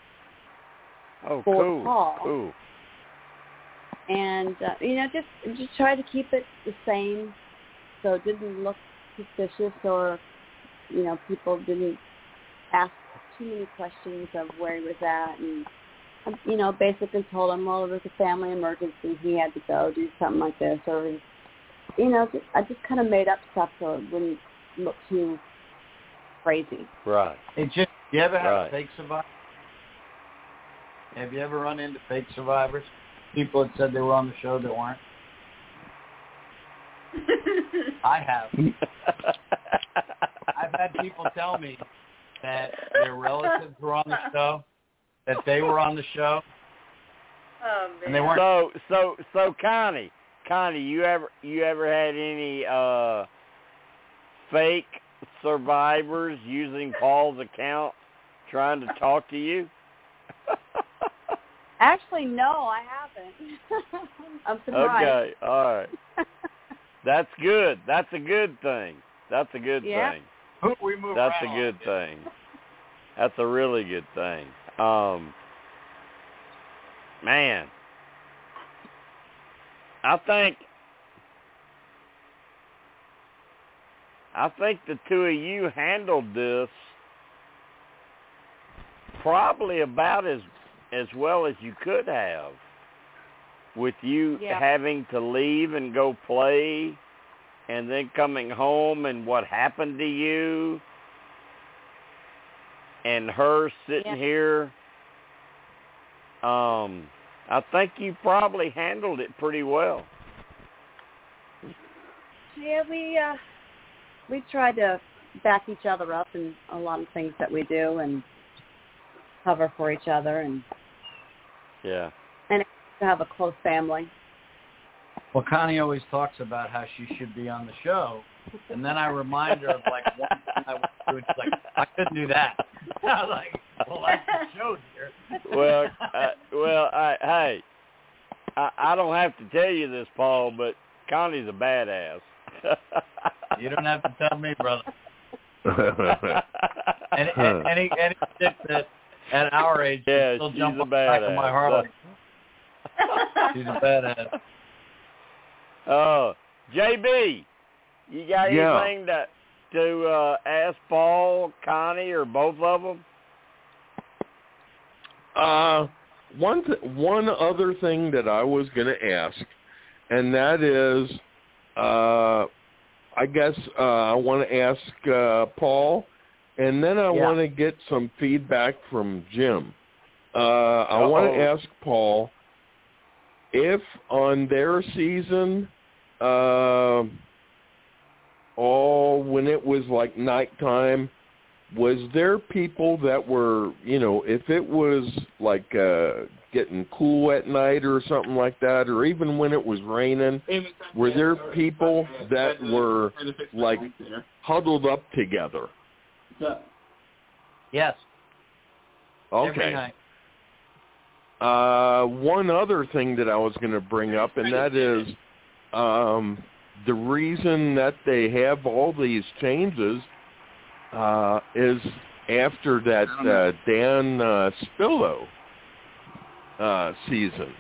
for Paul. Cool. And, just try to keep it the same so it didn't look suspicious, or, people didn't ask too many questions of where he was at, and basically told him, well, it was a family emergency, he had to go do something like this, or, I just kind of made up stuff so it wouldn't look too crazy. Right. You ever have a fake survivor? Have you ever run into fake survivors? People that said they were on the show that weren't? I have. I've had people tell me that their relatives were on the show, that they were on the show. Oh, man. And they weren't. So Connie, you ever had any fake survivors using Paul's account trying to talk to you? Actually, no, I haven't. I'm surprised. Okay, all right. That's good. That's a good thing. That's a good thing. We move That's around. a good thing. That's a really good thing. Man, I think the two of you handled this probably about as well as you could have, with you having to leave and go play, and then coming home and what happened to you, and her sitting here I think you probably handled it pretty well. Yeah, we try to back each other up in a lot of things that we do and cover for each other, and yeah, and to have a close family. Well, Connie always talks about how she should be on the show, and then I remind her of like one thing I went through, and she's like, I couldn't do that. I was like, well, that's the show, dear. Hey, I don't have to tell you this, Paul, but Connie's a badass. You don't have to tell me, brother. Any chick that at our age can still jump on the back of my Harley. She's a badass. JB, you got anything to ask Paul, Connie, or both of them? One other thing that I was going to ask, and that is, I guess I want to ask Paul, and then I want to get some feedback from Jim. I want to ask Paul if on their season, when it was like nighttime, was there people that were, if it was like getting cool at night or something like that, or even when it was raining, were there people that were like huddled up together? Yes. Okay. Every night. One other thing that I was going to bring up, and that is the reason that they have all these changes is after that Dan Spillo season.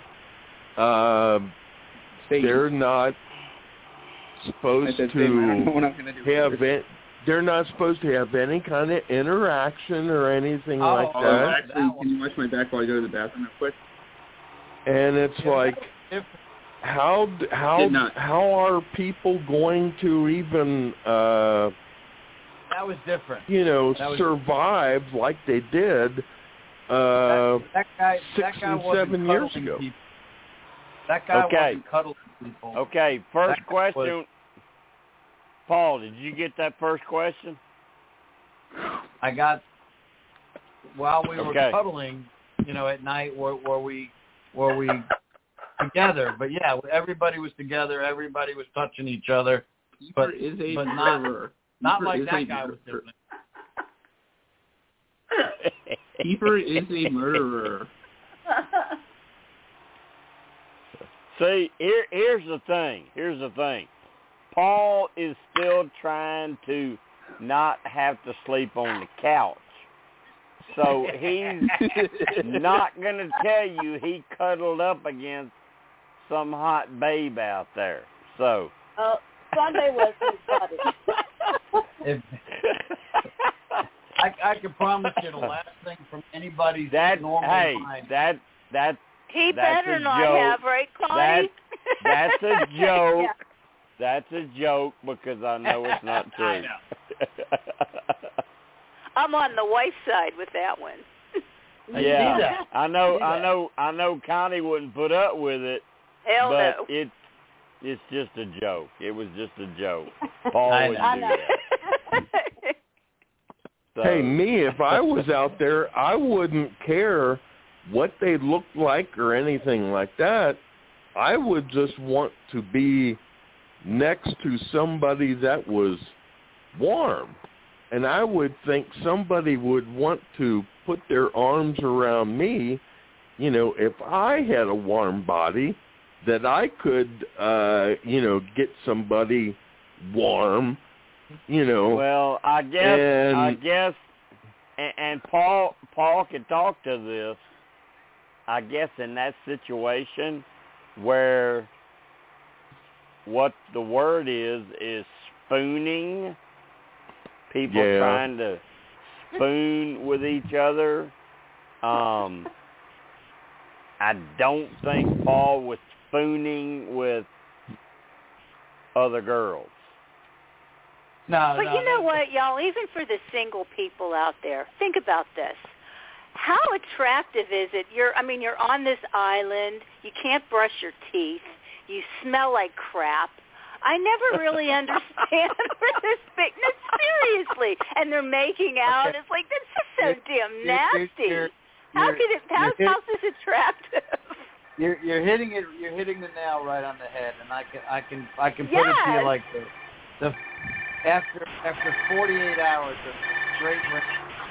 They're not supposed to have it. They're not supposed to have any kind of interaction or anything like that. Actually, can you watch my back while I go to the bathroom real quick? And it's like, how are people going to even that was different. Survive like they did that guy 6 and 7 years ago? People. That guy wasn't cuddling people. Okay, first question. Paul, did you get that first question? I got, while we were cuddling, at night, were we together? But yeah, everybody was together. Everybody was touching each other. But not like that guy was doing it. Keeper is a murderer. See, here's the thing. Paul is still trying to not have to sleep on the couch. So he's not going to tell you he cuddled up against some hot babe out there. So Sunday was his buddy. I can promise you the last thing from anybody's normal mind. He better not have, right, Connie? That's a joke. Yeah. That's a joke because I know it's not true. I know. I'm on the wife's side with that one. Yeah, I know. Connie wouldn't put up with it. Hell but no. It's just a joke. It was just a joke. Paul wouldn't do that. So. Hey, me, if I was out there, I wouldn't care what they looked like or anything like that. I would just want to be next to somebody that was warm. And I would think somebody would want to put their arms around me, if I had a warm body, that I could, get somebody warm, Well, I guess, and Paul can talk to this, I guess in that situation where what the word is spooning, people trying to spoon with each other. I don't think Paul was spooning with other girls. No, but you know what, y'all, even for the single people out there, think about this. How attractive is it? You're on this island. You can't brush your teeth. You smell like crap. I never really understand where this big. No, seriously. And they're making out. Okay. It's like, that's just so damn nasty. How's this attractive? You're hitting it. You're hitting the nail right on the head, and I can put it to you like this. After 48 hours of straight rain.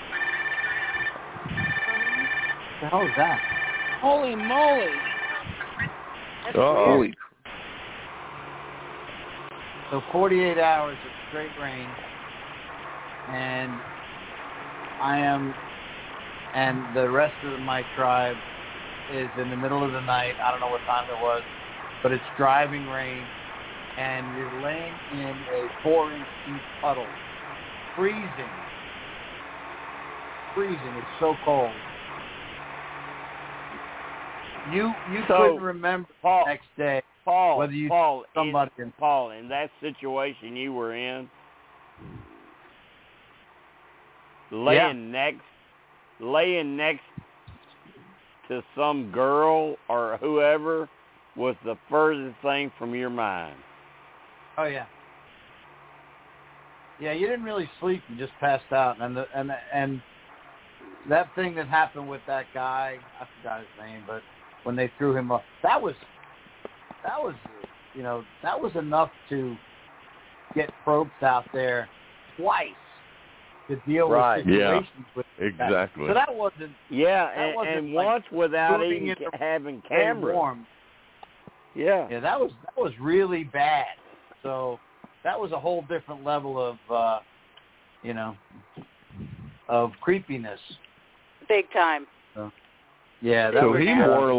What the hell is that? Holy moly! Holy. So 48 hours of straight rain, and and the rest of my tribe is in the middle of the night. I don't know what time it was, but it's driving rain, and you're laying in a 4-inch deep puddle, freezing. It's so cold. You couldn't remember the next day whether you saw somebody. Paul, in that situation you were in, laying next to some girl or whoever was the furthest thing from your mind. Oh yeah. Yeah, you didn't really sleep. You just passed out, and that thing that happened with that guy, I forgot his name, but when they threw him up, that was enough to get probes out there twice to deal with situations with exactly. That. So that wasn't. Yeah, that wasn't and like once without even having cameras. Yeah. Yeah, that was really bad. So that was a whole different level of of creepiness. Big time. So, yeah. So he more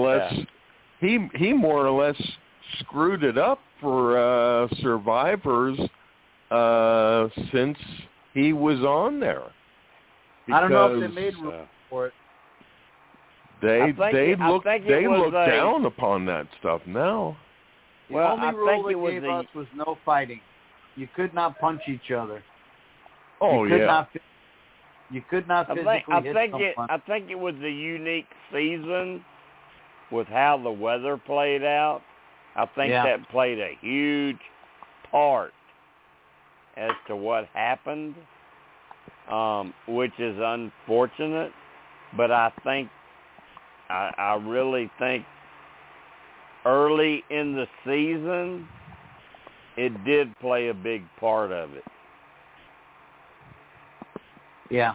or less screwed it up for survivors since he was on there. I don't know if they made room for it. They look down upon that stuff now. The only rule they gave us was no fighting. You could not punch each other. Oh, You could not physically hit someone. I think it was the unique season with how the weather played out. I think that played a huge part as to what happened, which is unfortunate. But I really think early in the season, it did play a big part of it. Yeah.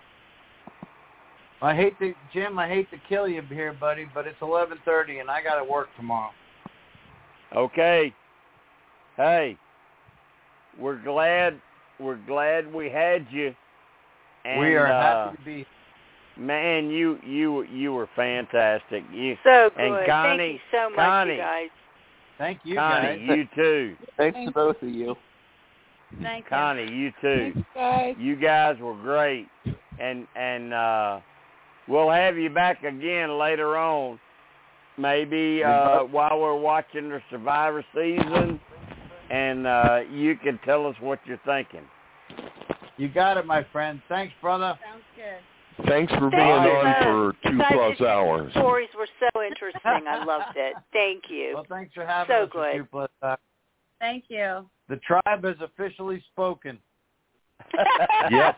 I hate to kill you here, buddy, but it's 11:30 and I got to work tomorrow. Okay. Hey, we're glad we had you. And, we are happy to be. Man, you were fantastic. So good. And Connie, thank you so much, you guys. Thank you, Connie, guys. you too. Thanks to both of you. Thank you. Connie, you too. Thanks, guys. You guys were great, and we'll have you back again later on, maybe while we're watching the Survivor season, and you can tell us what you're thinking. You got it, my friend. Thanks, brother. Sounds good. Thanks for being on for 2+ hours. The stories were so interesting. I loved it. Thank you. Well, thanks for having so us good. for 2+ hours. Thank you. The tribe has officially spoken. Yep.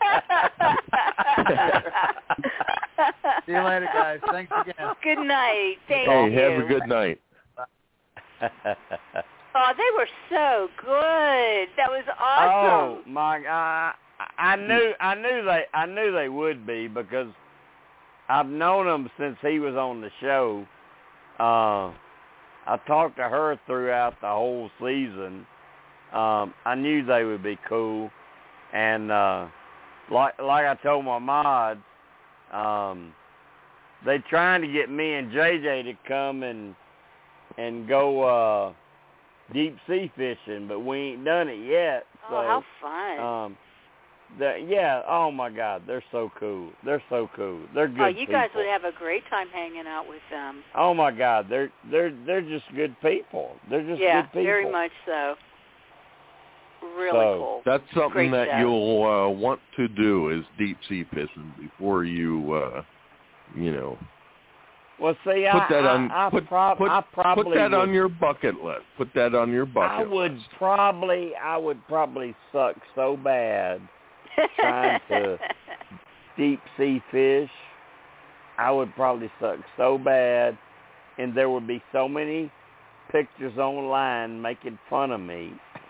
See you later, guys. Thanks again. Good night. Thank you. Hey, have a good night. Oh, they were so good. That was awesome. Oh my God! I knew they would be, because I've known them since he was on the show. I talked to her throughout the whole season. I knew they would be cool, and like I told my mods, they trying to get me and JJ to come and go deep sea fishing, but we ain't done it yet. So, how fun! Oh my God, they're so cool. They're so cool. They're good. Oh, you guys people. would have a great time hanging out with them. Oh my God, they're just good people. They're just good people. Yeah, very much so. Really cool. That's something Great that show. you'll want to do, is deep sea fishing before you you know. Well, see, put that on your bucket list. Put that on your bucket list. I would probably suck so bad trying to deep sea fish. I would probably suck so bad, and there would be so many pictures online making fun of me.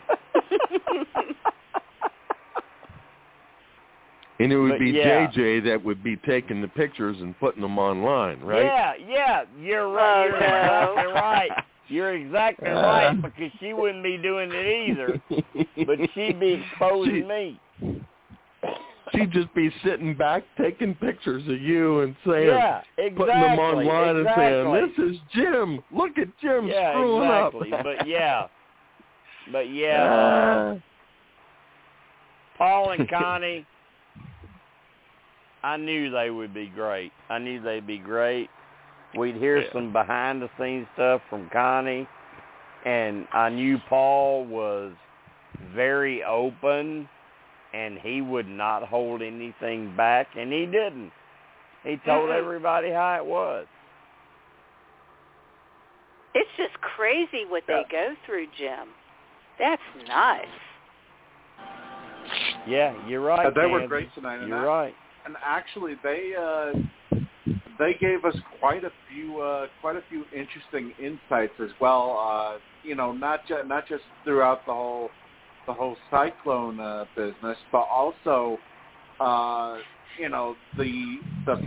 And it would be JJ that would be taking the pictures and putting them online, right? Yeah, you're right. You're exactly right. You're exactly right, because she wouldn't be doing it either, but she'd be exposing me. She'd just be sitting back taking pictures of you and saying, putting them online and saying, "This is Jim. Look at Jim screwing up." But Paul and Connie, I knew they would be great. I knew they'd be great. We'd hear some behind-the-scenes stuff from Connie, and I knew Paul was very open, and he would not hold anything back, and he didn't. He told everybody how it was. It's just crazy what they go through, Jim. That's nuts. Yeah, you're right. They were great tonight. You're right. And actually, they gave us quite a few interesting insights as well. You know, not just throughout the whole Cyclone business, but also you know, the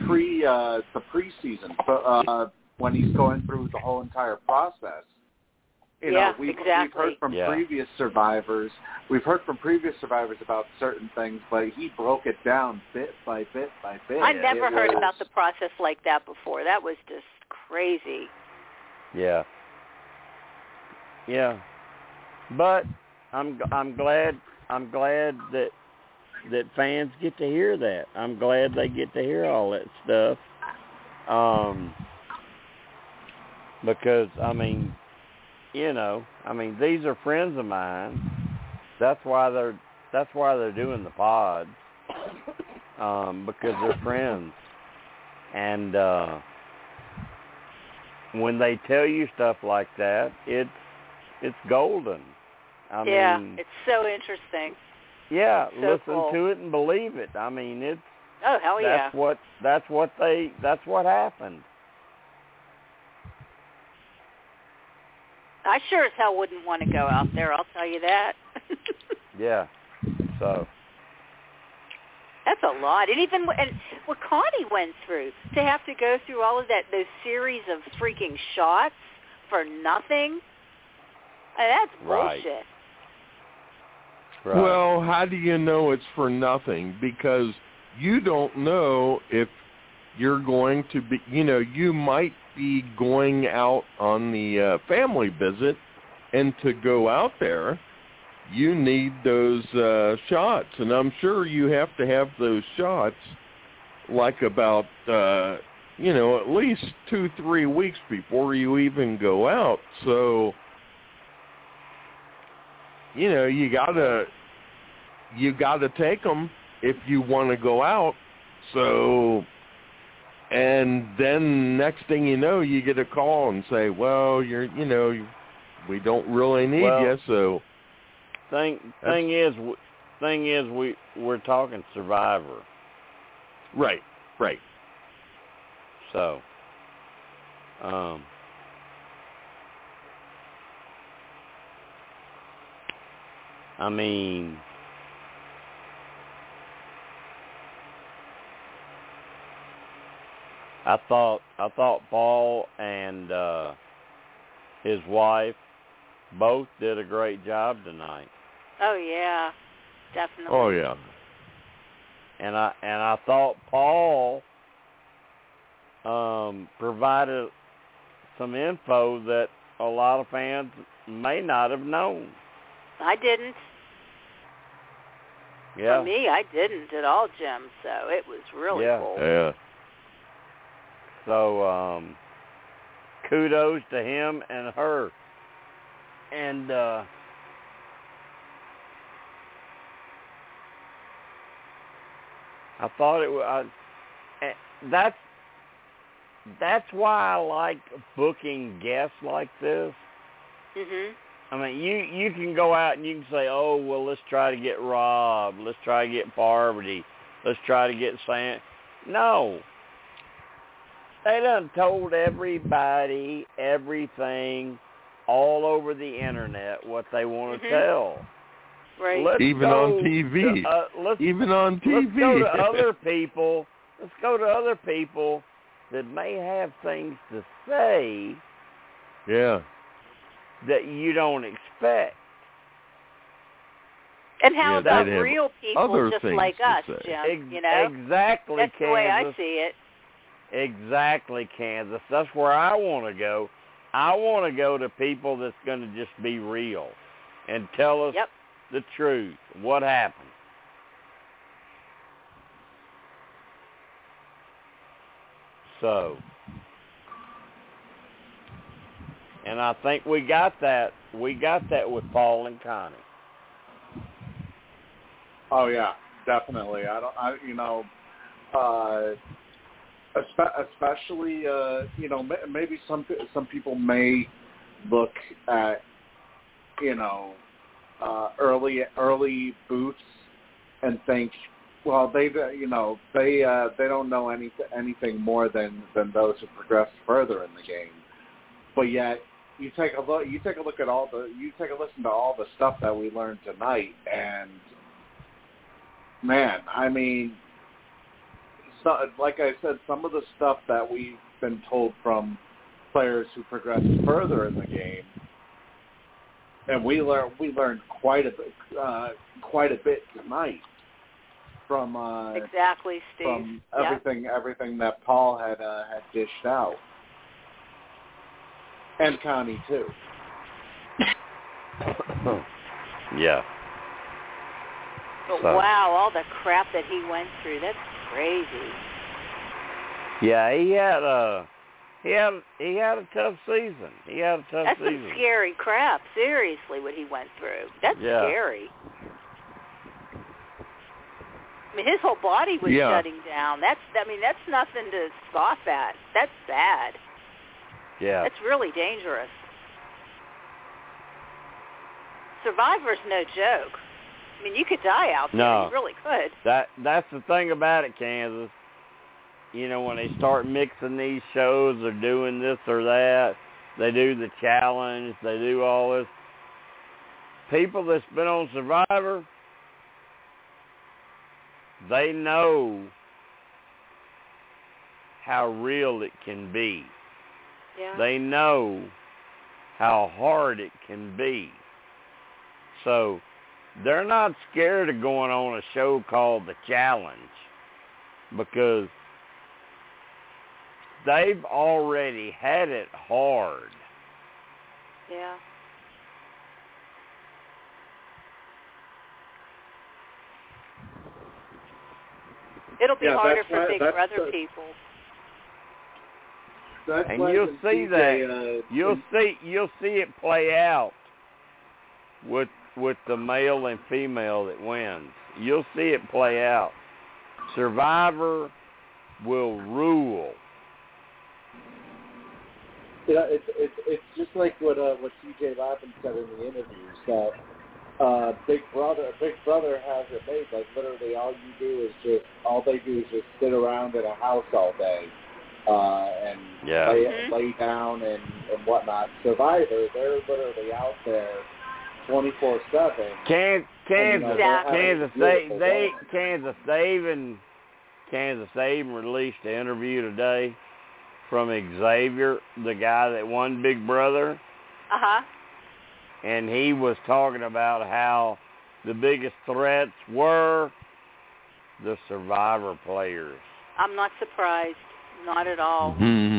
preseason when he's going through the whole entire process. You know, we've heard from previous survivors. We've heard from previous survivors about certain things, but he broke it down bit by bit by bit. I never heard about the process like that before. That was just crazy. Yeah. Yeah. But I'm glad that fans get to hear that. I'm glad they get to hear all that stuff. Because I mean, you know, these are friends of mine. That's why they're doing the pods, because they're friends. And when they tell you stuff like that, it's golden. I mean, it's so interesting. Yeah, so listen cool. to it and believe it. I mean, it's hell yeah. That's what happened. I sure as hell wouldn't want to go out there, I'll tell you that. Yeah. So. That's a lot. And what Connie went through, to have to go through all of those series of freaking shots for nothing, that's bullshit. Right. Well, how do you know it's for nothing? Because you don't know if you're going to be, you know, you might be going out on the family visit, and to go out there, you need those shots. And I'm sure you have to have those shots like about, you know, at least 2-3 weeks before you even go out. So, you know, you gotta take them if you want to go out. So, and then next thing you know, you get a call and say, well, we don't really need you. So, thing is, we're talking Survivor. Right. So, I mean, I thought Paul and his wife both did a great job tonight. Oh yeah, definitely. Oh yeah. And I thought Paul provided some info that a lot of fans may not have known. I didn't. Yeah. For me, I didn't at all, Jim. So it was really cool. Yeah. So kudos to him and her. And I thought it was. that's why I like booking guests like this. Mhm. I mean, you can go out and you can say, oh, well, let's try to get Rob. Let's try to get Parvati. Let's try to get Sam. No. They done told everybody everything all over the internet what they want to tell. Right. Even on TV. Even on TV. Let's go to other people. Let's go to other people that may have things to say. Yeah. That you don't expect. And how about they'd have real people other just things like to us, say. Jim? You know? Exactly, That's Kansas. the way I see it. Exactly, Kansas. That's where I want to go. I want to go to people that's going to just be real and tell us the truth, what happened. So, and I think we got that. We got that with Paul and Connie. Oh yeah, definitely. Especially maybe some people may look at early booths and think, well, they don't know anything more than those who progress further in the game. But yet you take a listen to all the stuff that we learned tonight, and man, I mean, so, like I said, some of the stuff that we've been told from players who progress further in the game, and we learned quite a bit tonight from exactly, Steve. From everything that Paul had dished out, and Connie too. Yeah. But wow, all the crap that he went through, that's crazy. Yeah, he had a tough season. That's some scary crap, seriously, what he went through. That's scary. I mean, his whole body was shutting down. That's nothing to scoff at. That's bad. Yeah. That's really dangerous. Survivor's no joke. I mean, you could die out there. No. You really could. That's the thing about it, Kansas. You know, when they start mixing these shows or doing this or that, they do the challenge, they do all this. People that's been on Survivor, they know how real it can be. Yeah. They know how hard it can be. So they're not scared of going on a show called The Challenge because they've already had it hard. Yeah. It'll be harder for Big Brother people. And you'll see that. You'll see it play out with the male and female that wins. You'll see it play out. Survivor will rule. Yeah, it's just like what C.J. Lappin said in the interviews that Big Brother has it made. Like literally, all they do is just sit around in a house all day and lay down and whatnot. Survivor, they're literally out there 24/7. Kansas even released an interview today from Xavier, the guy that won Big Brother. Uh-huh. And he was talking about how the biggest threats were the Survivor players. I'm not surprised. Not at all.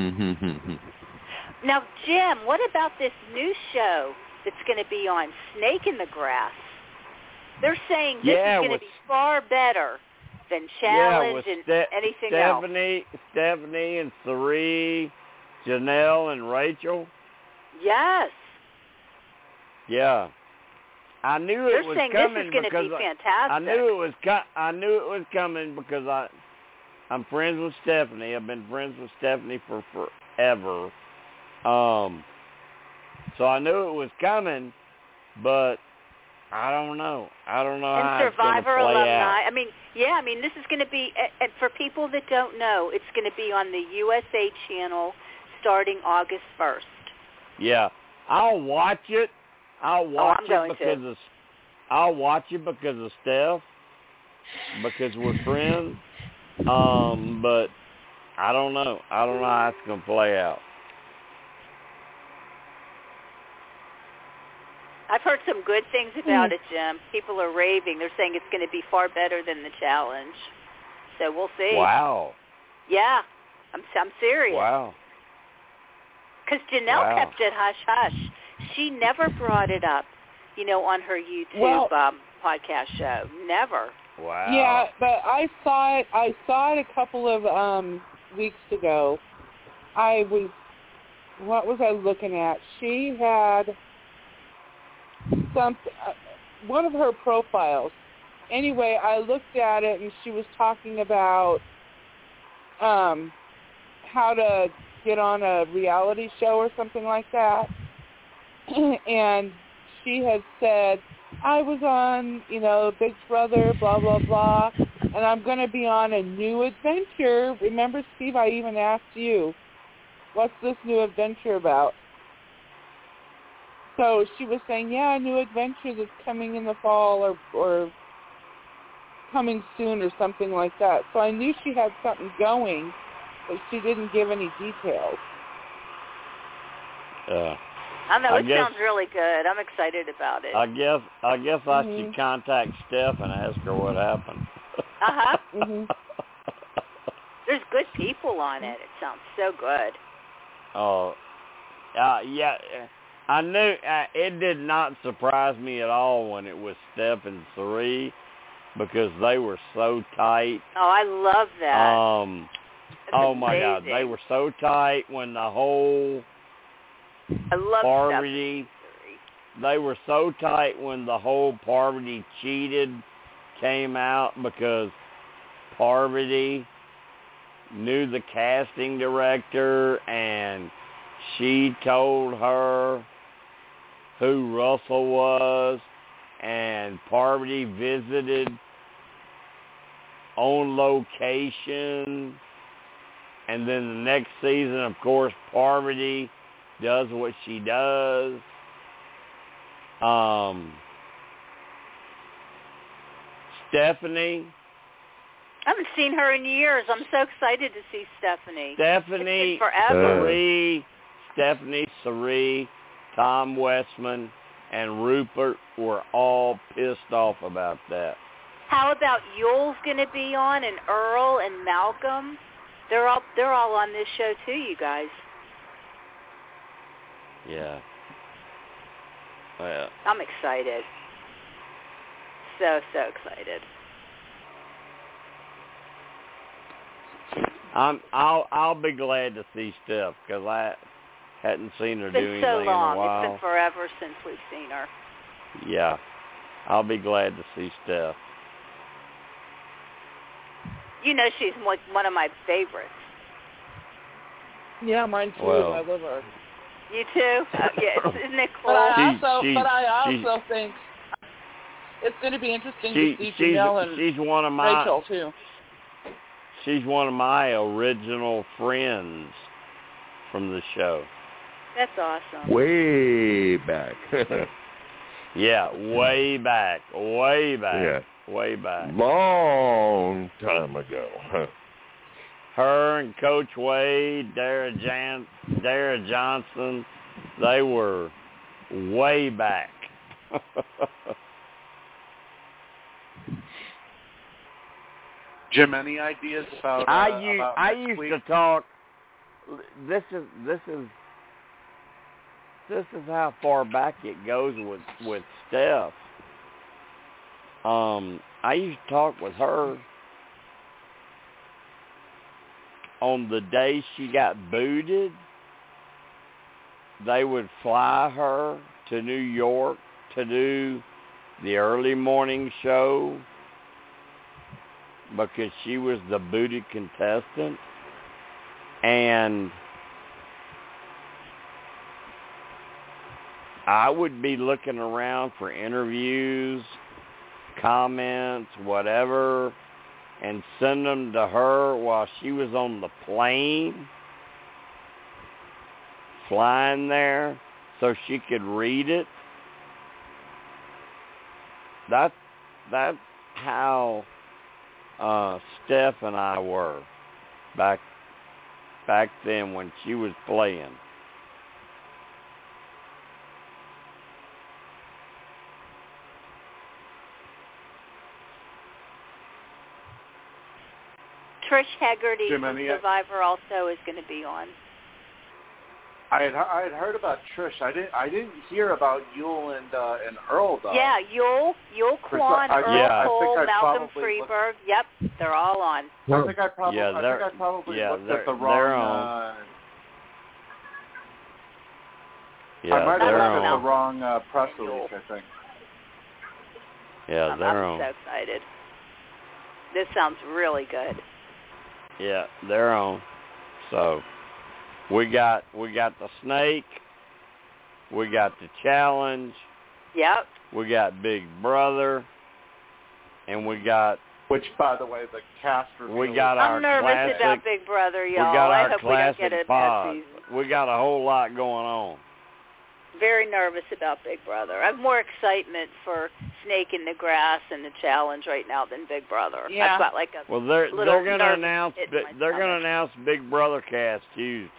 Now, Jim, what about this new show that's going to be on Snake in the Grass? They're saying this is going to be far better than Challenge and anything else. Stephanie and Sari, Janelle and Rachel. Yes. Yeah. I knew it was coming. They're saying this is going to be fantastic. I knew it was coming because I'm friends with Stephanie. I've been friends with Stephanie for forever. So I knew it was coming, but I don't know. I don't know how it's going to play alumni. out. I mean, this is going to be, and for people that don't know, it's going to be on the USA channel starting August 1st. Yeah, I'll watch it. I'll watch it because of Steph, because we're friends. But I don't know. I don't know how it's going to play out. I've heard some good things about it, Jim. People are raving. They're saying it's going to be far better than the challenge. So we'll see. Wow. Yeah, I'm serious. Wow. Because Janelle kept it hush-hush. She never brought it up, on her YouTube podcast show. Never. Wow. Yeah, but I saw it a couple of weeks ago. What was I looking at? She had one of her profiles. Anyway, I looked at it and she was talking about how to get on a reality show or something like that. And she had said, I was on, Big Brother, blah, blah, blah, and I'm going to be on a new adventure. Remember, Steve, I even asked you, what's this new adventure about? So she was saying, a new adventure that's coming in the fall or coming soon or something like that. So I knew she had something going, but she didn't give any details. I know, it sounds really good. I'm excited about it. I guess I should contact Steph and ask her what happened. There's good people on it. It sounds so good. Oh, yeah. I knew it did not surprise me at all when it was Steph and Sari, because they were so tight. Oh, I love that. Oh my God, they were so tight when the whole Parvati. They were so tight when the whole Parvati cheated came out, because Parvati knew the casting director and she told her who Russell was, and Parvati visited on location. And then the next season, of course, Parvati does what she does. Stephanie. I haven't seen her in years. I'm so excited to see Stephanie. Stephanie, it's been forever. Stephanie, Sari, Tom Westman, and Rupert were all pissed off about that. How about Yule's going to be on, and Earl and Malcolm? They're all on this show too, you guys. Yeah. Well, I'm excited. So excited. I'll be glad to see Steph, because I hadn't seen her do anything in a while. It's been forever since we've seen her. Yeah. I'll be glad to see Steph. She's one of my favorites. Yeah, mine too. Well, I love her. You too? Isn't it cool? But I also think it's going to be interesting to see Janelle and Rachel too. She's one of my original friends from the show. That's awesome. Way back. Yeah, way back. Yeah. Way back. Long time ago. Her and Coach Wade, Dara Johnson, they were way back. Jim, any ideas about? I used to talk. This is how far back it goes with Steph. I used to talk with her on the day she got booted. They would fly her to New York to do the early morning show. because she was the booted contestant, and I would be looking around for interviews, comments, whatever, and send them to her while she was on the plane flying there so she could read it. That's how Steph and I were back then when she was playing. Trish Haggerty Jim, from Survivor also is going to be on. I had heard about Trish. I didn't hear about Yul and Earl though. Yeah, Yul Kwan, Earl Cole, Malcolm Freeberg. Yep, they're all on. I think I probably looked at the wrong. I might have looked at the wrong press release. I think. Yeah, they're on. I'm so excited. This sounds really good. Yeah, they're on. So we got the snake, we got the challenge. Yep. We got Big Brother, and we got, which by the way, the cast reveal. We got I'm our nervous about Big Brother, y'all. We got I our hope we don't get a classic bad pod. season. We got a whole lot going on. Very nervous about Big Brother. I have more excitement for Snake in the Grass and the challenge right now than Big Brother. Yeah. I've got like a Well, they're going to announce Big Brother cast Tuesday.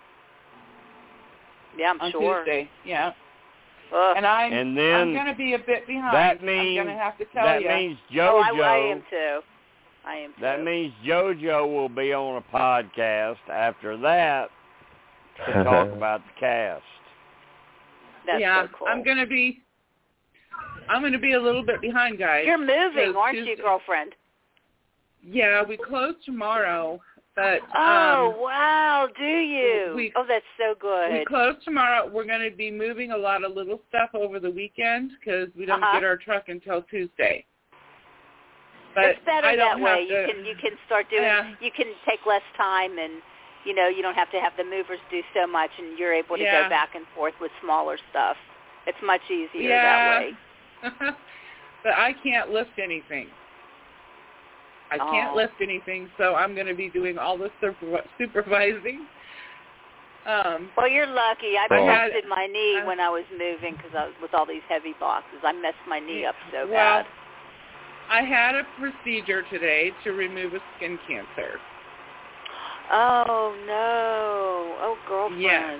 Yeah, I'm on sure. Tuesday. Yeah. Ugh. And I'm going to be a bit behind. That means, I'm going to have to tell you. That means JoJo. I am too. That means JoJo will be on a podcast after that to talk about the cast. That's so cool. I'm going to be a little bit behind, guys. You're moving, aren't you, girlfriend? Yeah, we close tomorrow, but wow, do you? That's so good. We close tomorrow. We're going to be moving a lot of little stuff over the weekend because we don't get our truck until Tuesday. But it's better that way. To, you can start doing. Yeah. You can take less time, and you don't have to have the movers do so much, and you're able to go back and forth with smaller stuff. It's much easier that way. But I can't lift anything. I can't lift anything, so I'm going to be doing all the supervising. Well, you're lucky. I busted my knee when I was moving because with all these heavy boxes. I messed my knee up so bad. I had a procedure today to remove a skin cancer. Oh, no. Oh, girlfriend. Yes.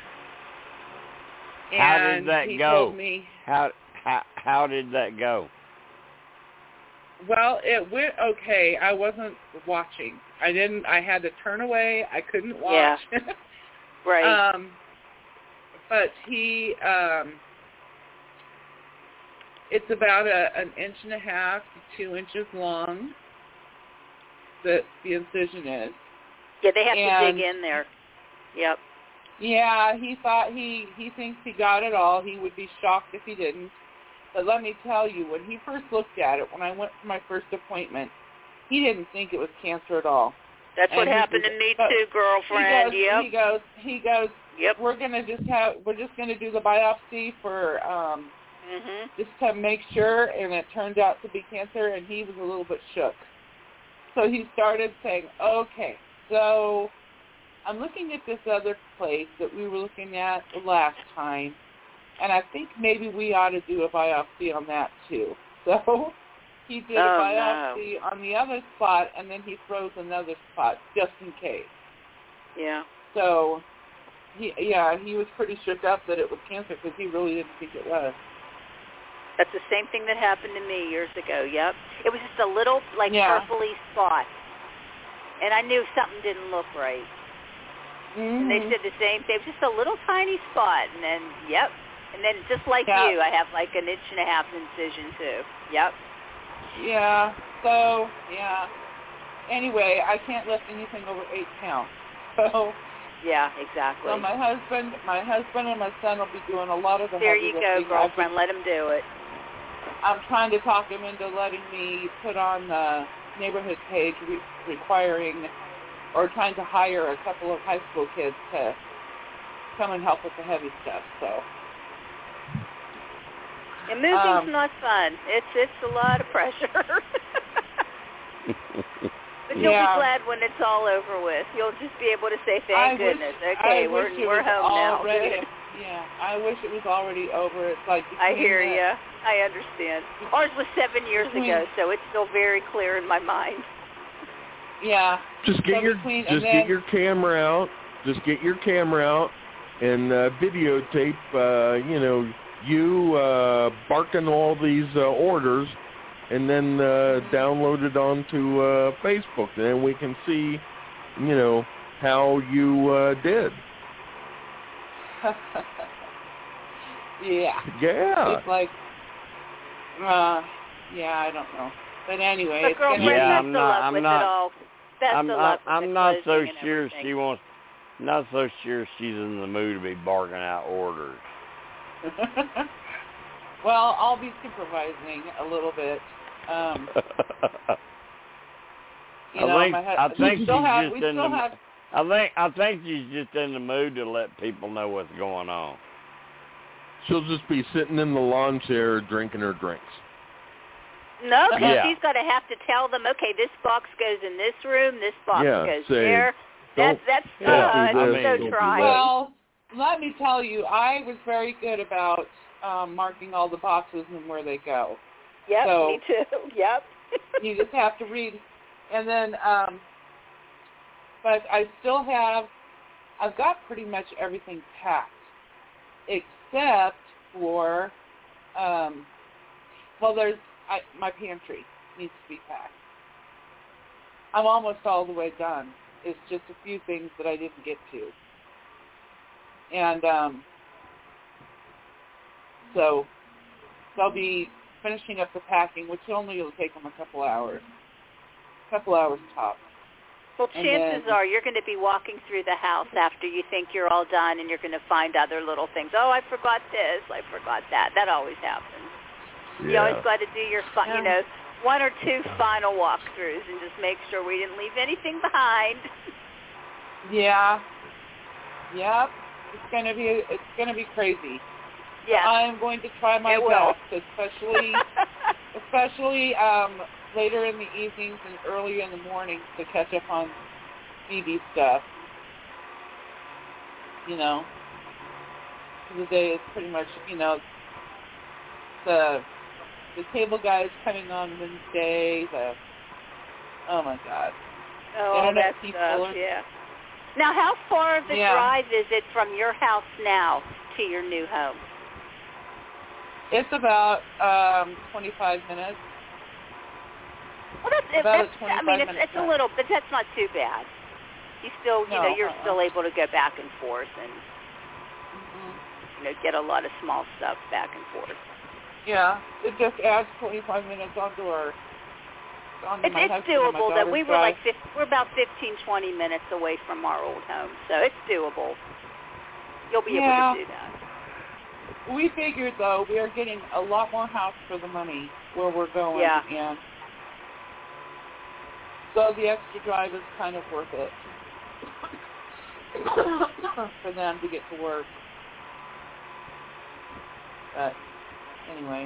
How did that go? Told me, how did that go? Well, it went okay. I wasn't watching. I had to turn away. I couldn't watch. Yeah. Right. But he, it's about an 1.5 to 2 inches long. The incision is. Yeah, they have to dig in there. Yep. Yeah, he thought he thinks he got it all. He would be shocked if he didn't. But let me tell you, when he first looked at it, when I went for my first appointment, he didn't think it was cancer at all. That's what happened to me too, girlfriend. He goes. Yep. We're just gonna do the biopsy for just to make sure, and it turned out to be cancer, and he was a little bit shook. So he started saying, okay, so I'm looking at this other place that we were looking at the last time, and I think maybe we ought to do a biopsy on that too. So he did a biopsy on the other spot, and then he froze another spot just in case. Yeah. So, he was pretty shook up that it was cancer because he really didn't think it was. That's the same thing that happened to me years ago, yep. It was just a little, purpley spot. And I knew something didn't look right. Mm-hmm. And they said the same thing. It was just a little tiny spot. And then, yep. And then just like you, I have like an 1.5 incision too. Yep. Yeah. So, yeah. Anyway, I can't lift anything over 8 pounds. So. Yeah, exactly. So my husband and my son will be doing a lot of the There heavy you lifting. go, girlfriend. Let him do it. I'm trying to talk him into letting me put on neighborhood page requiring or trying to hire a couple of high school kids to come and help with the heavy stuff. So. And moving's not fun. It's a lot of pressure. But you'll be glad when it's all over with. You'll just be able to say, thank goodness. Okay, we're home now. Yeah, I wish it was already over. It's like I hear you. I understand. Ours was 7 years ago, so it's still very clear in my mind. Yeah. Just get your camera out. Just get your camera out and videotape. You barking all these orders, and then download it onto Facebook, and then we can see, how you did. Yeah. It's like, I don't know. But anyway, but girlfriend, I'm not so sure she's in the mood to be barking out orders. Well, I'll be supervising a little bit. I think she's just in the mood to let people know what's going on. She'll just be sitting in the lawn chair drinking her drinks. No, because she's got to have to tell them, okay, this box goes in this room, this box goes there. That's so trying. Well, let me tell you, I was very good about marking all the boxes and where they go. Yep, so me too. Yep. You just have to read. And then, but I've got pretty much everything packed, except for, my pantry needs to be packed. I'm almost all the way done. It's just a few things that I didn't get to. And so I'll be finishing up the packing, which only will take them a couple hours tops. Well, chances are you're going to be walking through the house after you think you're all done, and you're going to find other little things. Oh, I forgot this. I forgot that. That always happens. Yeah. You always got to do your, one or two final walkthroughs and just make sure we didn't leave anything behind. Yeah. Yep. It's gonna be crazy. Yeah. I'm going to try my best, especially later in the evenings and early in the mornings to catch up on TV stuff. The day is pretty much, the cable guy is coming on Wednesday. Oh my God. Oh, Internet that people stuff, yeah. Now, how far of the drive is it from your house now to your new home? It's about 25 minutes. Well, it's a little, but that's not too bad. You still, you're still able to go back and forth and, get a lot of small stuff back and forth. Yeah, it just adds 25 minutes onto my It's doable, though. We're about 15, 20 minutes away from our old home, so it's doable. You'll be able to do that. We figured, though, we are getting a lot more house for the money where we're going. Yeah. And so the extra drive is kind of worth it for them to get to work. But anyway.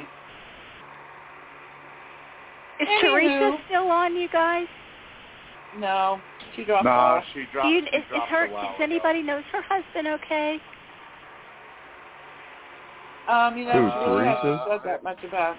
Is Teresa still on, you guys? No, she dropped off. She dropped a while does anybody know, is her husband okay? She really hasn't said that much about.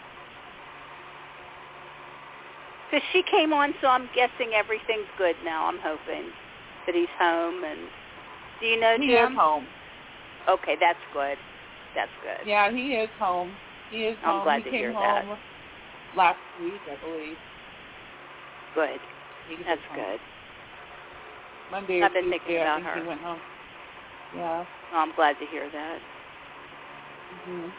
Because she came on, so I'm guessing everything's good now. I'm hoping that he's home. And do you know Jim? He is home. Okay, that's good. That's good. Yeah, he is home. He is home. I'm glad to hear that. He came home last week, I believe. Good. That's good. Monday I've or been Tuesday, thinking about I think her. he went home. Yeah. Oh, I'm glad to hear that. Mm-hmm.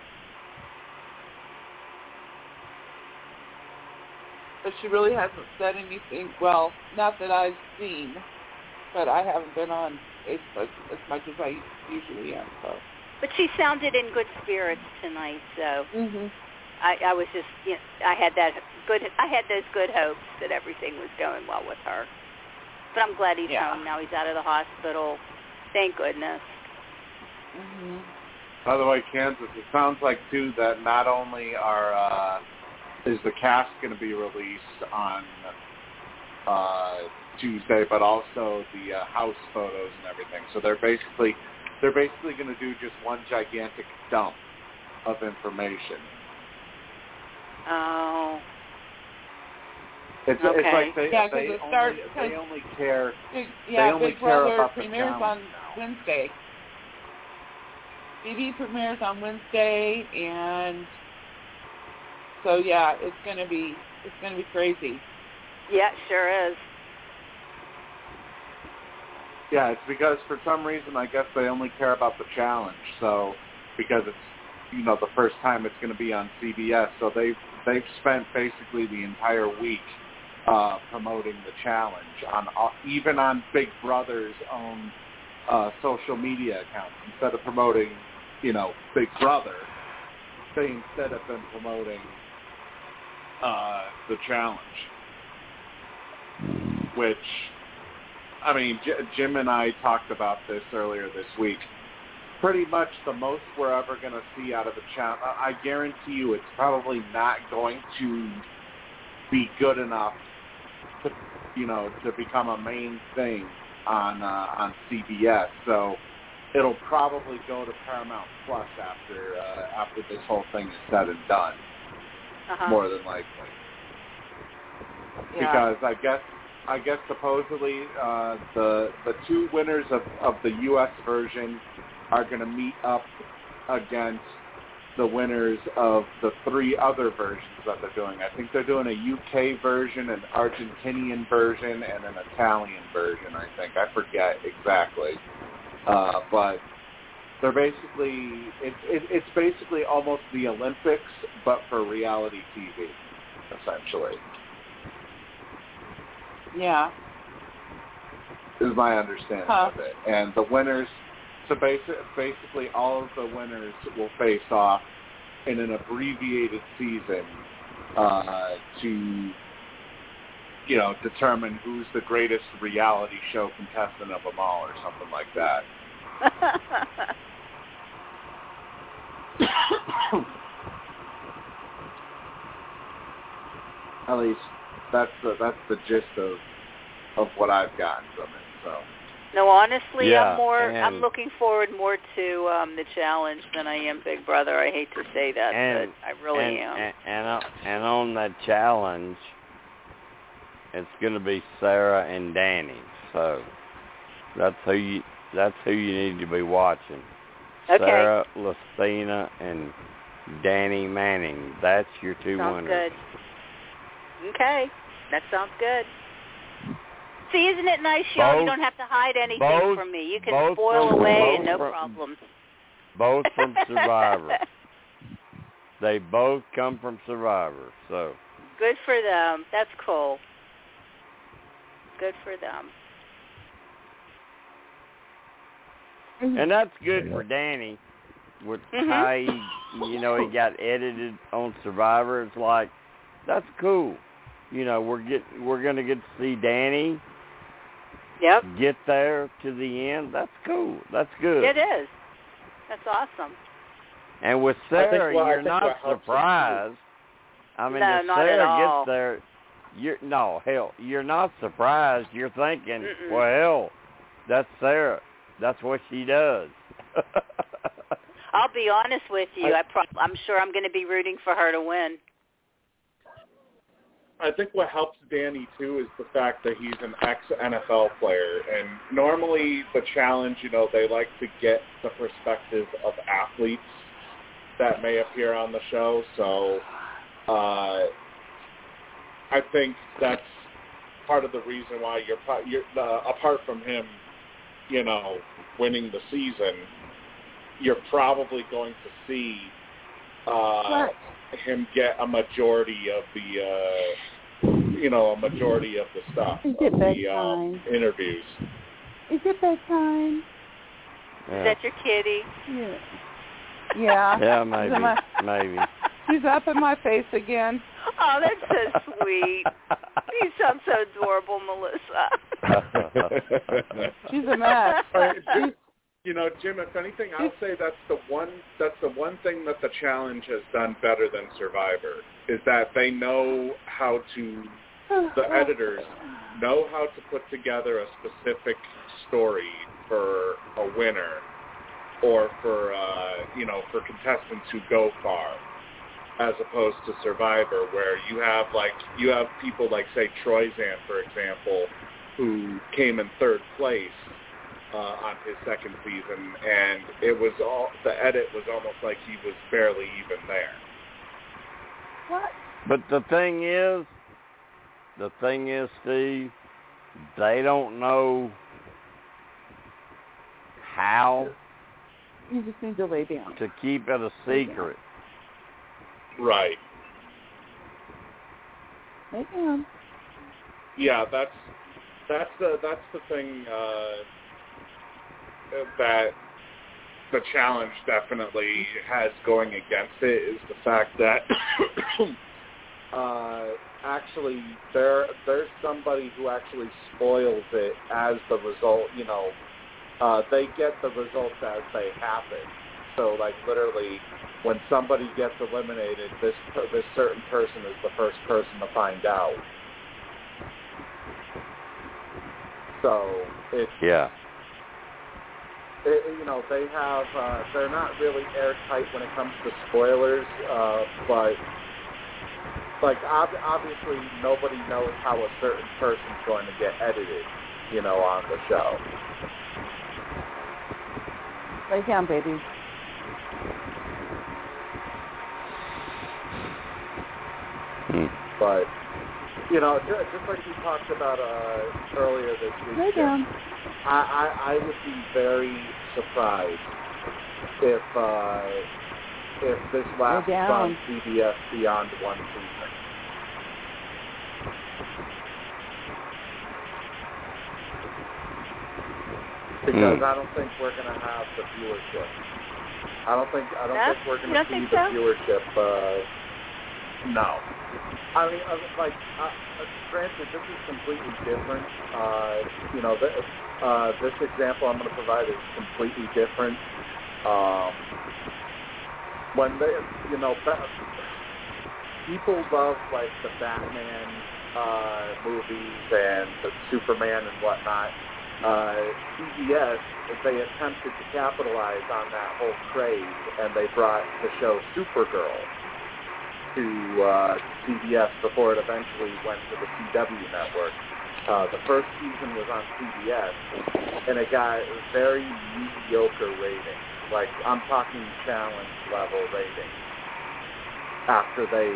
But she really hasn't said anything. Well, not that I've seen, but I haven't been on Facebook as much as I usually am. So. But she sounded in good spirits tonight, so Mm-hmm. I was just, I had that had those good hopes that everything was going well with her. But I'm glad he's home now. He's out of the hospital. Thank goodness. Mm-hmm. By the way, Kansas, it sounds like too that not only is the cast going to be released on Tuesday, but also the house photos and everything. So they're basically going to do just one gigantic dump of information. Oh. It's like they only care. Big Brother about the premieres on Wednesday. TV premieres on Wednesday, and so it's gonna be crazy. Yeah, it sure is. Yeah, it's because for some reason I guess they only care about the challenge. So because it's the first time it's going to be on CBS, so they've spent basically the entire week promoting the challenge even on Big Brother's own social media accounts. Instead of promoting Big Brother, they instead have been promoting the challenge, which, I mean, Jim and I talked about this earlier this week. Pretty much the most we're ever going to see out of the challenge, I guarantee you it's probably not going to be good enough to become a main thing on CBS. So it'll probably go to Paramount Plus after this whole thing is said and done, more than likely. Yeah. Because I guess supposedly the two winners of the U.S. version are going to meet up against the winners of the three other versions that they're doing. I think they're doing a UK version, an Argentinian version, and an Italian version, I think. I forget exactly. But they're basically, it's basically almost the Olympics, but for reality TV, essentially. Yeah. Is my understanding of it. And the winners, so basically all of the winners will face off in an abbreviated season to, determine who's the greatest reality show contestant of them all or something like that. At least that's the gist of what I've gotten from it. So. No, honestly, I'm looking forward more to the challenge than I am Big Brother. I hate to say that, but I really am. And on that challenge, it's going to be Sarah and Danny. So that's who you need to be watching. Okay. Sarah Lucina and Danny Manning. That's your two winners. Good. Okay, that sounds good. See, isn't it nice, Sean? You don't have to hide anything from me. You can spoil away and no problems. Both from Survivor. They both come from Survivor, so. Good for them. That's cool. Good for them. And that's good for Danny. With how he got edited on Survivor. It's like, that's cool. We're gonna get to see Danny. Yep. Get there to the end. That's cool. That's good. It is. That's awesome. And with Sarah, you're not surprised. I mean, if Sarah gets there, you're not surprised. You're thinking, well, hell, that's Sarah. That's what she does. I'll be honest with you. I'm sure I'm going to be rooting for her to win. I think what helps Danny, too, is the fact that he's an ex-NFL player. And normally the challenge, they like to get the perspective of athletes that may appear on the show. So I think that's part of the reason why you're apart from him, winning the season, you're probably going to see him get a majority of the stuff, Is it bedtime? Interviews. Is it bedtime? Yeah. Is that your kitty? Yeah. Yeah, maybe. She's up in my face again. Oh, that's so sweet. You sound so adorable, Melissa. She's a mess. You know, Jim, if anything, I'll say that's the one thing that the challenge has done better than Survivor is that they know how to, the editors know how to put together a specific story for a winner or for, for contestants who go far, as opposed to Survivor, where you have people like, say, Troyzan, for example, who came in third place on his second season, and the edit was almost like he was barely even there. What? But the thing is, Steve, they don't know how You just need to lay down. to keep it a secret. Right. Lay down. Yeah, that's the thing that the challenge definitely has going against it is the fact that actually there's somebody who actually spoils it as the result. You know, they get the results as they happen. So, like, literally, when somebody gets eliminated, this certain person is the first person to find out. So it's they have they're not really airtight when it comes to spoilers, but like obviously nobody knows how a certain person's going to get edited, on the show. Lay down, baby. But just like you talked about earlier this week, Lay down. I would be very surprised if this lasts on CBS beyond one season. Because I don't think we're going to have the viewership. I don't think we're going to see the viewership. No. I mean, granted, this is completely different. This example I'm going to provide is completely different. When they, people love like the Batman movies and the Superman and whatnot. CBS, they attempted to capitalize on that whole craze, and they brought the show Supergirl to CBS before it eventually went to the CW network. The first season was on CBS, and it got very mediocre ratings. Like, I'm talking challenge level ratings. After they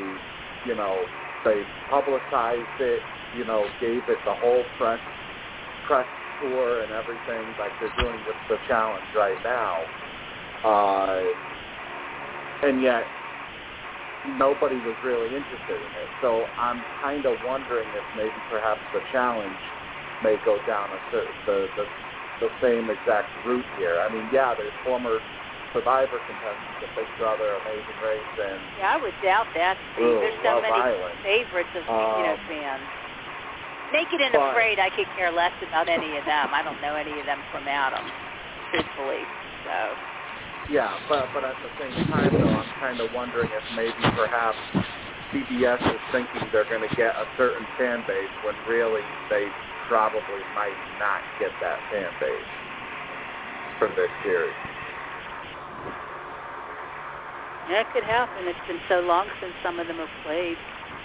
publicized it, gave it the whole press tour and everything, like they're doing with the challenge right now. And yet, nobody was really interested in it. So I'm kind of wondering if maybe perhaps the challenge may go down the same exact route here. I mean, yeah, there's former Survivor contestants, The Big Brother, Amazing Race, and I would doubt that. There's so many Island. favorites of fans. Naked and Afraid, I could care less about any of them. I don't know any of them from Adam, truthfully. So. Yeah, but at the same time, though, I'm kind of wondering if maybe perhaps CBS is thinking they're going to get a certain fan base when really they probably might not get that fan base for this series. Yeah, it could happen. It's been so long since some of them have played.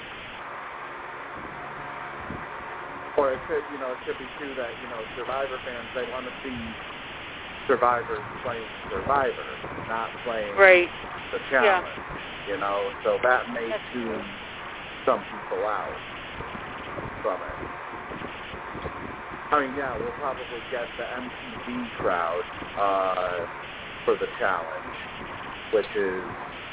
Or it could be too that, Survivor fans, they want to see survivors playing Survivor, not playing the challenge, so that may tune some people out from it. I mean, yeah, we'll probably get the MTV crowd for the challenge, which is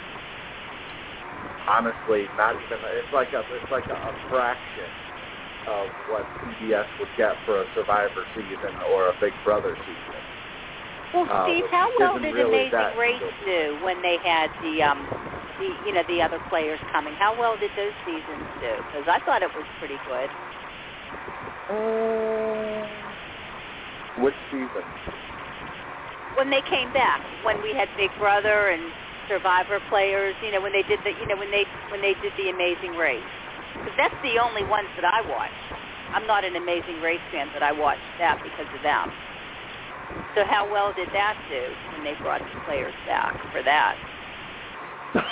honestly not even, it's like a fraction of what CBS would get for a Survivor season or a Big Brother season. Well, Steve, how well did Amazing Race do when they had the the other players coming. How well did those seasons do? Because I thought it was pretty good. Which season? When they came back, when we had Big Brother and Survivor players, when they did when they did the Amazing Race. Because that's the only ones that I watched. I'm not an Amazing Race fan, but I watched that because of them. So how well did that do when they brought the players back for that? That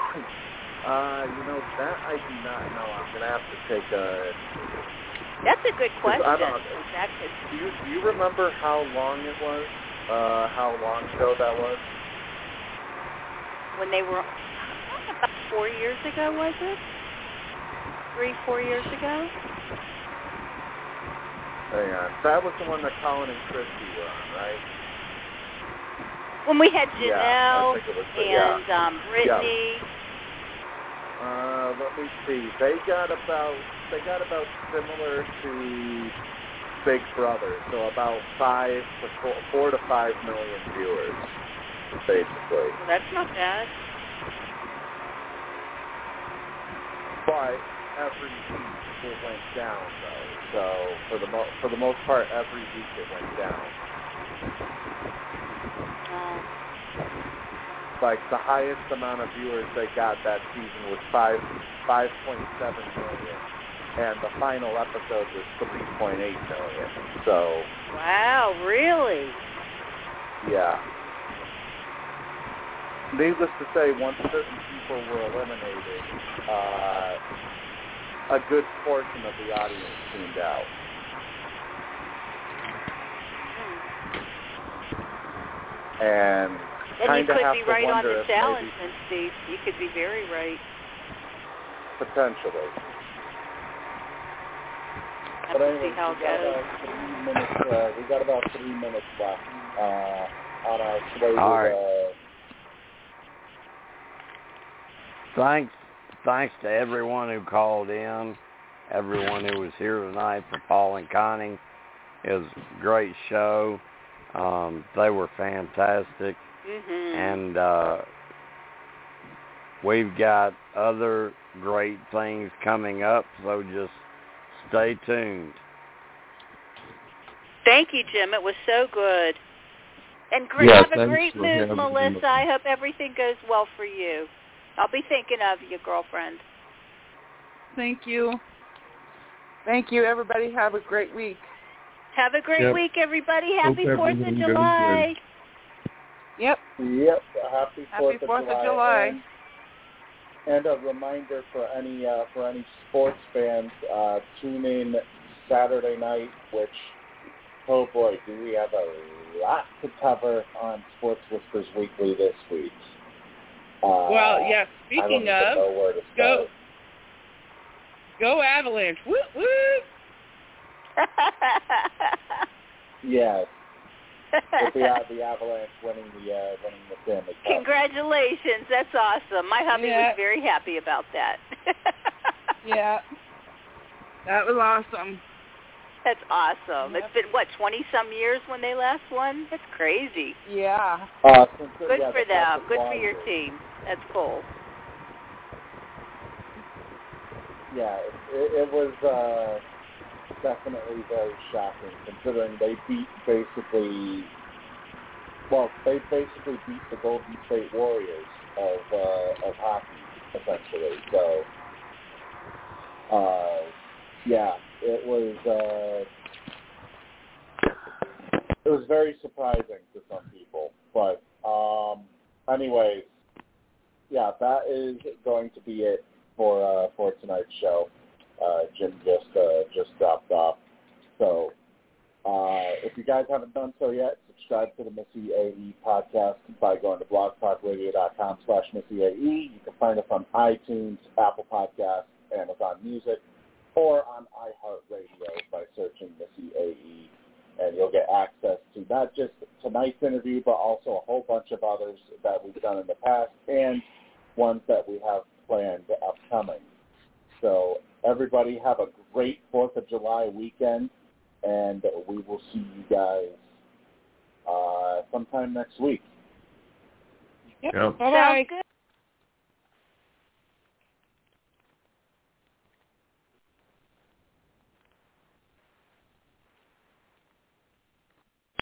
I do not know. I'm going to have to take a... That's a good question. Do you remember how long it was? How long ago that was? When they were... About 4 years ago, was it? 3-4 years ago? Hang on. That was the one that Colin and Christy were on, right? When we had Janelle and Brittany. Yeah. Let me see. They got about similar to Big Brother, so about 4 to 5 million viewers, basically. Well, that's not bad. But every week it went down, though. So for the most part, every week it went down. Like the highest amount of viewers they got that season was 5.7 million, and the final episode was 3.8 million. So. Wow! Really? Yeah. Needless to say, once certain people were eliminated, a good portion of the audience tuned out. And you could have be to right on wonder the if challenge, maybe, Steve. You could be very right. Potentially. But anyway, we got about 3 minutes left on our slate. All right. Thanks to everyone who called in, everyone who was here tonight for Paul and Connie. It was a great show. They were fantastic. Mm-hmm. And we've got other great things coming up, so just stay tuned. Thank you, Jim. It was so good. And have a great move, Melissa. I hope everything goes well for you. I'll be thinking of you, girlfriend. Thank you. Thank you, everybody. Have a great week. Have a great week, everybody. Happy 4th of July. Yep. Happy 4th of July. And a reminder for any sports fans, tune in Saturday night, which, oh boy, do we have a lot to cover on Sports Whispers Weekly this week. Well, yeah, speaking I don't even know where to start. Go Avalanche. Woo, woo! Yes. With the Avalanche winning the Stanley Cup. Congratulations. That's awesome. My hubby was very happy about that. Yeah. That was awesome. That's awesome. Yep. It's been, 20-some years when they last won? That's crazy. Yeah. Good for them. Good for your team. That's cool. Yeah, it was definitely very shocking, considering they beat the Golden State Warriors of hockey, essentially. So, it was very surprising to some people. But anyways, yeah, that is going to be it for tonight's show. Jim just dropped off. So if you guys haven't done so yet, subscribe to the Missy AE podcast by going to blogtalkradio.com/MissyAE. You can find us on iTunes, Apple Podcasts, Amazon Music, or on iHeartRadio by searching Missy AE. And you'll get access to not just tonight's interview, but also a whole bunch of others that we've done in the past and ones that we have planned upcoming. So everybody have a great 4th of July weekend, and we will see you guys sometime next week. Yep. Bye-bye.